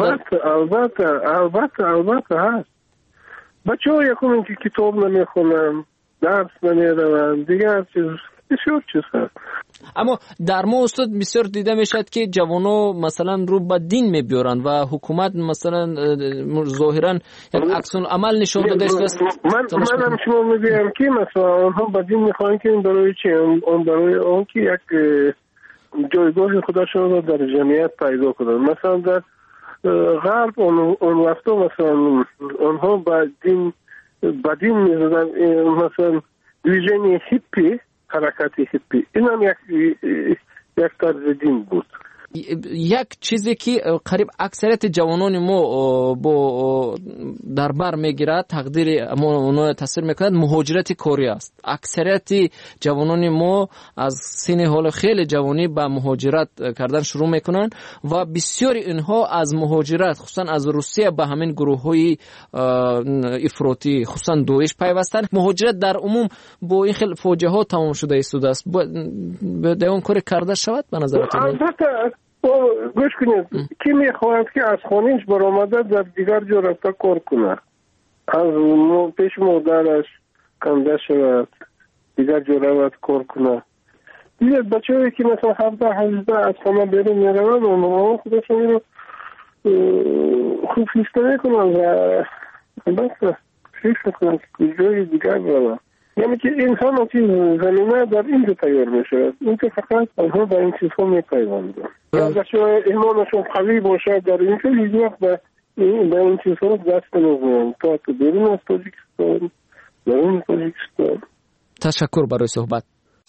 البته هست. بچه ها یکون که کتاب نمیخونن، درس نمیرون، دیگر چیز بسیار چیز هست. اما در ما استاد بسیار دیده میشد که جوانو مثلا رو به دین میبیارن و حکومت مثلا ظاهرا عکس العمل نشون داده است. من شما میگم که مثلا آنها به دین میخوان که این برای چی؟ اون برای اون که یک جایگاه خودشون رو در جمعیت پیدا کنن. مثلا در غرب اون وقتا مثلا آنها به دین میزدن، مثلا ویژن هیپی، حرکت هیپی، این هم یک طرز دین بود. یک چیزی که قریب اکثریت جوانان ما با در بر میگیرد، تقدیر ما تاثیر میکند، مهاجرت کاری است. اکثریت جوانان ما از سن حال خیلی جوانی به مهاجرت کردن شروع میکنن و بسیاری اینها از مهاجرت خصوصا از روسیه به همین گروه های افراطی خصوصا دویش پیوستن. مهاجرت در عموم با این خیلی فوجه ها تمام شده است. به اون کاری کرده شود به نظرتون؟ گوش کنید، کی میخواهد که از خانهش برآمده در دیگر جا رفته کار کنه، از پیش مادرش کنده شود دیگر جا رفت کار کنه. دیگه بچه هایی که مثلا 17-18 از خانه بیرون میروند اونها خودشون رو خوب فیسته میکنن و بس فیسته کنن که جای دیگر برن. یعنی که انسان چیز زمینه در اینجا تیار میشه، این که فقط آنها به این چیزها میپیوندن. بچه ایمانشون قوی باشه در این که هیچ وقت به این چیزها دست نمیزنن تا که بیرون از تاجیکستان، درون تاجیکستان. تشکر برای صحبت.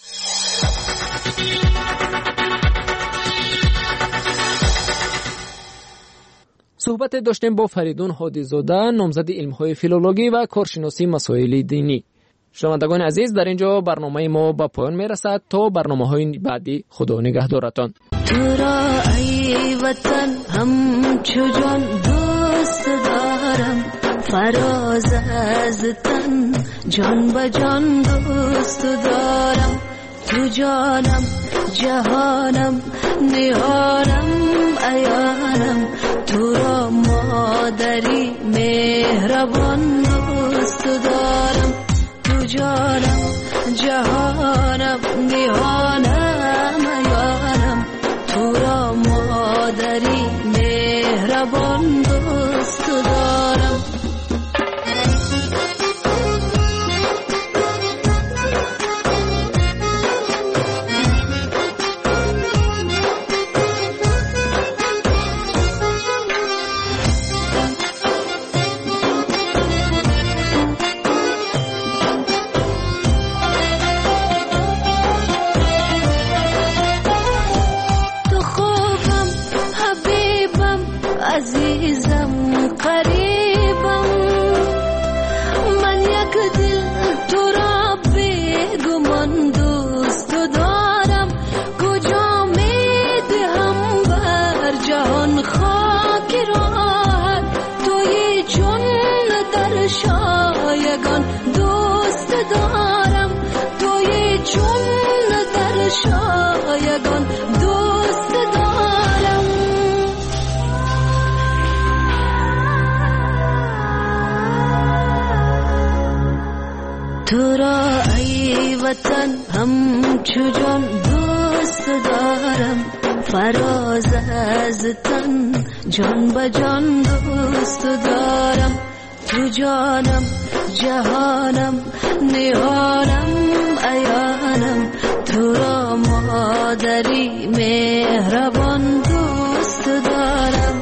صحبت داشتیم با فریدون هادی‌زاده، نامزد علم‌های فیلولوژی و کارشناسی مسائل دینی. شنوندگان عزیز، در اینجا برنامه ما به پایان میرسد. تا برنامه‌های بعدی خدا نگهدارتان. تو را ای وطن همچو جان دوست دارم، فراز از تن جان به جان دوست دارم. تو جانم جهانم نهانم عیانم، تو را مادری مهربان دوست دارم. تو جانم جهانم نهانم عیانم، تو را مادری مهربان دوست دارم. چون در شایگان دوست دارم. تو را ای وطن همچو جان دوست دارم، فراز از تن جان به جان دوست دارم. تو جانم جهانم نهانم عیانم، تو را مادری مهربان دوست دارم.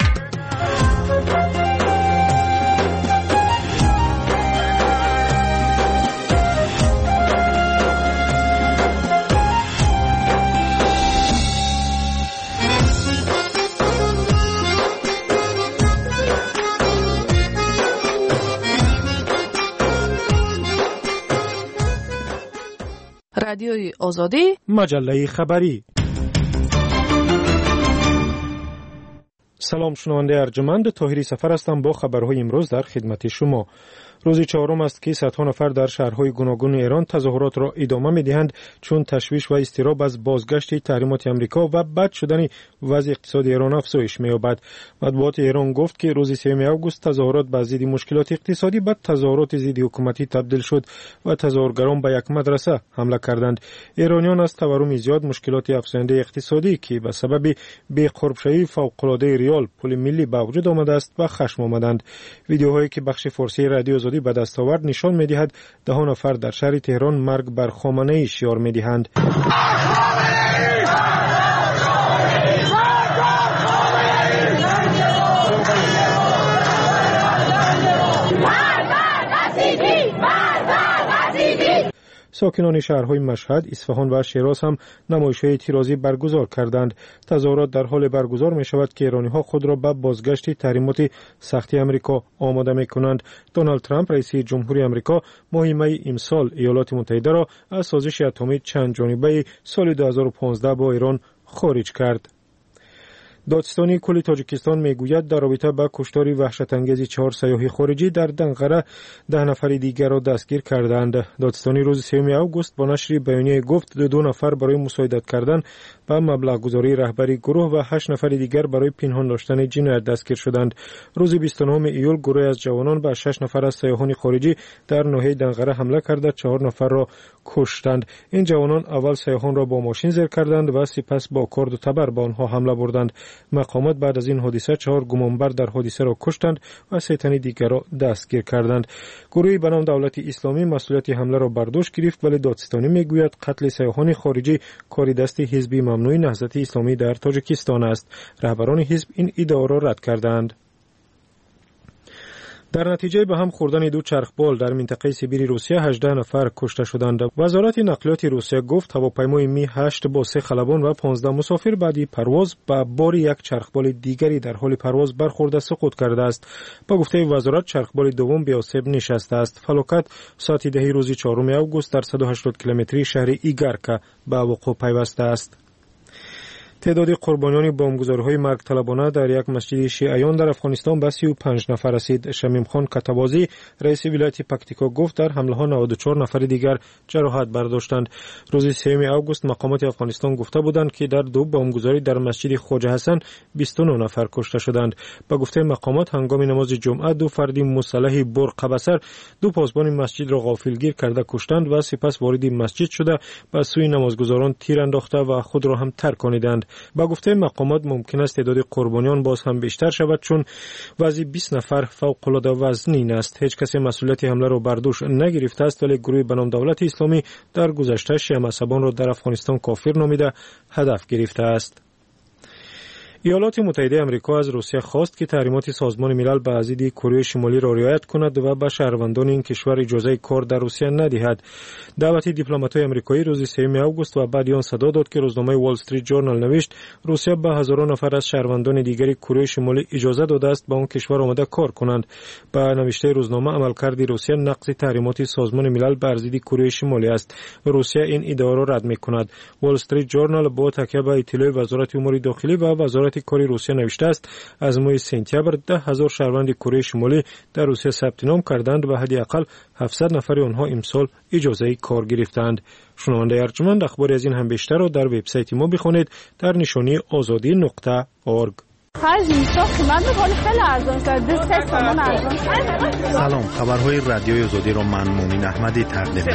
رادیوی آزادی، مجله خبری. سلام شنونده ارجمند، طاهری سفر هستم با خبرهای امروز در خدمت شما. روز چهارم است که صدها نفر در شهرهای گوناگون ایران تظاهرات را ادامه می‌دهند چون تشویش و اضطراب از بازگشت تحریمات آمریکا و بد شدن وضع اقتصادی ایران افزایش می‌یابد. مطبوعات ایران گفت که روز 3 آگوست تظاهرات به ضد مشکلات اقتصادی به تظاهرات ضد حکومتی تبدیل شد و تظاهرگران به یک مدرسه حمله کردند. ایرانیان از تورم زیاد، مشکلات افزاینده اقتصادی که به سبب بی‌قربشویی فوق‌العاده ریال پول ملی به وجود آمده است و خشم آمدند. ویدیوهایی که بخش فارسی رادیو آزادی به دست آورد نشان می‌دهد 10 نفر در شهر تهران مرگ بر خامنه‌ای شعار می‌دهند. ساکنان شهرهای مشهد، اصفهان و شیراز هم نمایش‌های اعتراضی برگزار کردند. تظاهرات در حال برگزار می‌شود که ایرانی‌ها خود را به بازگشت تحریمات سختی آمریکا آماده می‌کنند. دونالد ترامپ رئیس جمهوری آمریکا ماه می امسال ایالات متحده را از سازش اتمی چند جانبه سال 2015 با ایران خارج کرد. دادستانی کل تاجیکستان میگوید در رابطه با کشتار وحشت انگیز 4 سیاح خارجی در دنقره 10 نفر دیگر را دستگیر کردند. دادستانی روز 3 آگوست با نشر بیانیه گفت 2 نفر برای مساعدت کردن به مبلغ گذاری رهبری گروه و 8 نفر دیگر برای پنهان داشتن جنایت دستگیر شدند. روز 29 ایول گروه از جوانان به 6 نفر از سیاحان خارجی در ناحیه دنقره حمله کرده 4 نفر را کشتند. این جوانان اول سیاحان را با ماشین زیر کردند و سپس با کارد و تبر به آنها حمله بردند. مقامات بعد از این حادثه 4 گمانبر در حادثه را کشتند و 3 تن دیگر را دستگیر کردند. گروهی به نام دولت اسلامی مسئولیت حمله را بر دوش گرفت، ولی دادستانی میگوید قتل سیاحان خارجی کار دست حزب ممنوع نهضت اسلامی در تاجیکستان است. رهبران حزب این ادعا را رد کردند. در نتیجه به هم خوردن 2 چرخبال در منطقه سیبیری روسیه 18 نفر کشته شدند. وزارت نقلیات روسیه گفت هواپیمای می 8 با 3 خلبان و 15 مسافر بعد پرواز با بار یک چرخبال دیگری در حال پرواز برخورده سقوط کرده است. با گفته وزارت چرخبال دوم به آسیب نشسته است. فلاکت ساعت 10 روز 4 آگوست در 180 کیلومتری شهر ایگارکا به وقوع پیوسته است. تعداد قربانیان بمبگذاری‌های مرگ طلبانه در یک مسجد شیعیان در افغانستان به 35 نفر رسید. شمیم خان کتابازی رئیس ولایت پکتیکا گفت در حمله ها 94 نفر دیگر جراحت برداشتند. روز 3 آگوست مقامات افغانستان گفته بودند که در 2 بمبگذاری در مسجد خواجه حسن 29 نفر کشته شدند. با گفته مقامات هنگام نماز جمعه 2 فرد مسلح برق بصر 2 پاسبان مسجد را غافلگیر کرده کشتند و سپس وارد مسجد شده به سوی نمازگزاران تیر انداخته و خود را هم ترکانیدند. با گفته مقامات ممکن است تعداد قربانیان باز هم بیشتر شود چون وضع 20 نفر فوق‌العاده وزنین است. هیچ کسی مسئولیت حمله را بر دوش نگرفته است، ولی گروه به نام دولت اسلامی در گذشته شیعه مذهبان را در افغانستان کافر نامیده هدف گرفته است. ایالات متحده آمریکا از روسیه خواست که تحریمات سازمان ملل به ضد کره شمالی را رعایت کند و به شهروندان این کشور اجازه کار در روسیه ندهد. دعوت دیپلمات‌های آمریکایی روز 3 آگوست و بعد آن صدا داد که روزنامه وال استریت جورنال نوشت روسیه به هزاران نفر از شهروندان دیگری کره شمالی اجازه داده است به آن کشور آمده کار کنند. به نوشته روزنامه عملکرد روسیه نقض تحریمات سازمان ملل بر ضد کره شمالی است. روسیه این ادعا را رد می‌کند. وال استریت جورنال با تکیه بر اطلاع وزارت امور داخلی و وزارت وزارت کار روسیه نوشته است از ماه سپتامبر 10,000 شهروند کره شمالی در روسیه ثبت نام کردند و حداقل 700 نفر آنها امسال اجازه کار گرفتند. شنونده ارجمند اخباری از این هم بیشتر را در وبسایت ما بخوانید در نشانی azadi.org. سلام، خبرهای رادیوی آزادی را من مومن احمدی تقدیم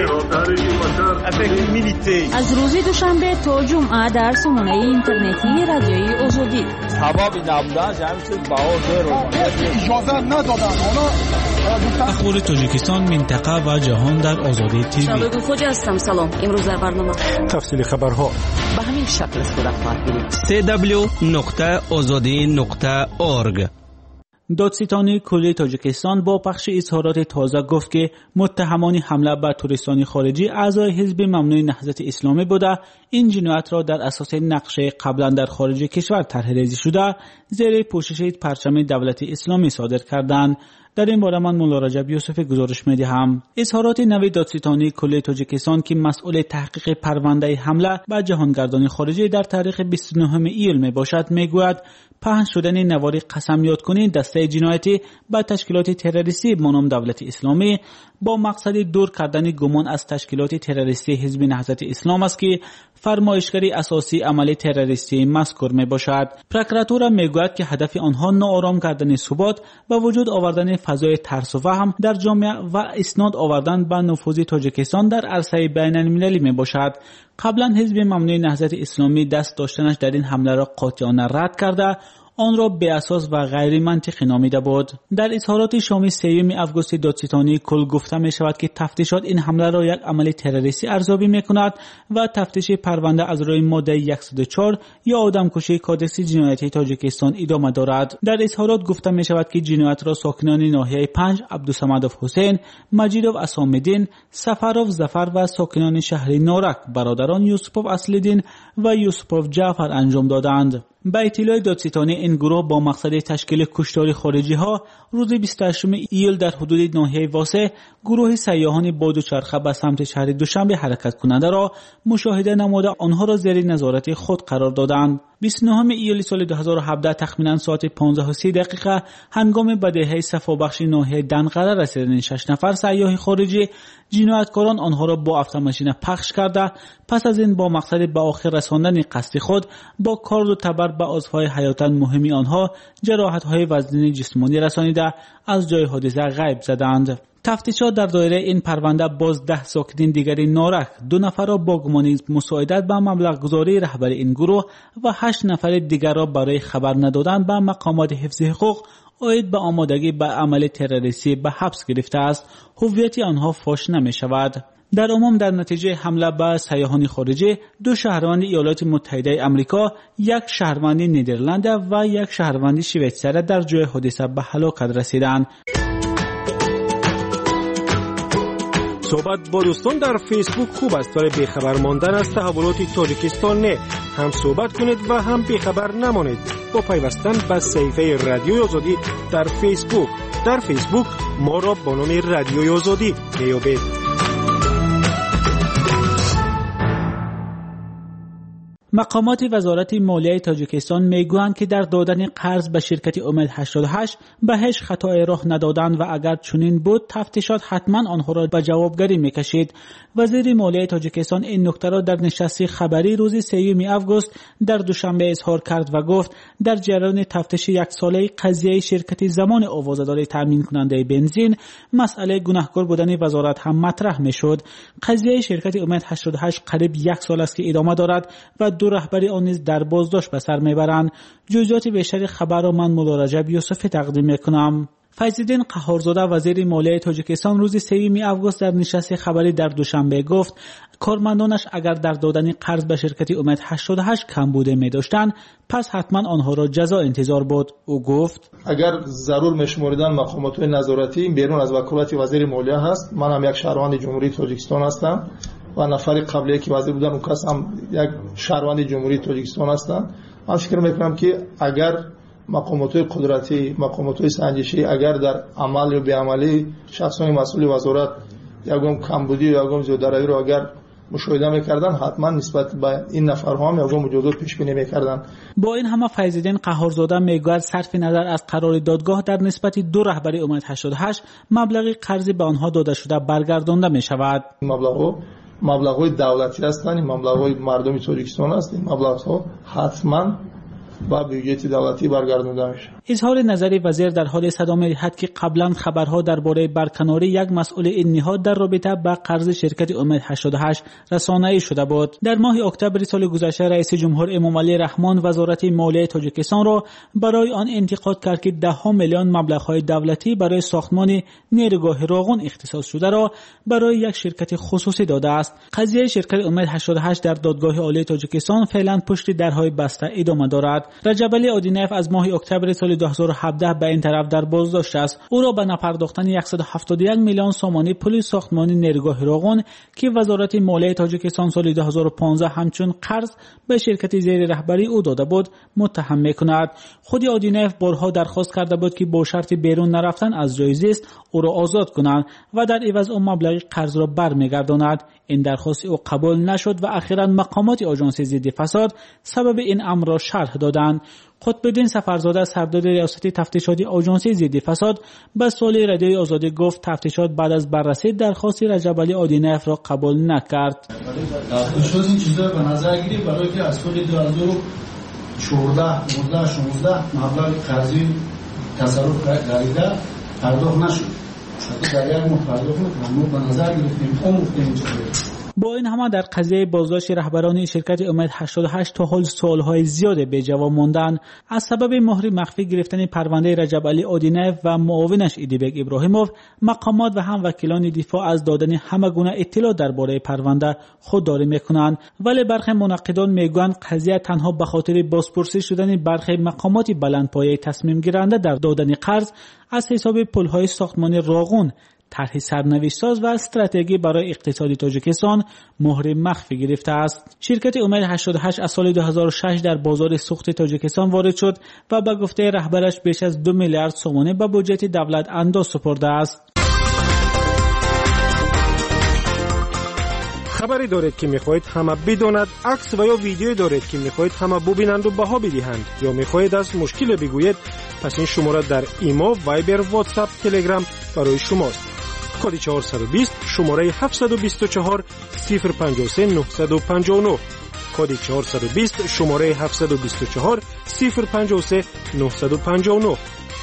می‌کنم. از روز دوشنبه تا جمعه در سامانه اینترنتی رادیوی آزادی. سبب نبودن همین چیز اجازه ندادن. اخبار تاجیکستان، منطقه و جهان در آزادی تیوی. شباب خوش هستم. سلام. امروز در برنامه تفصیل خبرها به همین شکل است خود خواهد بینید. www.azadi.org. دادستانی کلی تاجیکستان با پخش اظهارات تازه گفت که متهمان حمله به توریستان خارجی اعضای حزب ممنوع نهضت اسلامی بوده. این جنایت را در اساس نقشه قبلا در خارج کشور طرح‌ریزی شده زیر پوشش پرچم دولت اسلامی صادر کردند. در این باره من مولا رجب یوسف گزارش می‌دهم. اظهارات نوی دادستانی کلی تاجیکستان که مسئول تحقیق پرونده حمله به جهانگردان خارجی در تاریخ 29 ایول میباشد میگوید پهن شدن نواری قسم یادکنی دسته جنایتی به تشکیلات تروریستی مانند دولت اسلامی با مقصد دور کردن گمان از تشکیلات تروریستی حزب نهضت اسلام است که فرمایشگری اساسی عمل تروریستی مذکور می باشد. پروکراتور میگوید که هدف آنها ناآرام کردن ثبات و وجود آوردن فضای ترس و وهم در جامعه و اسناد آوردن به نفوذ تاجیکستان در عرصه بین المللی می باشد. قبلا حزب ممنوع نهضت اسلامی دست داشتنش در این حمله را قاطعانه رد کرده آن را به اساس و غیر منطقی نامیده بود. در اظهارات شام 3 آگوست دادستانی کل گفته می شود که تفتیشات این حمله را یک عمل تروریستی ارزیابی می کند و تفتیش پرونده از روی ماده 104 یا آدمکشی کادکس جنایتی تاجیکستان ادامه دارد. در اظهارات گفته می شود که جنایت را ساکنان ناحیه 5 عبدالصمدوف حسین، مجیدوف اسام‌الدین، سفروف ظفر و ساکنان شهر نورک برادران یوسفوف اصل‌الدین و یوسفوف جعفر انجام دادند. به اطلاع دادستانی این گروه با مقصد تشکیل کشتار خارجی ها روز 28 ایول در حدود ناحیه واسه گروه سیاحان با دوچرخه به سمت شهر دوشنبه حرکت کننده را مشاهده نموده آنها را زیر نظارت خود قرار دادند. 29 ایول سال 2017 تخمینا ساعت 15:30 هنگام بدیهی صفابخش ناحیه دنقره رسیدن 6 نفر سیاح خارجی جنایتکاران آنها را با اتومبیل پخش کرده پس از این با مقصد به آخر رساندن قصد خود با کارد و تبر به عضوهای حیاتا مهمی آنها جراحت‌های وزنی جسمانی رسانیده از جای حادثه غیب زدند. تفتیشات در دایره این پرونده باز 10 ساکنین دیگری نارک، 2 نفر را با گمان مساعدت به مبلغ گذاری رهبر این گروه و 8 نفر دیگر را برای خبر ندادن به مقامات حفظ حقوق عاید به آمادگی به عمل تروریستی به حبس گرفته است. هویت آنها فاش نمی شود. در عموم در نتیجه حمله به سیاحان خارجی 2 شهروند ایالات متحده آمریکا، 1 شهروند نیدرلند و 1 شهروند شویتزر در جای حادثه به هلاکت رسیدند. صحبت با دوستان در فیسبوک خوب است ولی بیخبر ماندن از تحولات تاجیکستان نه. هم صحبت کنید و هم بیخبر نمانید با پیوستن به صفحه رادیوی آزادی در فیسبوک. در فیسبوک ما را با نام رادیوی آزادی بیابید. مقامات وزارت مالیه تاجیکستان میگویند که در دادن قرض به شرکت امید 88 به هیچ خطای راه ندادند و اگر چنین بود تفتیشات حتما آنها را به جوابگری میکشید. وزیر مالیه تاجیکستان این نکته را در نشست خبری روز 3 آگوست در دوشنبه اظهار کرد و گفت در جریان تفتیش 1 ساله قضیه شرکت زمان آوازه‌داری تامین کننده بنزین مسئله گناهکار بودن وزارت هم مطرح میشد. قضیه شرکت امید 88 قریب 1 سال است که ادامه دارد و 2 رهبری آن نیز در بازداشت به سر میبرند. جزئیات بیشتر خبر را من مولا رجب یوسف تقدیم میکنم. فیض‌الدین قهارزاده وزیر مالیه تاجیکستان روز 3 آگوست در نشست خبری در دوشنبه گفت کارمندانش اگر در دادن قرض به شرکت امید 88 کم بوده می داشتند پس حتما آنها را جزا انتظار بود. او گفت اگر ضرور میشمردن مقامات نظارتی بیرون از وکالت وزیر مالیه هست. من هم یک شهروند جمهوری تاجیکستان هستم و نفر قبلی که وزیر بودن اون کس هم یک شهروند جمهوری تاجیکستان هستند. من فکر میکنم که اگر مقامات قدرتی، مقامات سنجشی اگر در عمل یا بی‌عملی شخصان مسئول وزارت یکم کمبودی یا یکم زیاده‌روی را اگر مشاهده میکردن حتما نسبت به این نفرها هم اقدام مجازات پیش بینی میکردن. با این همه فیض‌الدین قهارزاده میگوید صرف نظر از قرار دادگاه در نسبت دو رهبری امید 88 مبلغ قرضی به آنها داده شده برگردانده می شود. مبلغ‌های دولتی هستند، این مبلغ‌های مردم تاجیکستان است. این مبلغ‌ها حتما با بودجه دولتی برگردانده میشه. اظهار نظر وزیر در حال صدا می‌دهد که قبلا خبرها درباره برکناری یک مسئول این نهاد در رابطه با قرض شرکت امید 88 رسانه‌ای شده بود. در ماه اکتبر سال گذشته رئیس جمهور امامعلی رحمان وزارت مالیه تاجیکستان را برای آن انتقاد کرد که 10 میلیون مبلغ‌های دولتی برای ساختمان نیروگاه راغون اختصاص شده را برای یک شرکت خصوصی داده است. قضیه شرکت امید 88 در دادگاه عالی تاجیکستان فعلا پشت درهای بسته ادامه دارد. رجب علی آدینیف از ماه اکتبر سال 2017 به این طرف در بازداشت است. او را به نپرداختن 171 میلیون سومانی پول ساختمان نیروگاه راغون که وزارت مالیه تاجیکستان سال 2015 همچون قرض به شرکت زیر رهبری او داده بود متهم می‌کند. خود آدینیف بارها درخواست کرده بود که با شرط بیرون نرفتن از جای زیست او را آزاد کنند و در عوض او مبلغ قرض را برمیگرداند. این درخواست او قبول نشد و اخیراً مقامات آژانس ضد فساد سبب این امر را شرح دادند. قطب‌الدین سفرزاده سردار ریاست تفتیشات آژانس ضد فساد به سوال رادیوی آزادی گفت تفتیشات بعد از بررسی درخواست رجب علی آدینیف را قبول نکرد. تفتیشات این چیزا به نظر گیری برای که از سال 2014 16 مبلغ قرضی تصرف گردیده پرداخت نشد. شده در یک مپرداخت ما به نظر گرفتیم گفتیم چیزا. با این همه در قضیه بازداشت رهبران شرکت امید 88 تا حال سوالهای زیاد به جواب ماندن از سبب مهر مخفی گرفتن پرونده رجب علی آدینیف و معاونش ایدیبک ابراهیموف. مقامات و هم وکیلان دفاع از دادن همه گونه اطلاع درباره پرونده خودداری میکنند، ولی برخی منقدان میگویند قضیه تنها به خاطر بازپرسی شدن برخی مقامات بلندپایه تصمیم گیرنده در دادن قرض از حساب پل‌های ساختمان راغون طرح سرنوشت‌ساز و استراتژی برای اقتصاد تاجیکستان مهر مخفی گرفته است. شرکت امید 88 از سال 2006 در بازار سوخت تاجیکستان وارد شد و به گفته رهبرش بیش از 2 میلیارد سومانی به بودجه دولت انداز سپرده است. خبری دارید که میخواهید همه بداند، عکس و یا ویدیویی دارید که میخواهید همه ببینند و بها بدهند، یا میخواهید از مشکل بگویید، پس این شماره در ایما، وایبر، واتساپ، تلگرام برای شماست. کد 420 شماره 724 053 959 کد 420 شماره 724 053 959.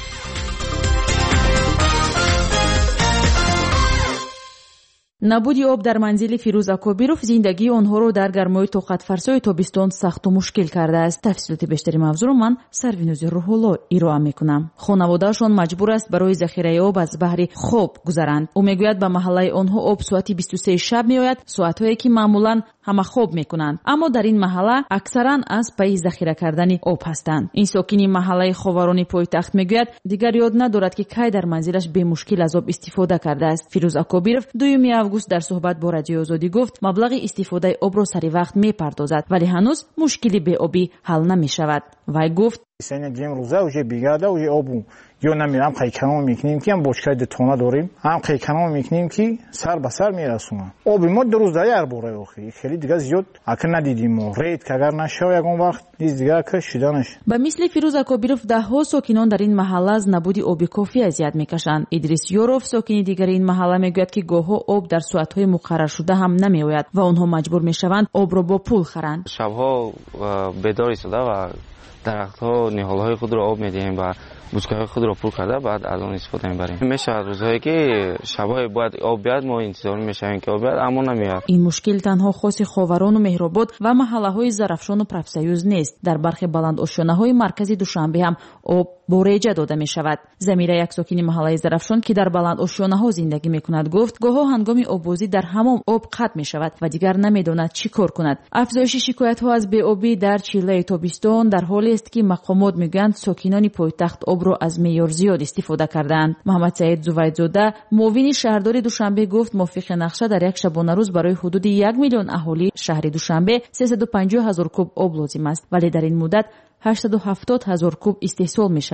набуди об дар манзили Фирӯз Акобиров зиндагии онҳоро дар гармои тоқатфарсои тобистон сахту мушкил кардааст. тафсилоти бештари мавзӯъро ман Сарвинӯзи Рӯҳулло ироа мекунам. хонаводаашон маҷбур аст барои захираи об аз баҳри хоб гузаранд. ӯ мегӯяд ба маҳаллаи онҳо об соати 23 шаб меояд, соатҳое ки маъмулан ҳама хоб мекунанд, аммо дар ин маҳалла аксаран аз пайи захира кардани об ҳастанд. ин сокини маҳаллаи ховарони пойтахт мегӯяд дигар ёд надорад ки кай дар манзилаш бемушкил аз об истифода кардааст. Фирӯз Акобиров 2 август дар суҳбат бо радиои Озодӣ гуфт маблағи истифодаи обро сари вақт мепардозад, вале ҳанӯз мушкили беобӣ ҳал намешавад. вай гуфт сегодня рӯза уже бригада уже обу ё намерам қайканом мекунем ки ҳам бочкаи детона дорем, ҳам қайканом мекунем ки сар ба сар мерасонам. оби мо 2 рӯз дар як бора охир хеле дигар зиёд ака надидим мо рейд ки агар нашава ягон вақт низ дигар ака шуда наша. ба мисли Фирӯз Акобиров даҳҳо сокинон дар ин маҳалла аз набуди оби кофӣ азият мекашанд. Идрис Ёров сокини дигари ин маҳалла мегӯяд ки гоҳҳо об дар соатҳои муқарраршуда ҳам намеояд ва онҳо маҷбур мешаванд обро бо пул харанд. шабҳо бедор истода ва дарахтҳо ниҳолҳои худро об медиҳем ва бучкаҳои худро пур карда баъд аз он истифода мебарем. мешавад рӯзҳое ки шабҳое бояд об биёд, мо интизор мешавем ки об биёд, аммо намеояд. ин мушкил танҳо хоси Ховарону Меҳробод ва маҳаллаҳои Зарафшону Правсоюз нест. дар бархи баландошонаҳои маркази Душанбе ҳам об бо реҷа дода мешавад. Замира, як сокини маҳаллаи Зарафшон ки дар баландошонаҳо зиндагӣ мекунад, гуфт гоҳо ҳангоми обозӣ дар ҳамом об қатъ мешавад ва дигар намедонад чӣ кор кунад. афзоиши шикоятҳо аз беобӣ дар чиллаи тобистон дар ҳолест ки мақомот мегӯянд сокинони пойтахт обро аз меъёр зиёд истифода кардаанд. Муҳаммад Саид Зувайдзода, муовини шаҳрдори Душанбе, гуфт мувофиқи нақша дар як шабонарӯз барои ҳудуди 1 миллион аҳолӣ шаҳри Душанбе 350,000 куб об лозим аст, вале дар ин муддат 870,000 куб истеҳсол мешавад.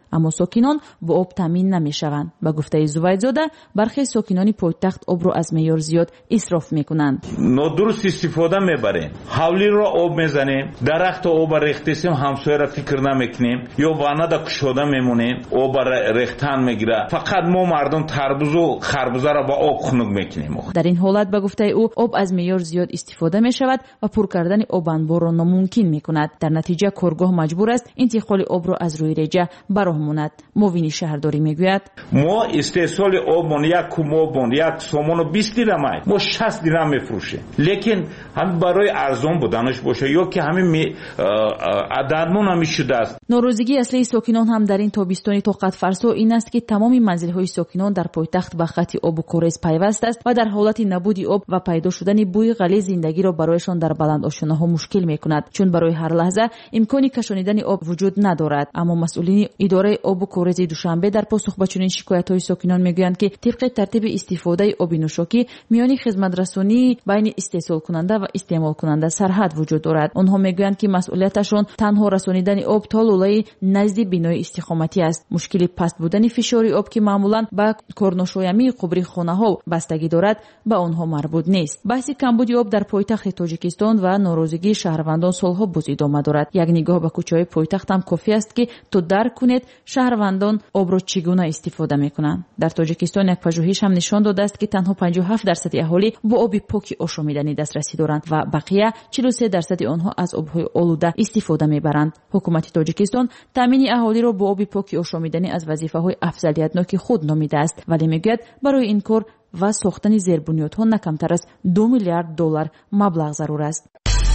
اما ساکنان با آب تامین نمیشوند. به گفته زویدزاده برخی ساکنان پایتخت آب را از معیار زیاد اسراف میکنند. نادرست استفاده میبریم. حولی را آب میزنیم، درخت آب ریختیم، همسایه را فکر نمیکنیم یا وانه دا کشوده میمونیم، آب ریختن میگیره. فقط ما مردم تربوز و خربوزه را با آب خنک میکنیم. در این حالت به گفته او آب از معیار زیاد استفاده میشود و پر کردن آب انبار را ناممکن میکند. در نتیجه کارگاه مجبور است انتقال آب را از روی ریجه برآموند. معاون شهرداری میگوید ما استحصال آبمون یک کوم آبمون یک سومون 20 درهم، ما 60 درهم میفروشیم. لیکن هم برای ارزان بودنش باشه یا که همین عددمون هم شده است. ناراضگی اصلی ساکنان هم در این تابستان طاقت فرسا این است که تمام منزل‌های ساکنان در پایتخت به خط آب و کورز پیوست است و در حالت نبود آب و پیدا شدن بوی غلیظ زندگی را برایشان در بلند آشیانه‌ها مشکل می‌کند، چون برای هر لحظه امکان کشانیدن آب وجود ندارد. اما مسئولین اداره آب و کورز دوشنبه در پاسخ به چنین شکایت‌های ساکنان میگویند که طبق ترتیب استفاده آب نوشاکی میان خدمت‌رسانی بین استحصال کننده و استعمال کننده سرحد وجود دارد. آنها میگویند که مسئولیتشان تنها رسانیدن آب تا لولای نزد بنای استقامتی است. مشکل پست بودن فشار آب که معمولاً به کارنشایمی قبری خانه‌ها بستگی دارد به آنها مربوط نیست. بحث کمبود آب در پایتخت تاجیکستان و ناراضگی شهروندان سالها باز ادامه دارد. یک نگاه به کوچه‌های پایتخت هم کافی است که تو درک کنید شهروندان آب را چگونه استفاده می‌کنند. در تاجیکستان یک پژوهش هم نشان داده است که تنها 57% اهالی با آب پاک آشامیدنی دسترسی دارند و بقیه 43% آنها از آب‌های آلوده استفاده می‌برند. حکومت تاجیکستان تامین اهالی را با آب پاک آشامیدنی از وظیفه‌های افضلیتناک خود نامیده است، ولی میگوید برای این کار و ساختن زیربنیادها نه کمتر از 2 میلیارد دلار مبلغ ضرور است.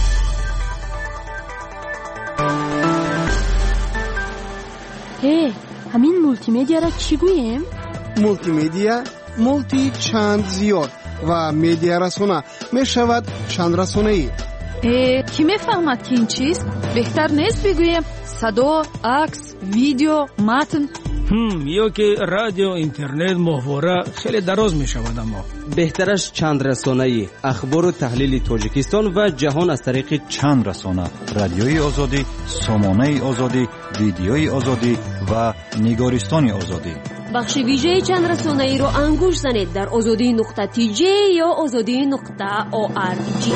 همین مولتی مدیا را چی گوییم؟ مولتی مدیا مولتی چند زیاد و مدیا رسانه می شود چند رسانه‌ای. کی میفهمد که این چیست؟ بهتر نیست بگوییم صدا، عکس، ویدیو، متن؟ یا که رادیو، اینترنت، محتوا خیلی دراز می شود. اما بهترش چند رسانه‌ای، اخبار و تحلیل تاجیکستان و جهان از طریق چند رسانه: رادیوی آزادی، سامانه آزادی، ویدیوی آزادی و نگارستان آزادی. بخش ویژه چند رسانه‌ای رو انگوش زنید در azadi.tj یا azadi.org.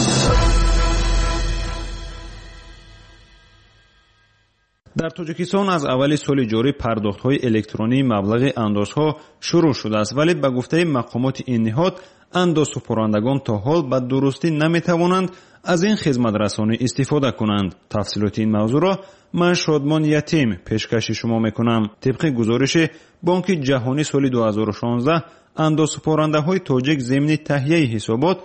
در تاجیکستان از اول سال جاری پرداخت‌های الکترونی مبلغ اندازها شروع شده است، ولی به گفته مقامات این نهاد اندازه‌پرندگان تا حال به درستی نمی‌توانند از این خدمت رسانی استفاده کنند. تفصیلات این موضوع را من شادمان یتیم پیشکش شما میکنم. طبق گزارش بانک جهانی سال 2016 اندازه‌پرنده‌های تاجیک ضمن تهیه حسابات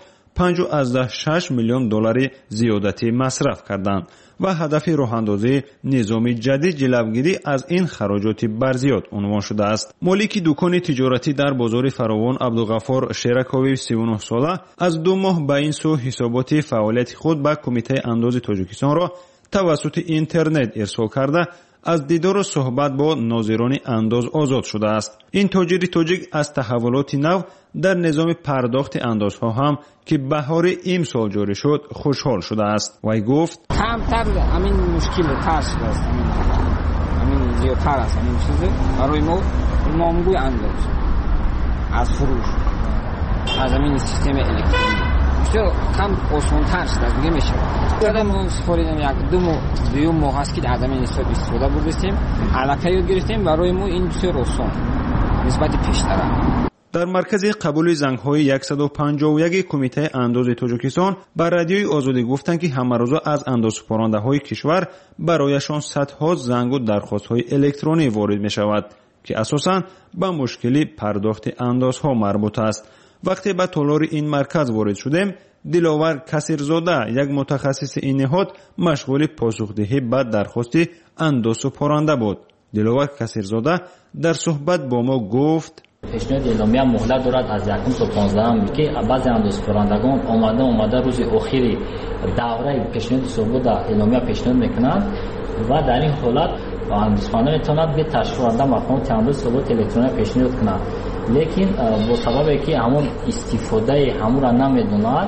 5.6 میلیون دلار زیادتی مصرف کردند و هدف راه‌اندازی نظام جدید جلوگیری از این خراجات برزیاد عنوان شده است. مالک دکان تجارتی در بازار فراوان عبدالغفار شیرکاوی 39 ساله از 2 ماه به این سو حسابات فعالیت خود به کمیته انداز تاجیکستان را توسط اینترنت ارسال کرده از دیدار و صحبت با ناظران انداز آزاد شده است. این تاجر تاجیک از تحولات نو در نظام پرداخت اندازها هم که بهار امسال جاری شد خوشحال شده است. وی گفت کمتر همین مشکل ترس است، همین زیادتر است همین چیزه برای ما نامگوی انداز از فروش از همین سیستم الکترونیکی بسیار کم آسان‌تر شده است دیگه میشه. بعد ما سپاریدیم یک دو ماه است که از همین حساب استفاده بردیم، علاقه یاد گرفتیم. برای ما این بسیار آسان نسبت پیشتر. در مرکز قبول زنگ‌های 151 کمیته انداز تاجیکستان بر رادیوی آزادی گفتند که همه روزه از اندازه‌پرنده‌های کشور برایشان صدها زنگ و درخواست‌های الکترونی وارد می‌شود که اساساً به مشکل پرداخت اندازها مربوط است. وقتی به تالار این مرکز وارد شدیم، دلاور کثیرزاده یک متخصص این نهاد مشغول پاسخدهی به درخواست اندازه‌پرنده بود. دلاور کثیرزاده در صحبت با ما گفت پیشنهاد اعلامیه مهلت دارد از 1 تا 15 که بعضی اندازه‌پرندگان آمده روز اخیر دوره پیشنهاد صحبت اعلامیه پیشنهاد میکنند و در این حالت اندازه‌پرنده میتواند به تشکیل‌کننده مقامات انداز ثبات الکترونیکی پیشنهاد کنند. لیکن با سبب که همون استفاده همون را نمیدونند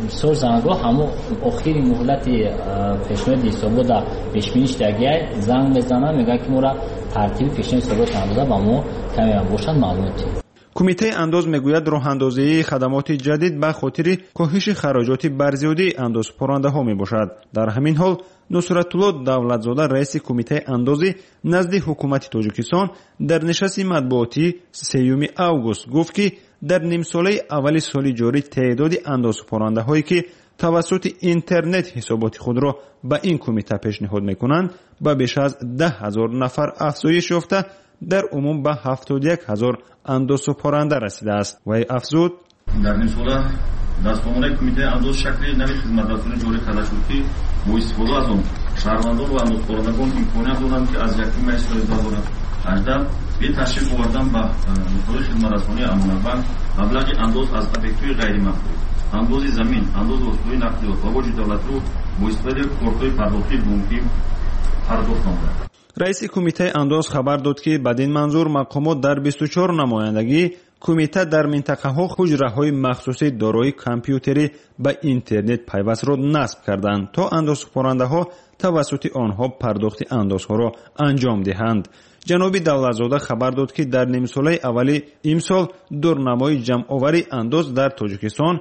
سور زنگو همو آخری مهلت پیشنهاد حسابو پیشبینیش دیگه زنگ بزنه میگه که مورا ترتیب پیشنهاد حسابو اندازه با مو کمی باشد معلوماتی. کمیته انداز میگوید راه اندازی خدمات جدید به خاطر کاهش خراجات برزیادی اندازپرنده ها می باشد. در همین حال نصرتالله دولتزاده رئیس کمیته اندازی نزد حکومت تاجیکستان در نشست مطبوعاتی 3 اوگوست گفت که در نیم ساله اول سال جاری تعداد اندازپرنده هایی که توسط اینترنت حسابات خود را به این کمیته پیشنهاد میکنند به بیش از 10,000 نفر افزایش یافته در عموم به 71,000 اندازپرنده رسیده است. و افزود در نیم ساله دستگاه‌های کمیته انداز شکلی نوی خدمت‌رسانی جاری کرده شد که با استفاده از آن شهروندان و اندازپرندگان امکانیت دارند که از 1 ماه سال 2018 به تشریف آوردن به نقطه‌های خدمت‌رسانی امانتبانک مبلغ انداز از объект‌های غیر محدود، انداز زمین، انداز وسایل نقلیات و باج دولت رو با استفاده کارت‌های پرداختی ممکن پرداخت نمودند. رئیس کمیته انداز خبر داد که بدین منظور مقامات در 24 نمایندگی کمیته در منطقه ها حجره مخصوصی دارای کامپیوتری به اینترنت پیوست را نصب کردند تا اندازپرنده ها توسط آنها پرداخت اندازها را انجام دهند. جناب دولتزاده خبر داد که در نیم ساله اولی امسال دورنمای جمع‌آوری انداز در تاجیکستان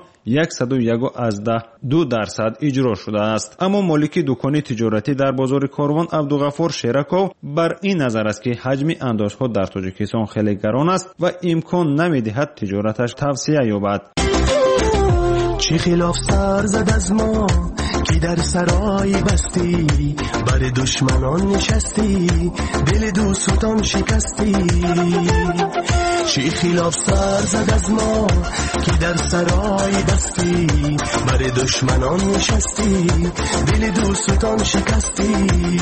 101.2% اجرا شده است. اما مالک دکان تجارتی در بازار کاروان عبدالغفار شیرکو بر این نظر است که حجم اندازها در تاجیکستان خیلی گران است و امکان نمی‌دهد تجارتش توسعه یابد. چه خلاف سر زد از ما که در سرای بستی، بر دشمنان نشستی، دل دوستان شکستی. چه خلاف سر زد از ما که در سرای بستی، بر دشمنان نشستی، دل دوستان شکستی.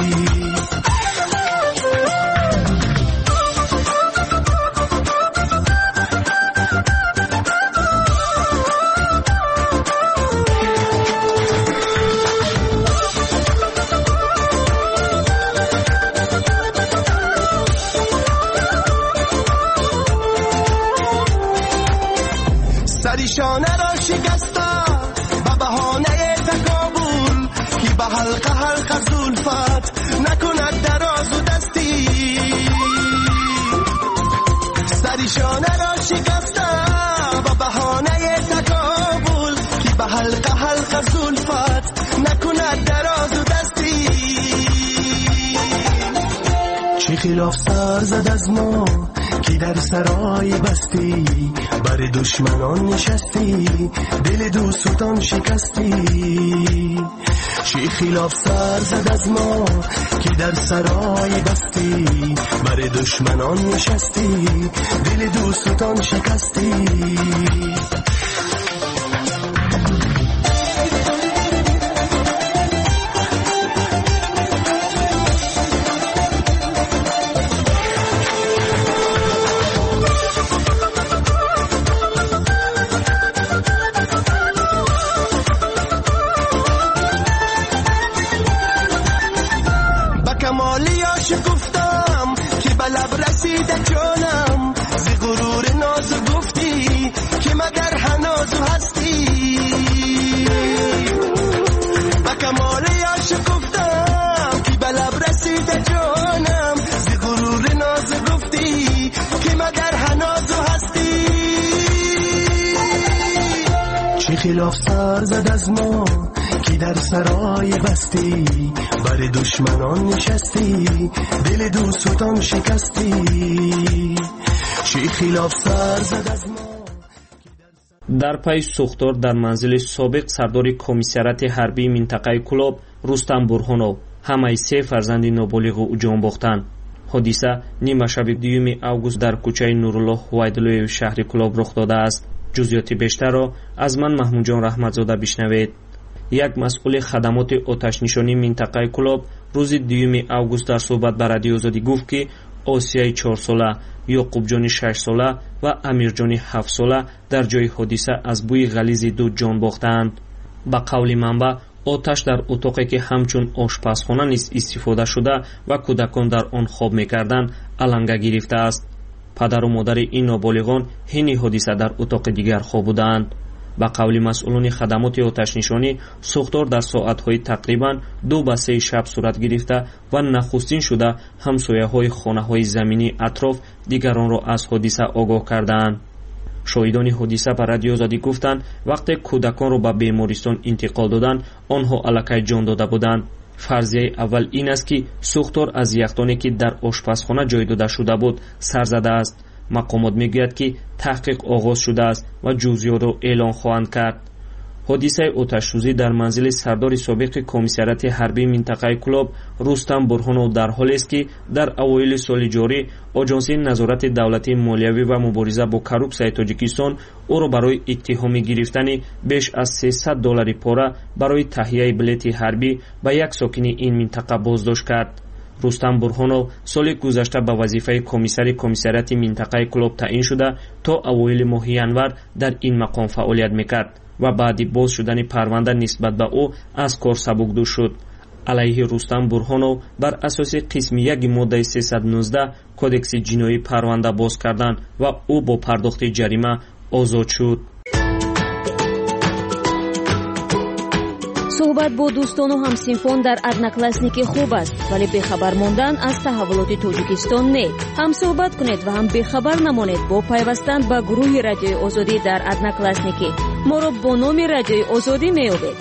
سریشانه را شکسته و بهانه تکابل که به حلقه حلقه زلفت نکند دراز و دستی. سریشانه را شکسته و بهانه تکابل که به حلقه حلقه زلفت نکند دراز و دستی. چه خلاف سر زد از ما که در سرای بستی، بر دشمنان نشستی، دل دوستان شکستی. چه خلاف سر زد از ما که در سرای بستی، بر دشمنان نشستی، دل دوستان شکستی. گفتم که به لب رسیده جانم، ز غرور ناز گفتی که مگر هنوز هستی. به کمال عاشق گفتم که به لب رسیده جانم، ز غرور ناز گفتی که مگر هنوز هستی. چه خلاف سر زد از ما که در سرای بستی، بر دشمنان نشستی، دل دوستان شکستی. چه خلاف سر زد از ما. در پای سوختار در منزل سابق سردار کمیسیرات حربی منطقه کلاب رستم برهانов ҳамаи се фарзанди ноболиғу ҷон бохтанд. ҳодиса нима шаби 2 август дар кӯчаи нуруллоҳ ҳувайдуллоеви шаҳри кулоб рух додааст. ҷузъиёти бештарро аз ман маҳмудҷон раҳматзода бишнавед. як масъули хадамоти оташнишонии минтақаи кулоб рӯзи 2 август дар суҳбат ба радиои озодӣ гуфт ки осияи 4 сола, ёқубҷони 6 сола ва амирҷони 7 сола дар ҷои ҳодиса аз бӯи ғализи дуд ҷон бохтаанд. ба қавли манба оташ дар утоқе ки ҳамчун ошпазхона низ истифода шуда ва кӯдакон дар он хоб мекарданд аланга гирифтааст. падару модари ин ноболиғон ҳини ҳодиса дар утоқи дигар хоб буданд. ба қавли масъулони хадамоти оташнишонӣ сӯхтор дар соатҳои тақрибан 2 ба 3 шаб сурат гирифта ва нахустин шуда ҳамсояҳои хонаҳои заминии атроф дигаронро аз ҳодиса огоҳ кардаанд. шоҳидони ҳодиса ба радиои озодӣ гуфтанд вақте кӯдаконро ба бемористон интиқол доданд онҳо аллакай ҷон дода буданд. фарзияи аввал ин аст ки сӯхтор аз яхдоне ки дар ошпазхона ҷой дода шуда буд сар задааст. мақомот мегӯяд ки таҳқиқ оғоз шудааст ва ҷузъиётро эълон хоҳанд кард. ҳодисаи оташсӯзӣ дар манзили сардори собиқи комиссарияти ҳарбии минтақаи Кӯлоб Рустам Бурҳонов дар ҳолест ки дар авоили соли ҷорӣ оҷонсии назорати давлатии молиявӣ ва мубориза бо коррупсияи Тоҷикистон ӯро барои иттиҳоми гирифтани беш аз $300 пора барои таҳияи билети ҳарбӣ ба як сокини ин минтақа боздошт кард. Рустам Бурҳонов соли гузашта ба вазифаи комиссари комиссарияти минтақаи Кӯлоб таъин шуда то авоили моҳи январ дар ин мақом фаъолият мекард ва баъди боз шудани парванда нисбат ба ӯ аз кор сабукдӯш шуд. алайҳи Рустам Бурҳонов бар асоси қисми 1 моддаи 319 кодекси ҷиноӣ парванда боз карданд ва ӯ бо пардохти ҷарима озод шуд. суҳбат бо дӯстону ҳамсинфон дар одноклассники хуб аст, вале бехабар мондан аз таҳаввулоти Тоҷикистон не. ҳам суҳбат кунед ва ҳам бехабар намонед бо пайвастан ба гурӯҳи радиои озодӣ дар одноклассники. моро бо номи радиои озодӣ меёбед.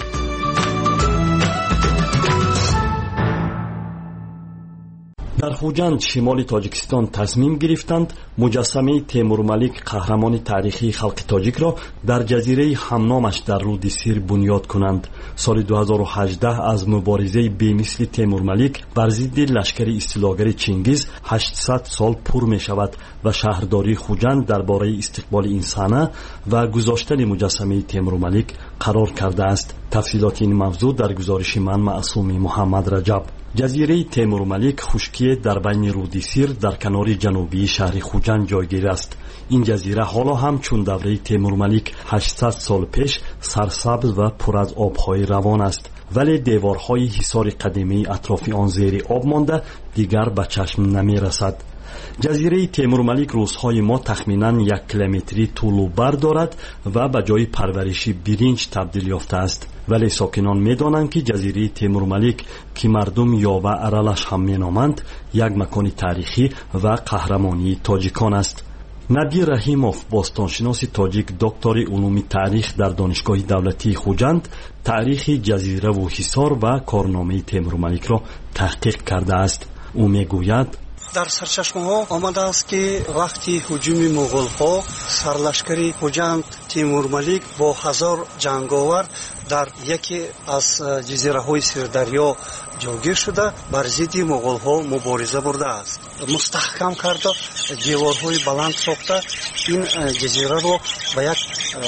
дар хуҷанд шимоли тоҷикистон тасмим гирифтанд муҷассамаи Темурмалик қаҳрамони таърихии халқи тоҷикро дар ҷазираи ҳамномаш дар руди Сир бунёд кунанд. соли 2018 аз муборизаи бемисли Темурмалик бар зидди лашкари истилогари Чингиз 800 сол пур мешавад ва шаҳрдории хуҷанд дар бораи истиқболи ин саҳна ва гузоштани муҷассамаи Темурмалик қарор кардааст. тафсилоти ин мавзӯъ дар гузориши ман Маъсуми Муҳаммад Раҷаб. ҷазираи Темурмалик хушкие дар байни руди Сир дар канори ҷанубии шаҳри Хуҷанд ҷойгир аст. ин ҷазира ҳоло ҳам чун давраи Темурмалик 800 сол пеш сарсабз ва пур аз обҳои равон аст, вале деворҳои ҳисори қадимии атрофи он зери об монда дигар ба чашм намерасад. ҷазираи Темурмалик рӯзҳои мо тахминан 1 километри тӯлу бар дорад ва ба ҷои парвариши биринҷ табдил ёфтааст. вале сокинон медонанд ки ҷазираи Темурмалик ки мардум ёва аралаш ҳам меноманд як макони таърихӣ ва қаҳрамонии тоҷикон аст. Надир Раҳимов, бостоншиноси тоҷик, доктори улуми таърих дар донишгоҳи давлатии Хуҷанд, таърихи ҷазираву ҳисор ва корномаи Темурмаликро таҳқиқ кардааст. ӯ мегӯяд: дар сарчашмаҳо омадааст ки вақти ҳуҷуми муғулҳо сарлашкари Хуҷанд Тимурмалик бо 1000 ҷанговар дар яке аз ҷазираҳои Сирдарё ҷойгир шуда бар зидди муғулҳо мубориза бурдааст. мустаҳкам карда деворҳои баланд сохта ин ҷазираро ба як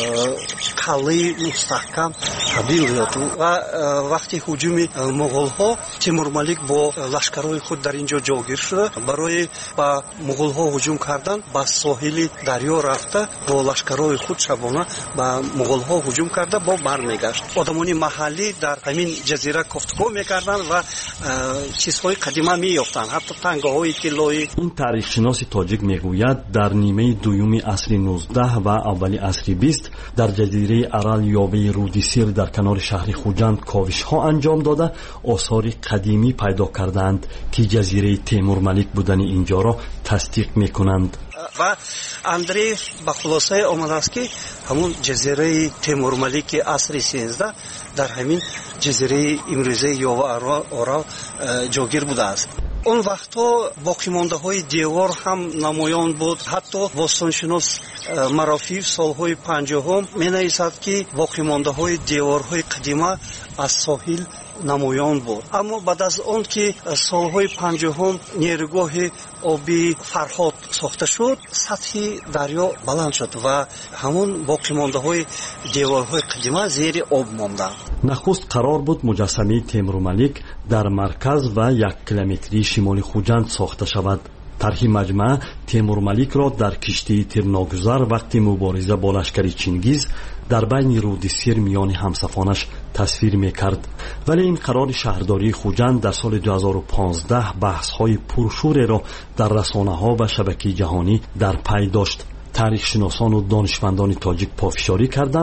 қалъаи мустаҳкам табдил ёфт ва вақти ҳуҷуми муғулҳо Тимурмалик бо лашкарои худ дар инҷо ҷойгир шуда барои ба муғулҳо ҳуҷум кардан ба соҳили дарё рафта бо лашкарои худ шабона ба муғулҳо ҳуҷум карда бо бармегашт. одамони маҳаллӣ дар ҳамин ҷазира кофтукор мекарданд ва чизҳои қадима меёфтанд, ҳатто тангаҳои тиллои. ин таърихшиноси тоҷик мегӯяд дар нимаи дуюми асри 19 ва аввали асри 20 дар ҷазираи Арал ёбаи руди Сир дар канори шаҳри Хуҷанд ковишҳо анҷом дода осори қадимӣ пайдо кардаанд ки ҷазираи Темурмалик будани инҷоро тасдиқ мекунанд. ва Андреев ба хулосае омадааст ки ҳамун ҷазираи Темурмалики асри 13 дар ҳамин ҷазираи имрӯзаи Ёва Орал ҷойгир будааст. он вақтҳо боқимондаҳои девор ҳам намоён буд. ҳатто бостоншинос Марофиев солҳои 50 менависад ки боқимондаҳои деворҳои қадима аз соҳил намоён буд. аммо баъд аз он ки солҳои 50 нерӯгоҳи оби Фарҳод сохта шуд, сатҳи дарё баланд шуд ва ҳамон боқимондаҳои деворҳои қадима зери об монданд. нахуст қарор буд муҷассамаи Темурмалик дар марказ ва 1 километри шимоли Хуҷанд сохта шавад. тарҳи маҷмӯа Темурмаликро дар киштии тирногузар вақти мубориза бо лашкари Чингиз дар байни руди Сир миёни ҳамсафонаш тасвир мекард. вале ин қарори шаҳрдории Хуҷанд дар соли 2015 баҳсҳои пуршӯреро дар расонаҳо ва шабакаи ҷаҳонӣ дар пай дошт. таърихшиносону донишмандони тоҷик пофишорӣ карданд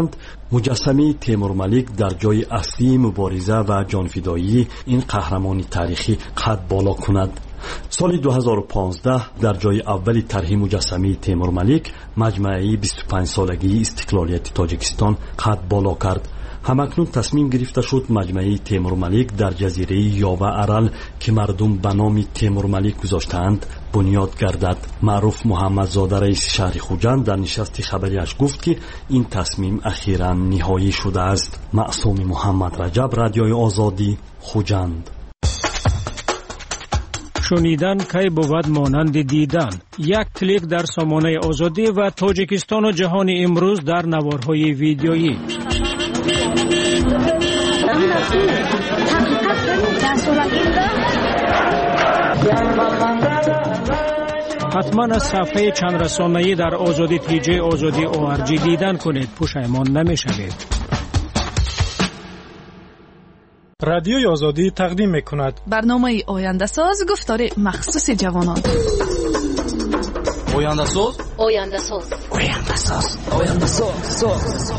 مجسمه تیمورملیک در جای اصلی مبارزه و جانفدایی این قهرمان تاریخی قد بالا کند. سال 2015 در جای اولی طرح مجسمه تیمورملیک مجمع 25 سالگی استقلالیت تاجیکستان قد بالا کرد. همکنون تصمیم گرفته شد مجمع تیمورملیک در جزیره یاوه ارل که مردم به نام تیمورملیک گذاشتند بنیاد گردد. معروف محمدزاده رئیس شهر خوجند در نشست خبریش گفت که این تصمیم اخیراً نهایی شده است. معصوم محمد رجب، رادیوی آزادی، خوجند. شنیدن کی بود مانند دیدن. یک کلیک در سامانه آزادی و تاجیکستان و جهان امروز در نوارهای ویدیویی. حتما از صفحه چند رسانه‌ای در آزادی تیجی آزادی ORG دیدن کنید، پشیمان نمی‌شوید. رادیوی آزادی تقدیم می‌کند برنامه آینده ساز، گفتار مخصوص جوانان. آینده ساز، آینده ساز، آینده ساز، آینده ساز.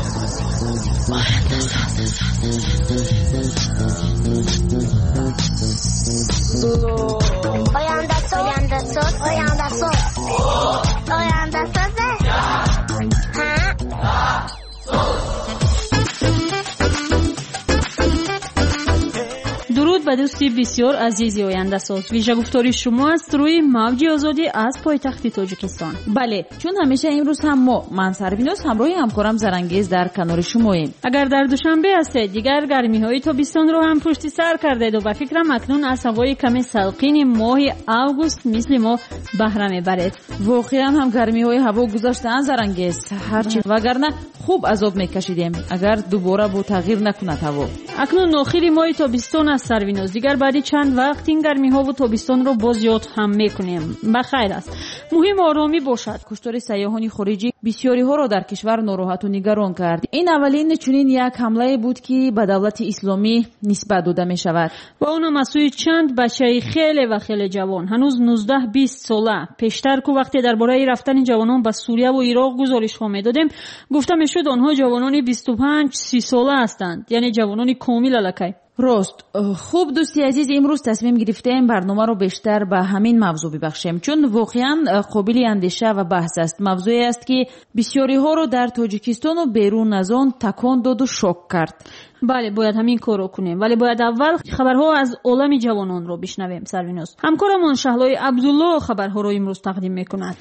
درود به دوستی بسیار عزیزی آینده ساز. ویژه گفتاری شما است روی موج آزادی از پایتخت تاجیکستان. بله، چون همیشه امروز هم من سروینوس همراه همکارم زرنگیز در کنار شماییم. اگر در دوشنبه هستید دیگر گرمی های تابستان رو هم پشت سر کردید و به فکرم اکنون از هوای کمی سلقین ماه اوگوست مثل ما بهره میبرید. واقعا هم گرمی های هوا گذاشتن زرنگیز، هرچی وگرنه خوب عذاب میکشیدیم اگر دوباره با تغییر نکند هوا. اکنون آخر ماه تابستان است سروینوس، دیگر بعد چند وقت این گرمی ها و تابستان رو باز یاد هم میکنیم. بخیر است. مهم آرامی باشد. کشتار سیاحان خارجی بسیاری ها را در کشور ناراحت و نگران کرد. این اولین چنین یک حمله بود که به دولت اسلامی نسبت داده می شود و اونم از سوی چند بچه خیلی جوان، هنوز 19-20 ساله. پیشتر که وقتی درباره رفتن جوانان به سوریه و عراق گزارش ها میدادیم گفته میشد آنها جوانان 25-30 ساله هستند، یعنی جوانان کامل الکی. راست. خوب دوستی عزیز، امروز تصمیم گرفتیم برنامه رو بیشتر به همین موضوع ببخشیم چون واقعا قابل اندیشه و بحث است. موضوعی است که بسیاری ها رو در تاجیکستان و بیرون از آن تکان داد و شوک کرد. بله، باید همین کار رو کنیم، ولی باید اول خبرها از عالم جوانان رو بشنویم. سروینوس، همکارمون شهلای عبدالله خبرها رو امروز تقدیم میکند.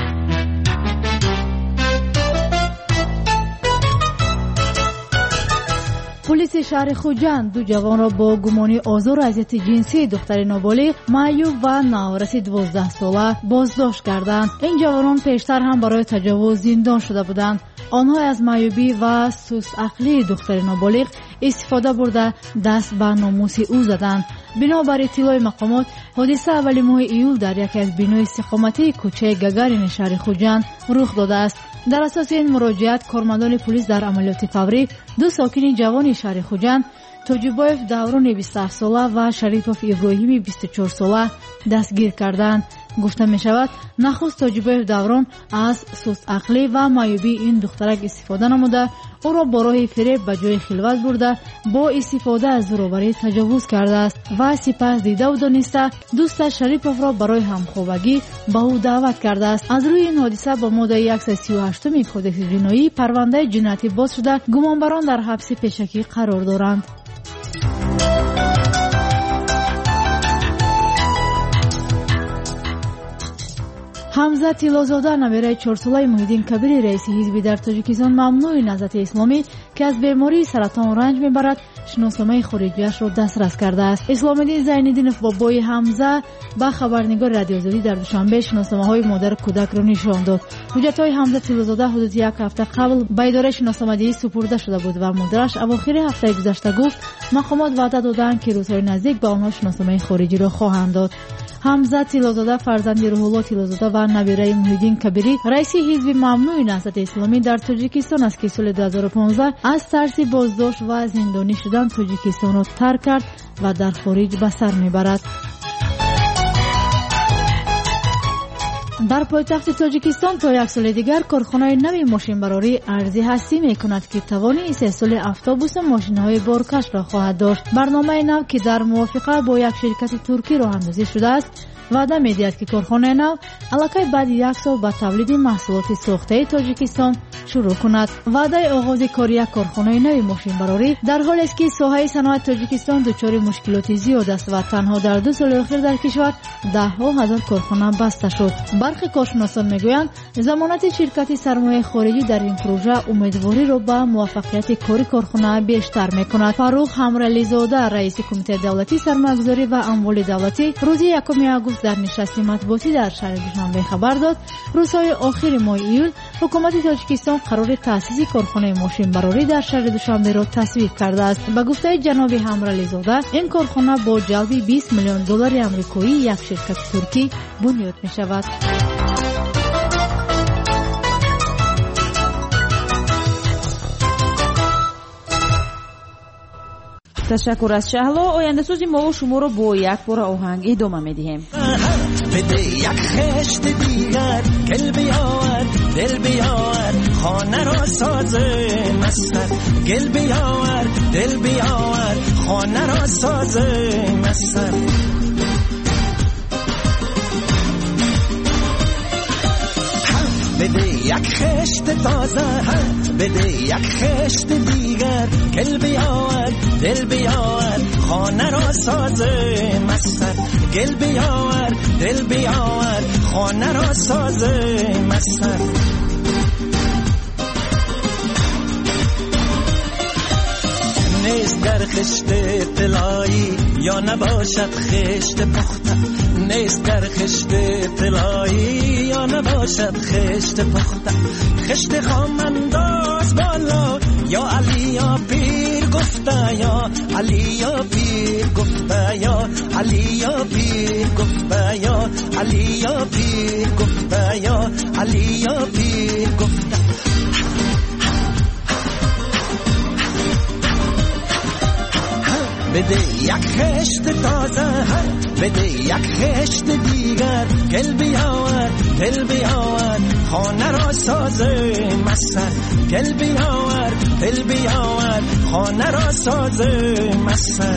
پلیس شهر خوجند دو جوان را با گمانی آزار و اذیت جنسی دختر نابالغ معیوب و نوارث 12 ساله بازداشت کردند. این جوانان پیشتر هم برای تجاوز زندان شده بودند. آنها از معیوبی و سوس عقلی دختر نابالغ استفاده برده دست به ناموس او زدند. بنابر اطلاع مقامات حادثه اول ماه ایول در یکی از بینای استقامتی کوچه گگارین شهر خوجند رخ داده است. در اساس این مراجعت کارمندان پلیس در عملیات فوری دو ساکن جوان شهر خوجند، توجیبایف دوران 27 ساله و شریفوف ابراهیمی 24 ساله دستگیر کردند. گفته می شود نخست توجیبایف دوران از سوس عقلی و معیوبی این دخترک استفاده نموده او را با راه فریب به جای خلوت برده با استفاده از زورآوری تجاوز کرده است و سپس دیده و دانسته دوست شریفوف را برای همخوابگی به او دعوت کرده است. از روی این حادثه با ماده 138 کدکس جنایی پرونده جنایتی باز شده، گمانبران در حبس پیشکی قرار دارند. حمزه طلازاده نویره 4 ساله محیدین کبیری رئیس حزبی در تاجیکستان ممنوع نهضت اسلامی که از بیماری سرطان رنج میبرد شناسنامه خارجیش را دسترس کرده است. اسلام‌الدین زین‌الدینов بابای حمزه با خبرنگار رادیو آزادی در دوشنبه شناسنامه‌های مادر کودک را نشان داد. حجت‌های حمزه طلازاده حدود یک هفته قبل به اداره شناسنامه‌دهی سپرده شده بود و مدیرش اواخر هفته گذشته گفت مقامات وعده دادند که روزهای نزدیک به آنها شناسنامه خارجی را خواهند داد. حمزه طلازاده فرزند روح‌الله طلازاده و نویره محیدین کبیری رئیس حزب ممنوع نهضت اسلامی در تاجیکستان است که سال 2015 از ترس بازداشت و زندانی شدن تاجیکستان را ترک کرد و در خارج به سر میبرد. در پایتخت تاجیکستان تا یک سال دیگر کارخانه نوی ماشینبراری ارزی هستی میکند که توان استحصال اتوبوس ماشین‌های بارکش را خواهد داشت. برنامه نو که در موافقه با یک شرکت ترکی راه اندازی شده است وعده می‌دهد که کارخانه نو الکی بعد یک سال با تولید محصولات ساخته تاجیکستان شروع کند. وعده آغاز کار یک کارخانه نوی ماشینبراری در حالی است که ساحه صنعت تاجیکستان دچار مشکلات زیاد است و تنها در 2 سال اخیر در کشور ده‌ها هزار کارخانه بسته شد. برخی کارشناسان میگویند ضمانت شرکت سرمایه خارجی در این پروژه امیدواری را به موفقیت کاری کارخانه بیشتر می‌کند. فاروق حمرعلی زاده رئیس کمیته دولتی سرمایه‌گذاری و اموال دولتی روز 1 آگوست در نشست مطبوعاتی در شهر دوشنبه خبر داد روزهای آخر ماه ایول حکومت تاجیکستان قرار تأسیس کارخانه ماشینبراری در شهر دوشنبه را تصویب کرده است. به گفته جناب حمرعلی زاده این کارخانه با جلب 20 میلیون دلار آمریکایی یک شرکت ترکی بنیاد می شود. تشکر از شهلا. آینده سوزی ما و شما رو با یک بار آهنگ ادامه میدیم. بده یک خشت دیگر گل بیار دل بیار خانه را ساز مستر گل بیار دل بیار خانه را ساز مستر بده یک خشت تازه بده یک خشت دیگر گل بیار دل بیار خانه را ساز مستر گل بیار دل بیار خانه را ساز مستر نیست در خشت طلایی یا نباشد خشت پخته نیست در خشت طلایی یا نباشد خشت پخته خشت خام انداز بالا یا علی یا پیر گفته یا علی یا پیر گفته یا علی یا پیر گفته یا علی یا پیر گفته یا علی یا پیر گفته بده یک خشت تازه بده یک خشت دیگر گل بیار دل بیار خانه را ساز مستر گل بیار دل بیار خانه را ساز مستر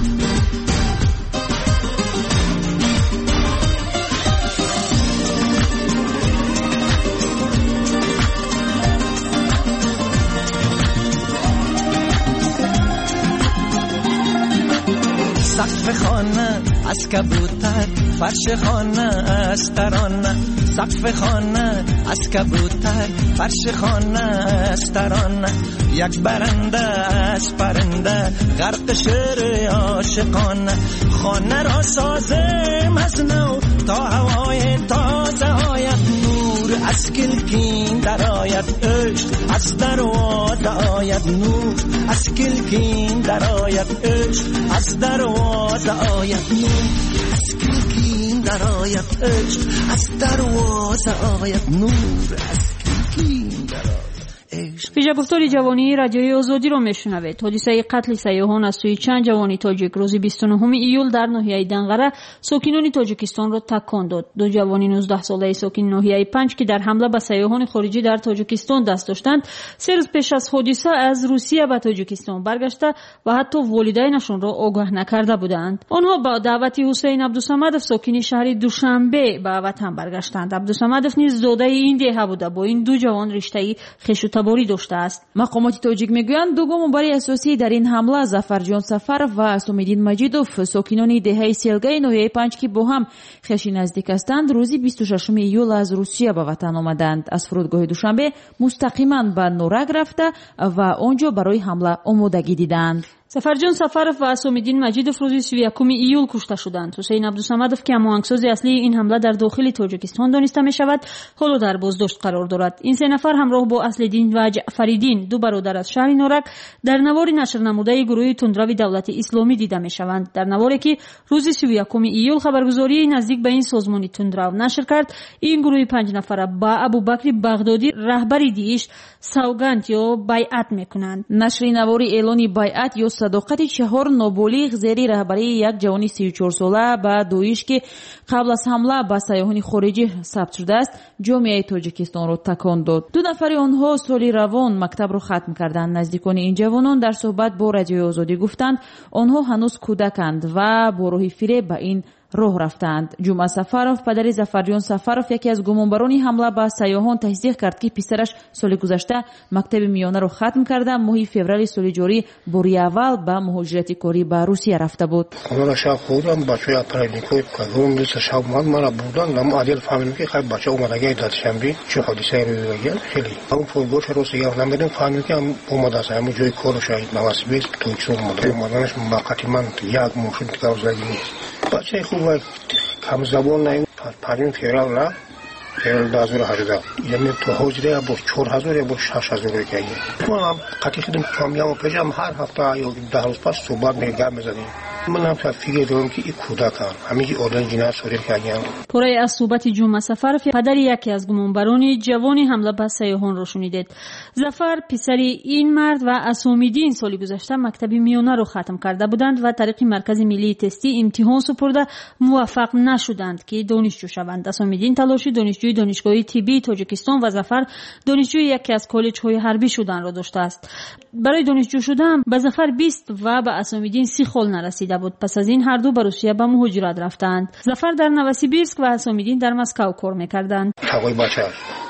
سقف خانه از کبوتر فرش خانه از ترانه سقف خانه از کبوتر فرش خانه از ترانه یک برنده از پرنده غرق شعر عاشقانه خانه را سازم از نو تا هوای تازه آید نور از کلکین در آید عشق از دروازه آید نور از کلکین در آید عشق از دروازه آید نور از کلکین در آید عشق از دروازه آید نور از کلکین در آید فیجا گفتاری جوانی رادیوی آزادی رو میشنوید. حادثه قتل سیاحان از سوی چند جوانی تاجیک روز 29 ایول در ناحیه دنقره ساکنان تاجیکستان را تکان داد. 2 جوانی 19 ساله ساکن ناحیه 5 که در حمله به سیاحان خارجی در تاجیکستان دست داشتند 3 روز پیش از حادثه از روسیه به تاجیکستان برگشته و حتی والدینشان را آگاه نکرده بودند. آنها با دعوت حسین عبدالصمدov ساکن شهر دوشنبه به وطن برگشتند. عبدالصمدov نیز زاده این دهه بوده. با این 2 جوان رشته خشوتباری داشته است. مقامات تاجیک میگویند 2 گمانبر اساسی در این حمله ظفرجان سفر و اسلام‌الدین مجیدوف ساکنان دهه سیلگی ناحیه 5 که با هم خویشی نزدیک هستند روز 26 ایول از روسیه به وطن آمدند. از فرودگاه دوشنبه مستقیما به نورک رفته و آنجا برای حمله آمادگی دیدند. سفرجان سفرов و اسلام‌الدین مجیدوف روز 31 ایول کشته شدند. حسین عبدالصمدov که هماهنگساز اصلی این حمله در داخل تاجیکستان دانسته می شود حالا در بازداشت قرار دارد. این 3 نفر همراه با اصل‌الدین و جعفرالدین 2 برادر از شهر نورک در نوار نشر نموده گروه تندروی دولت اسلامی دیده می شوند. در نواری که روز 31 ایول خبرگزاری نزدیک به این سازمان تندرو نشر کرد این گروه 5 نفره با ابوبکر بغدادی رهبر دیش سوگند یا بیعت میکنند. نشر نواری اعلان بیعت یا صداقت 4 نابالغ زیر رهبری یک جوان 34 ساله به دویش که قبل از حمله به سیاحان خارجی ثبت شده است جامعه تاجیکستان را تکان داد. 2 نفر آنها سال روان مکتب را ختم کردند. نزدیکان این جوانان در صحبت با رادیوی آزادی گفتند آنها هنوز کودکند و با راه فریب به این راه رفتند. جمعه سفروف پدر ظفرجان سفروف یکی از گمانبران حمله به سیاحان تصدیق کرد که پسرش سال گذشته مکتب میانه را ختم کرده ماه فوریه سال جاری باری اول به مهاجرت کاری به روسیه رفته بود. من شب خودم بچه‌ها پرایدیکوی کارم نیست شب من بودن لام عادل فهمیدم که خیلی بچه اومدگی داد شنبه چه حادثه روی گل خیلی اون فوتبال روسیه نمیدونم فهمیدم که اومد از همون جای کار شاید نواسبیس تو چون اومدنش موقتی من یک موشن کاوزایی نیست بچه خوب کم زبان نه پنجم فعل نه فعل 2018 یعنی تو حجره با 4000 یا با 6000 که من قطعی خودم کامیام پیجام هر هفته یا 10 روز پس صحبت میگم میزنیم من هم فکر دارم که این کودکان همین اولین جنایت سوری کردن. پرای از صحبت جمعه سفروف پدر یکی از گمانبران جوانی حمله به سیاحان را شنیدید. ظفر پسری این مرد و اسامیدین سال گذشته مکتب میانه را ختم کرده بودند و طریق مرکز ملی تستی امتحان سپرده موفق نشدند که دانشجو شوند. اسامیدین تلاشی دانشجوی دانشگاه طبی تاجیکستان و ظفر دانشجوی یکی از کالج‌های حربی شدن را داشته است. برای دانشجو شدن به ظفر 20 و به اسامیدین 30 سال نرسیده بود. پس از این هر دو به روسیه به مهاجرت رفتند. ظفر در نوسیبیرسک و اسامیدین در مسکو کار می‌کردند. تقوی بچه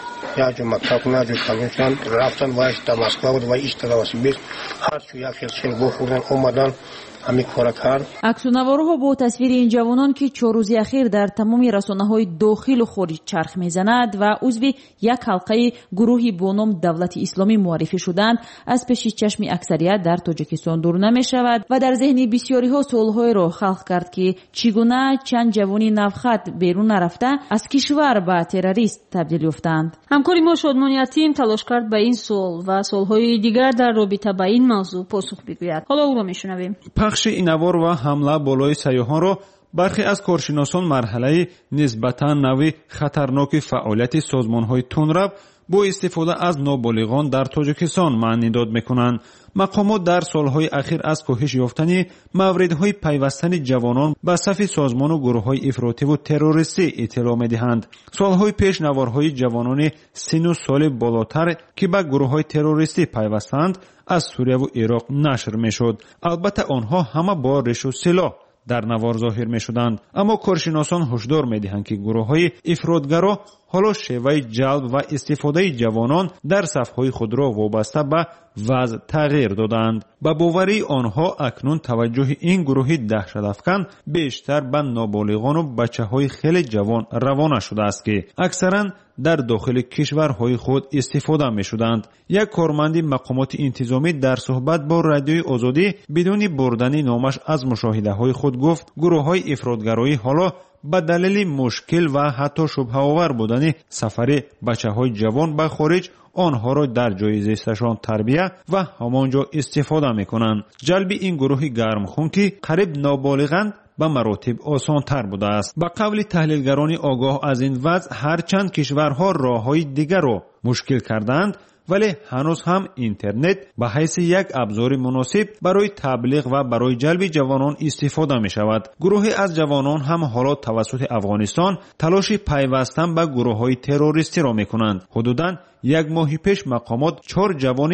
یا جو مکتب نجو کامیشن رفتن و است مسکو و است نوسیبیرسک هر چی یک خیلی بخوردن اومدن همین کار کرد. عکس‌العمل‌ها با تصویر این جوانان که 4 روز اخیر در تمام رسانه‌های داخل و خارج چرخ می‌زند و عضو یک حلقه گروهی با نام دولت اسلامی معرفی شدند از پیش چشم اکثریت در تاجیکستان دور نمی‌شود و در ذهن بسیاری‌ها سوال‌های را خلق کرد که چگونه چند جوانی نوخط بیرون نرفته از کشور به تروریست تبدیل یافتند. همکاری ما شادمان یتیم تلاش کرد به این سوال و سوال‌های دیگر در رابطه با این موضوع پاسخ بگوید. حالا او را می‌شنویم. پخش اینوار و حمله بالای سیاحان را برخی از کارشناسان مرحله نسبتاً نوی خطرناک فعالیت سازمان‌های تندرو با استفاده از نابالغان در تاجیکستان معنی داد می‌کنند. مقامات در سالهای اخیر از کاهش یافتن موردهای پیوستن جوانان به صف سازمان و گروه‌های افراطی و تروریستی اطلاع می‌دهند. سالهای پیش نوارهای جوانان سن و سال بالاتر که به گروه‌های تروریستی پیوستند از سوریه و عراق نشر می‌شد. البته آنها همه با ریش و سلاح در نوار ظاهر می‌شدند، اما کارشناسان هشدار می‌دهند که گروه‌های افراطگرا حالا شیوه جلب و استفاده جوانان در صف‌های خود را وابسته به وضع تغییر دادند. با باوری آنها اکنون توجه این گروه دهشت‌افکن بیشتر به نابالغان و بچه‌های خیلی جوان روانه شده است که اکثراً در داخل کشورهای خود استفاده می‌شدند. یک کارمند مقامات انتظامی در صحبت با رادیوی آزادی بدون بردن نامش از مشاهده‌های خود گفت گروه‌های افراطگرایی حالا به دلیل مشکل و حتی شبه‌آور بودن سفر بچه‌های جوان به خارج آنها را در جای زیستشان تربیه و همانجا استفاده می‌کنند. جلب این گروه گرمخون که قریب نابالغند به مراتب آسان تر بوده است. با قول تحلیلگران آگاه از این وضع هرچند کشورها راه‌های دیگر را مشکل کردند ولی هنوز هم اینترنت به حیث یک ابزار مناسب برای تبلیغ و برای جلب جوانان استفاده می شود. گروهی از جوانان هم حالا توسط افغانستان تلاش پیوستن به گروه‌های تروریستی را می کنند. حدوداً یک ماه پیش مقامات 4 جوان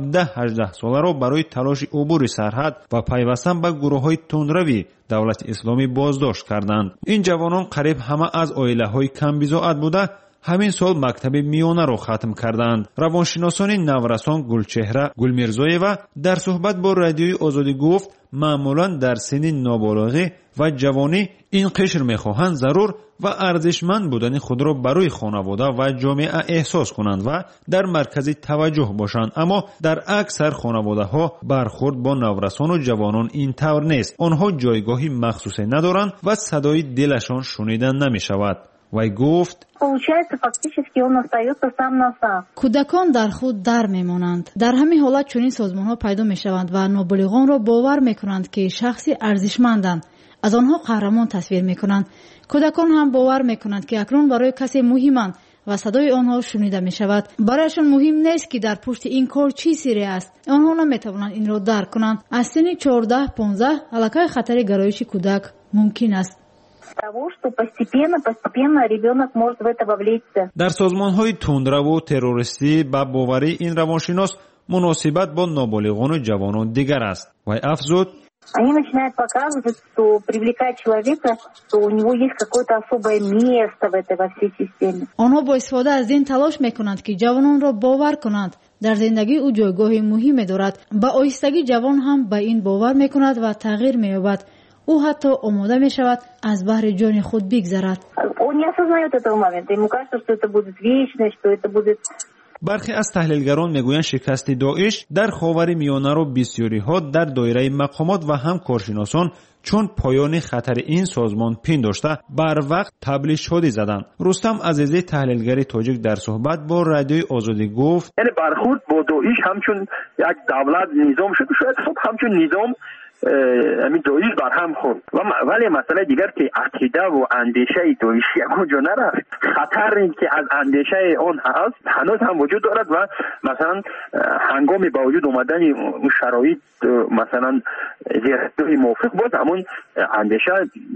17-18 ساله را برای تلاش عبور سرحد و پیوستن به گروه‌های تندروی دولت اسلامی بازداشت کردند. این جوانان قریب همه از عائله‌های کم بضاعت بوده همین سال مکتب میانه را ختم کردند. روانشناسان نورسان گلچهره گلمیرزایوا در صحبت با رادیوی آزادی گفت معمولا در سن نابالغی و جوانی این قشر میخواهند ضرور و ارزشمند بودن خود را برای خانواده و جامعه احساس کنند و در مرکز توجه باشند، اما در اکثر خانواده ها برخورد با نورسان و جوانان این طور نیست. آنها جایگاهی مخصوصی ندارند و صدای دلشان شنیده نمی شود. وی گفت کودکان در خود در میمانند. در همین حالت چنین سازمان ها پیدا می شوند و نابالغان را باور می کنند که شخصی ارزشمندند. از آنها قهرمان تصویر می کنند. کودکان هم باور می کنند که اکنون برای کسی مهمند و صدای آنها شنیده می شود. برایشان مهم نیست که در پشت این کار چی سری است. آنها نمیتوانند این را درک کنند. از سن 14-15 علاقه خطر گرایش کودک ممکن است. در سازمان‌های تندرو و تروریستی به باوری این روانشناس مناسبت با نابالغان و جوانان دیگر است. و افزود Они начинают показывать, что привлекать человека, что у него есть какое-то особое место во всей системе. آنها با استفاده از این تلاش میکنند که جوانان را باور کنند در زندگی او جایگاه مهمی دارد. با آهستگی جوان هم به این باور میکند و تغییر مییابد. او حتی آماده میشود از بحر جان خود بگذرد. Он не осознает этого момента. Ему кажется, что это будет вечно, что это будет. برخی از تحلیلگران میگویند شکست داعش در خاور میانه را بسیاری ها در دایره مقامات و هم کارشناسان چون پایان خطر این سازمان پنداشته بر وقت تبلیغاتی زدند. رستم عزیزی تحلیلگر تاجیک در صحبت با رادیوی آزادی گفت یعنی برخورد با داعش همچون یک دولت نظام شد، شاید همچون نظام همین داعش برهم خورد ولی مسئله دیگر که عقیده و اندیشه داعش کجا نرفت. خطری که از اندیشه آن هست هنوز هم وجود دارد و مثلا هنگامی با وجود اومدن اون شرایط مثلا زیرسازی موافق بود همون اندیشه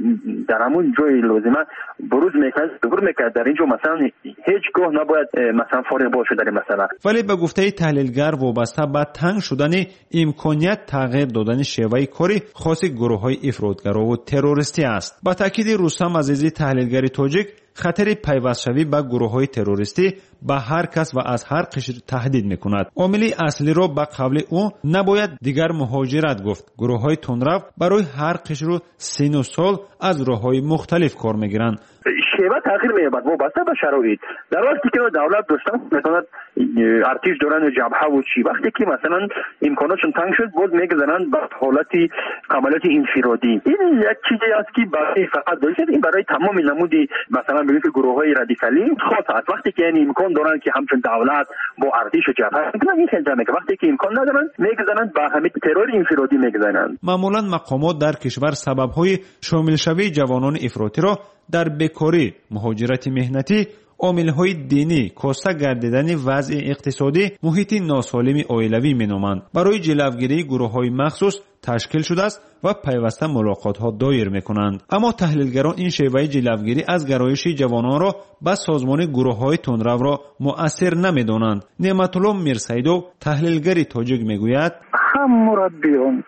در همون جای لازمه بروز میکرد ظهور میکرد. در اینجا مثلا هیچگاه نباید مثلا فارغ باشه در این مسئله. ولی به گفته تحلیلگر وابسته به تنگ شدن امکانیت تغییر دادن شیوه کاری خاص گروه‌های افراطگرا و تروریستی است. با تاکید رستم عزیزی تحلیلگر تاجیک خطر پیوست‌شوی به گروه‌های تروریستی به هر کس و از هر قشر تهدید می‌کند. عامل اصلی را به قول او نباید دیگر مهاجرت گفت. گروه‌های تندرو برای هر قشر و سن و سال از راه‌های مختلف کار می‌گیرند. شیوه تغییر می‌یابد وابسته به شرایط. در وقتی که دولت داشتن مثلا ارتش دارن و جبهه و چی وقتی که مثلا امکاناتشون تنگ شد بود میگذارن به حالتی عملیات انفرادی. این یک چیزی است که برای فقط داشت این برای تمام نمودی مثلا به گروه‌های رادیکالی خاص است. وقتی که این امکان دارن که همچون دولت با ارتش و جبهه این خیلی که وقتی که امکان ندارن میگذارن به همین ترور انفرادی میگذارن. معمولا مقامات در کشور سبب‌های شامل شوی جوانان افراطی را در بیکاری، مهاجرت مهنتی، عامل‌های دینی، کاسته گردیدن وضع اقتصادی، محیط ناسالم عائلوی می‌نامند. برای جلوگیری گروه‌های مخصوص تشکیل شده است و پیوسته ملاقات‌ها دایر می‌کنند. اما تحلیلگران این شیوه جلوگیری از گرایش جوانان را به سازمان گروه‌های تندرو را مؤثر نمی‌دانند. نعمت‌الله میرسیدو تحلیلگر تاجیک می‌گوید هم مربیان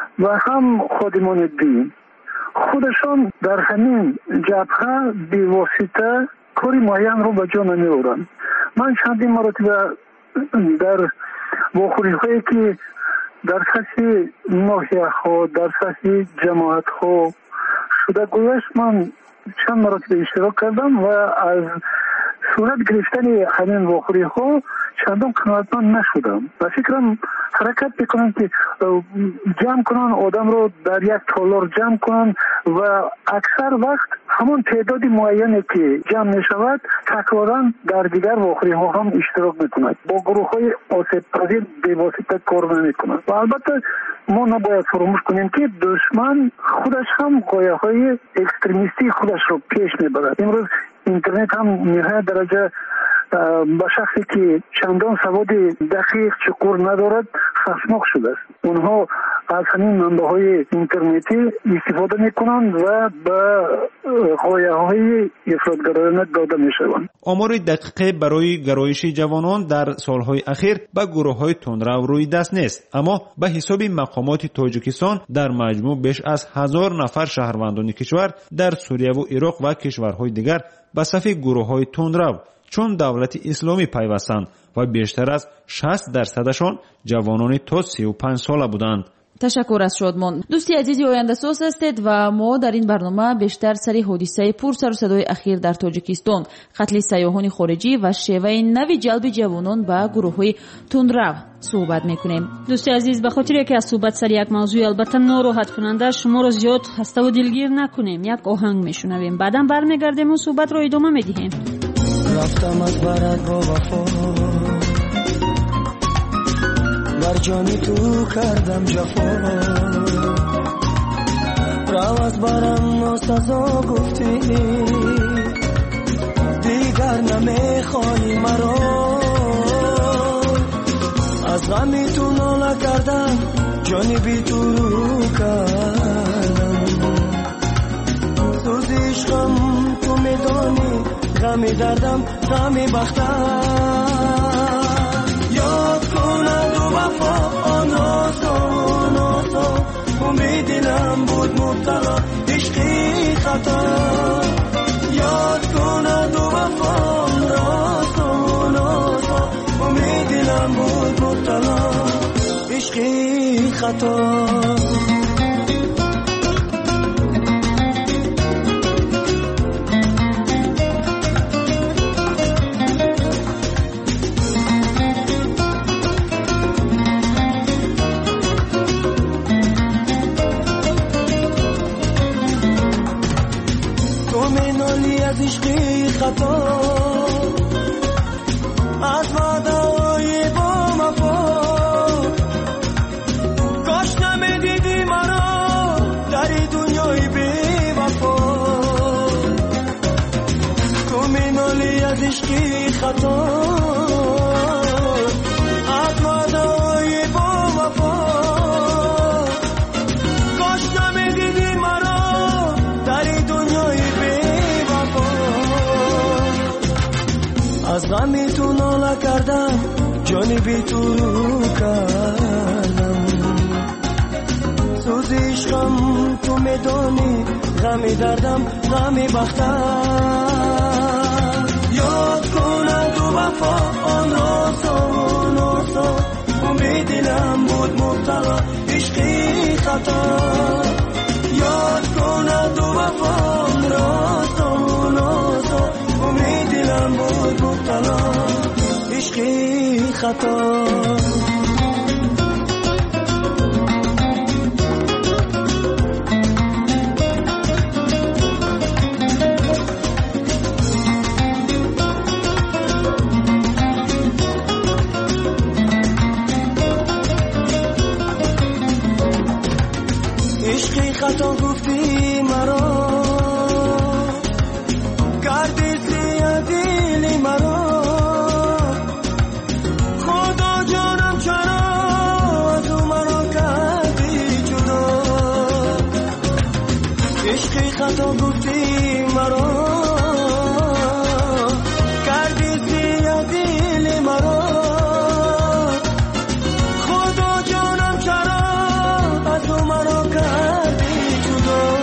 و هم خادمان دین خودشان در همین جبهه بی‌واسطه کاری معین رو به جا نمی‌آورند. من چندین مرتبه در واخوری‌هایی که در سطح ناحیه‌ها در سطح جماعت‌ها شده گذشت من چند مرتبه اشتراک کردم و از صورت گرفتن همین واخوری‌ها چندان قناعتمند نشدم و فکرم حرکت بکنن که جمع کنن آدم رو در یک تالار جمع کنن و اکثر وقت همون تعداد معینی که جمع می شود تکرارا در دیگر واخوری ها هم اشتراک می کند. با گروه های آسیب پذیر بواسطه کار نمی کند. و البته ما نباید فراموش کنیم که دشمن خودش هم گایه های اکستریمیستی خودش رو پیش می برد. امروز اینترنت هم نهایت درجه با شخصی که چندان سواد دقیق چقور ندارد خشمناک شده است. اونها از همین منبع‌های اینترنتی استفاده میکنند و به غایه‌های افراطگرایانه داده میشوند. آمار دقیقه برای گرایش جوانان در سالهای اخیر به گروه‌های تندرو روی دست نیست، اما به حساب مقامات تاجیکستان در مجموع بیش از 1000 نفر شهروندان کشور در سوریه و عراق و کشورهای دیگر به صف گروه‌های تندرو چون دولت اسلامی پیوستند و بیشتر از 60% جوانان تا 35 ساله بودند. تشکر از شادمان. دوستی عزیزی آینده ساز هستید و ما در این برنامه بیشتر سری حادثه پر سر و صدای اخیر در تاجیکستان، قتل سیاحان خارجی و شیوه نوی جلب جوانان به گروه‌های تندرو صحبت میکنیم. دوستی عزیز به خاطر که از صحبت سر یک موضوع البته ناراحت کننده شما رو زیاد خسته و دلگیر نکنیم، یک آهنگ میشنویم، بعدم برمیگردیم و صحبت رو ادامه میدیم. رفتم از برات با وفا بر جان تو کردم جفا رو از برم ناسزا گفتی دیگر نمیخوانی مرا. از غمی تو ناله کردم جانی بی تو رو کردم. سوز عشقم تو میدانی، غمی دردم غمی بختم. یاد کند و وفا آن آسا امید دلم بود مبتلا عشقی خطا. یاد کند و وفا آن آسا امید دلم بود مبتلا عشقی خطا. عشقی خطا از وعده‌های با وفا. کاش نمیدیدی مرا در دنیای بی وفا. تو مینالی از عشقی خطا از وعده‌های با وفا. کاش نمیدیدی مرا در دنیای از غمی تو ناله کردم جانی بی تو رو کردم. سوز عشقم تو میدانی، غمی دردم غمی بختم. یاد کند و وفا آن آسا امید دلم بود مبتلا عشقی خطا. یاد کند و وفا آن آسا امید دلم بود مبتلا عشقی خطا. عشقی خطا گفتی مرا، کردی زیادی مرا. خدا جانم چرا از او مرا کردی جدا. عشقی خطا گفتی مرا، کردی زیادی مرا. خدا جانم چرا از او مرا کردی جدا.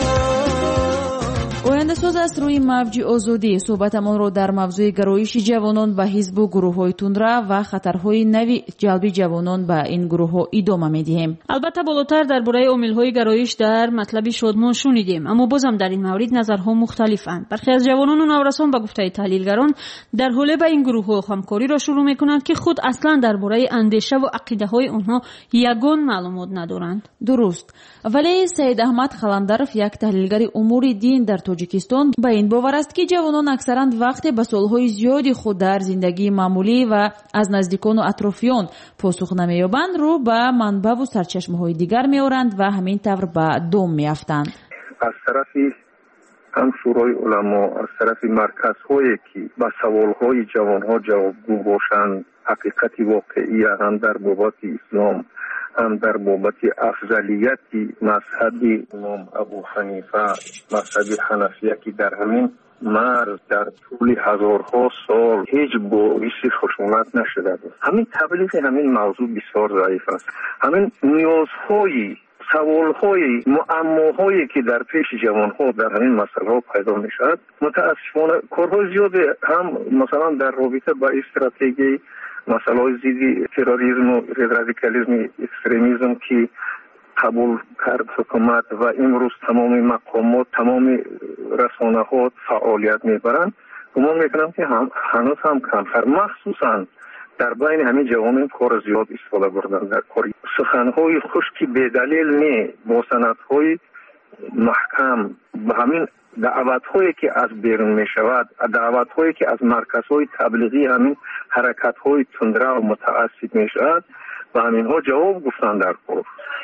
ояндасоз аст рӯи мавҷи озодӣ суҳбатамонро дар мавзӯи гароиши ҷавонон ба ҳизбу гурӯҳҳои тундра ва хатарҳои нави ҷалби ҷавонон ба ин гурӯҳҳо идома медиҳем. албатта болотар дар бораи омилҳои гароиш дар матлаби шодмон шунидем, аммо бозам дар ин маврид назарҳо мухталифанд. бархе аз ҷавонону наврасон ба гуфтаи таҳлилгарон дар ҳоле ба ин гурӯҳҳо ҳамкориро шурӯъ мекунанд ки худ аслан дар бораи андешаву ақидаҳои онҳо ягон маълумот надоранд. дуруст, вале саид аҳмад қаландаров, як таҳлилгари умури дин дар тоҷикистон, ба ин бовар аст ки ҷавонон аксаран вақте ба солҳои зиёди худ дар зиндагии маъмулӣ ва аз наздикону атрофиён посух намеёбанд, рӯ ба манбаву сарчашмаҳои дигар меоранд ва ҳамин тавр ба дом меафтанд. аз тарафи ҳам шӯрои уламо, аз тарафи марказҳое ки ба саволҳои ҷавонҳо ҷавобгӯ бошанд, ҳақиқати воқеия ҳам дар бобати ислом, ҳам дар бобати афзалияти мазҳаби имом абу ҳанифа, мазҳаби ҳанафия ки дар ҳамин марз дар тӯли ҳазорҳо сол ҳеҷ боиси хушунат нашудааст. ҳамин таблиғи ҳамин мавзӯъ бисёр заиф аст. ҳамин ниёзҳои саволҳои муаммоҳое ки дар пеши ҷавонҳо дар ҳамин масъалаҳо пайдо мешавад, мутаассифона корҳои зиёде ҳам масалан дар робита ба стратегияи масъалаҳои зидди терроризму радикализми экстремизм ки қабул кард ҳукумат ва имрӯз тамоми мақомот, тамоми расонаҳо фаъолият мебаранд, гумон мекунам ки ҳанӯз ҳам камтар, махсусан дар байни ҳамин ҷавонин кор зиёд истифода бурданд. дар кори суханҳои хушки бедалил не, бо санадҳои маҳкам, ба ҳамин даъватҳое ки аз берун мешавад, даъватҳое ки аз марказҳои таблиғӣ ҳамин ҳаракатҳои тундра мутаассиб мешавад, ба ҳаминҳо ҷавоб гуфтанд дар кор.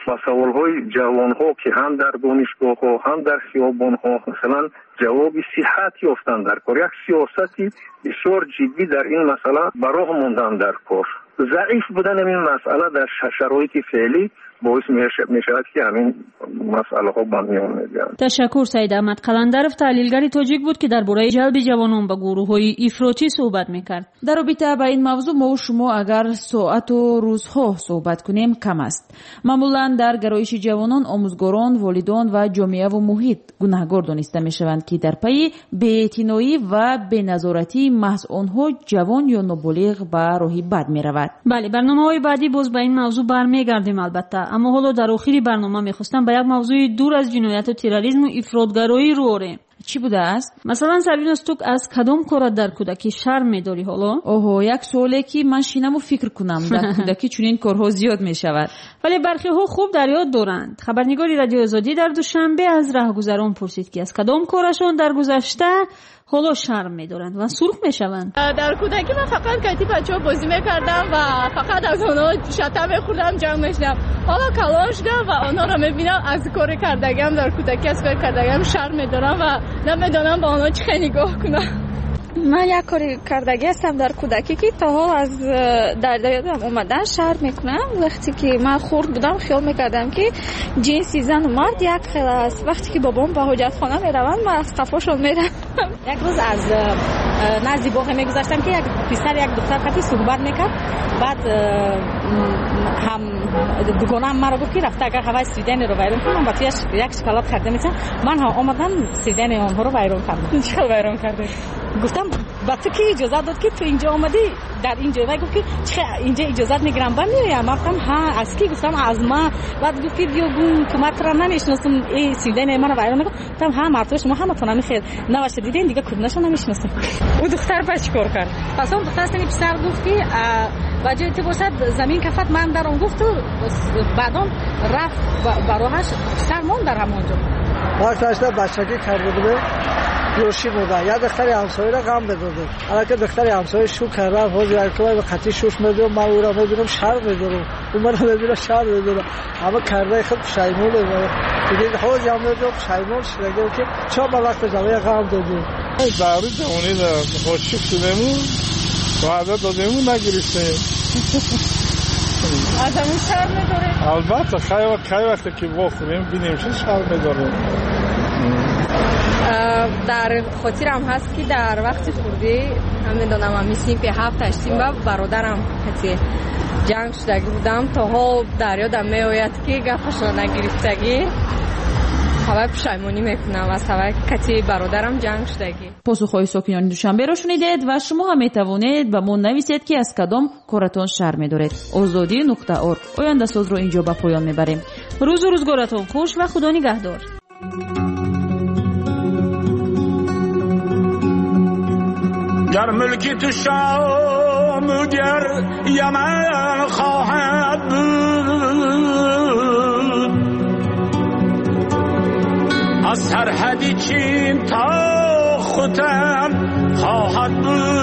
با سوالهای جوانها که هم در دانشگاه‌ها هم در خیابان‌ها مثلا جواب صحت یافتن در کار، یک سیاستی بسیار جدی در این مسئله براه ماندن در کار. ضعیف بودن این مسئله در شرایط فعلی باعث میشود که همین مسئله ها به میان میاد. تشکر سید احمد قلندرов تحلیلگر تاجیک بود که درباره جلب جوانان به گروه‌های افراطی صحبت میکرد. در رابطه با این موضوع ما و شما اگر ساعت و روزها صحبت کنیم کم است. معمولا در گرایش جوانان آموزگاران، والدان و جامعه و محیط گناهکار دانسته میشوند که در پی بی‌اعتنایی و بی‌نظارتی محض آنها جوان یا نابالغ به راهی بد میرود. بله، برنامه‌های بعدی باز به این موضوع برمیگردیم البته. اما حالا در آخر برنامه میخواستم به یک موضوع دور از جنایت و تروریسم و افراطگرایی رو آوریم. چی بوده است؟ مثلا سرویناس تو از کدام کار در کودکی شرم می‌داری حالا؟ اوه، یک سوالی که من شینم و فکر کنم. در کودکی چنین کارها زیاد میشود. ولی برخی ها خوب در یاد دارند. خبرنگاری رادیو آزادی در دوشنبه از راهگذران پرسید که از کدام کارشون در گذشته حالا شرم می‌دارند و سرخ میشوند. در کودکی من فقط کتی بچه‌ها بازی می‌کردم و فقط از اونها شطرنج می‌خوردم، جنگ می‌شدم. حالا کلان شدم و آنها را می‌بینم از کار کردگیم در کودکی از کار کردگیم شرم می‌دارم و نمی‌دانم با آنها چه نگاه کنم. من یک کاری کردگی هستم در کودکی که تا حال از در یادم اومدن شرم میکنم. وقتی که من خرد بودم خیال میکردم که جنسی زن و مرد یک خیل است. وقتی که بابام به حاجت خانه میروند من از قفاشون میرم. یک روز از نزدیک باغ میگذشتم که یک پسر یک دختر خطی صحبت میکرد. بعد هم دوگانه مرا گفت که رفته اگر هوای سویدن رو ویران کنم با تویش یک شکلات خریده میشم. من هم آمدم سویدن آنها رو ویران کردم. چقدر ویران کرده؟ گفتم با تو که اجازه داد که تو اینجا آمدی در اینجا؟ و گفت که اینجا اجازه میگیرم با میایم. گفتم ها از کی؟ گفتم از ما. بعد گفت که دیو حکومت را نمیشناسم ای سویدن من رو ویران میکنم. گفتم ها مرد شما همتون نمیخیر نوشته دیدین دیگه کدومش نمیشناسم. او دختر پس چیکار کرد؟ پس اون دختر سنی پسر گفت که وجه تو باشد زمین کفت من در اون گفت و بعدم رفت براهش سرمون در همونجا. وقت داشته بچگی کرده بوده روشی بوده یا دختری همسایه را غم بداده. حالا که دختری همسایه شو کرده حوض یکوی به قطعی شوش میدونم من او را میدونم شر میدونم اون من را میدونم شر میدونم اما کرده خود پشیمونه دیگه حوض هم میدونم پشیمون شده که چرا به وقت جوه غم دادیم داری جوانی در خوشی شدهمون وعده دادهمون نگرفتیم. از همون شر میداره؟ البته خیلی وقتی که بخوریم بینیم چه شر میداره. در خاطرم هست که در وقت خوردی هم میدونم هم میسیم که 7-8 با برادرم حتی جنگ شدگی بودم تا ها در یادم میآید که گفش را نگرفتگی هوا پشیمانی میکنم از هوا کتی برادرم جنگ شدگی. پاسخهای ساکنان دوشنبه را شنیدید و شما هم میتوانید به ما نویسید که از کدام کارتان شرم میدارید. azadi.org. آینده ساز رو اینجا به پایان میبریم. روز و روزگارتون خوش و خدا نگهدار. گر ملکی تو شام گر یمن خواهد بود از سرحدی چین تا ختن خواهد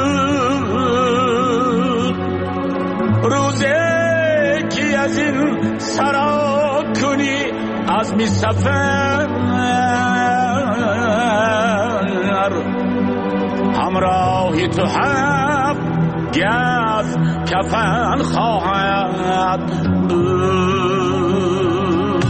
بود روزی که از این سرا کنی از می سفر همراهی تو هفت گز کفن خواهد بود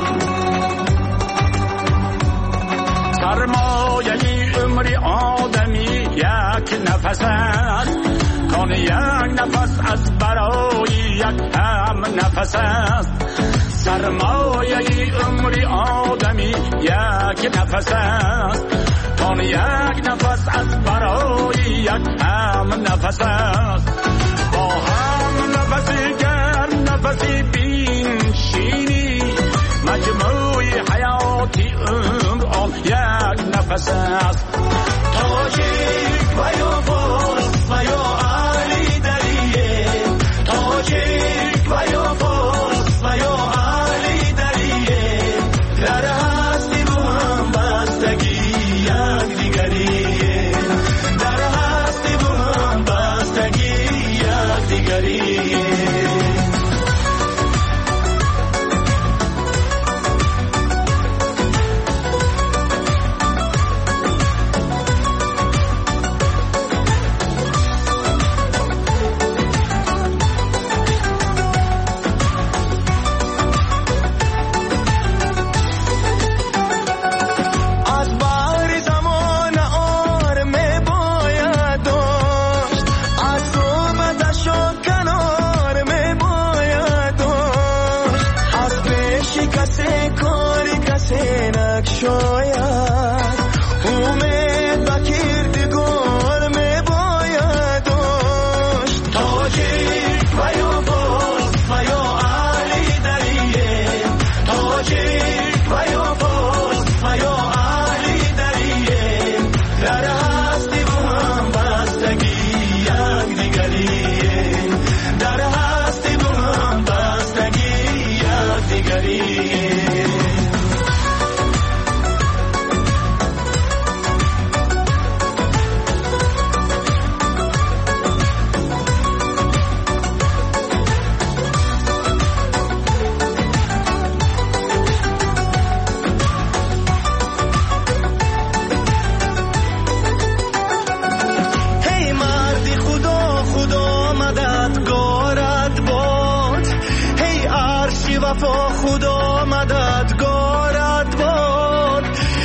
سرمایه عمر آدمی یک نفس است کان یک نفس از برای یک هم نفس است سرمایه عمر آدمی یک نفس است کان یک نفس از برای یک هم نفس است با هم نفسی گر نفسی بین شینی مجموع حیاتی عمر آن یک نفس است تاجیک و یا فارس و یا علی دریه تاجیک و یا فارس و یا علی دریه در هستی با هم بستگی یک دیگریه در هستی با هم بستگی یک دیگریه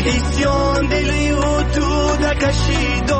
اسیان دلی و تو دکشید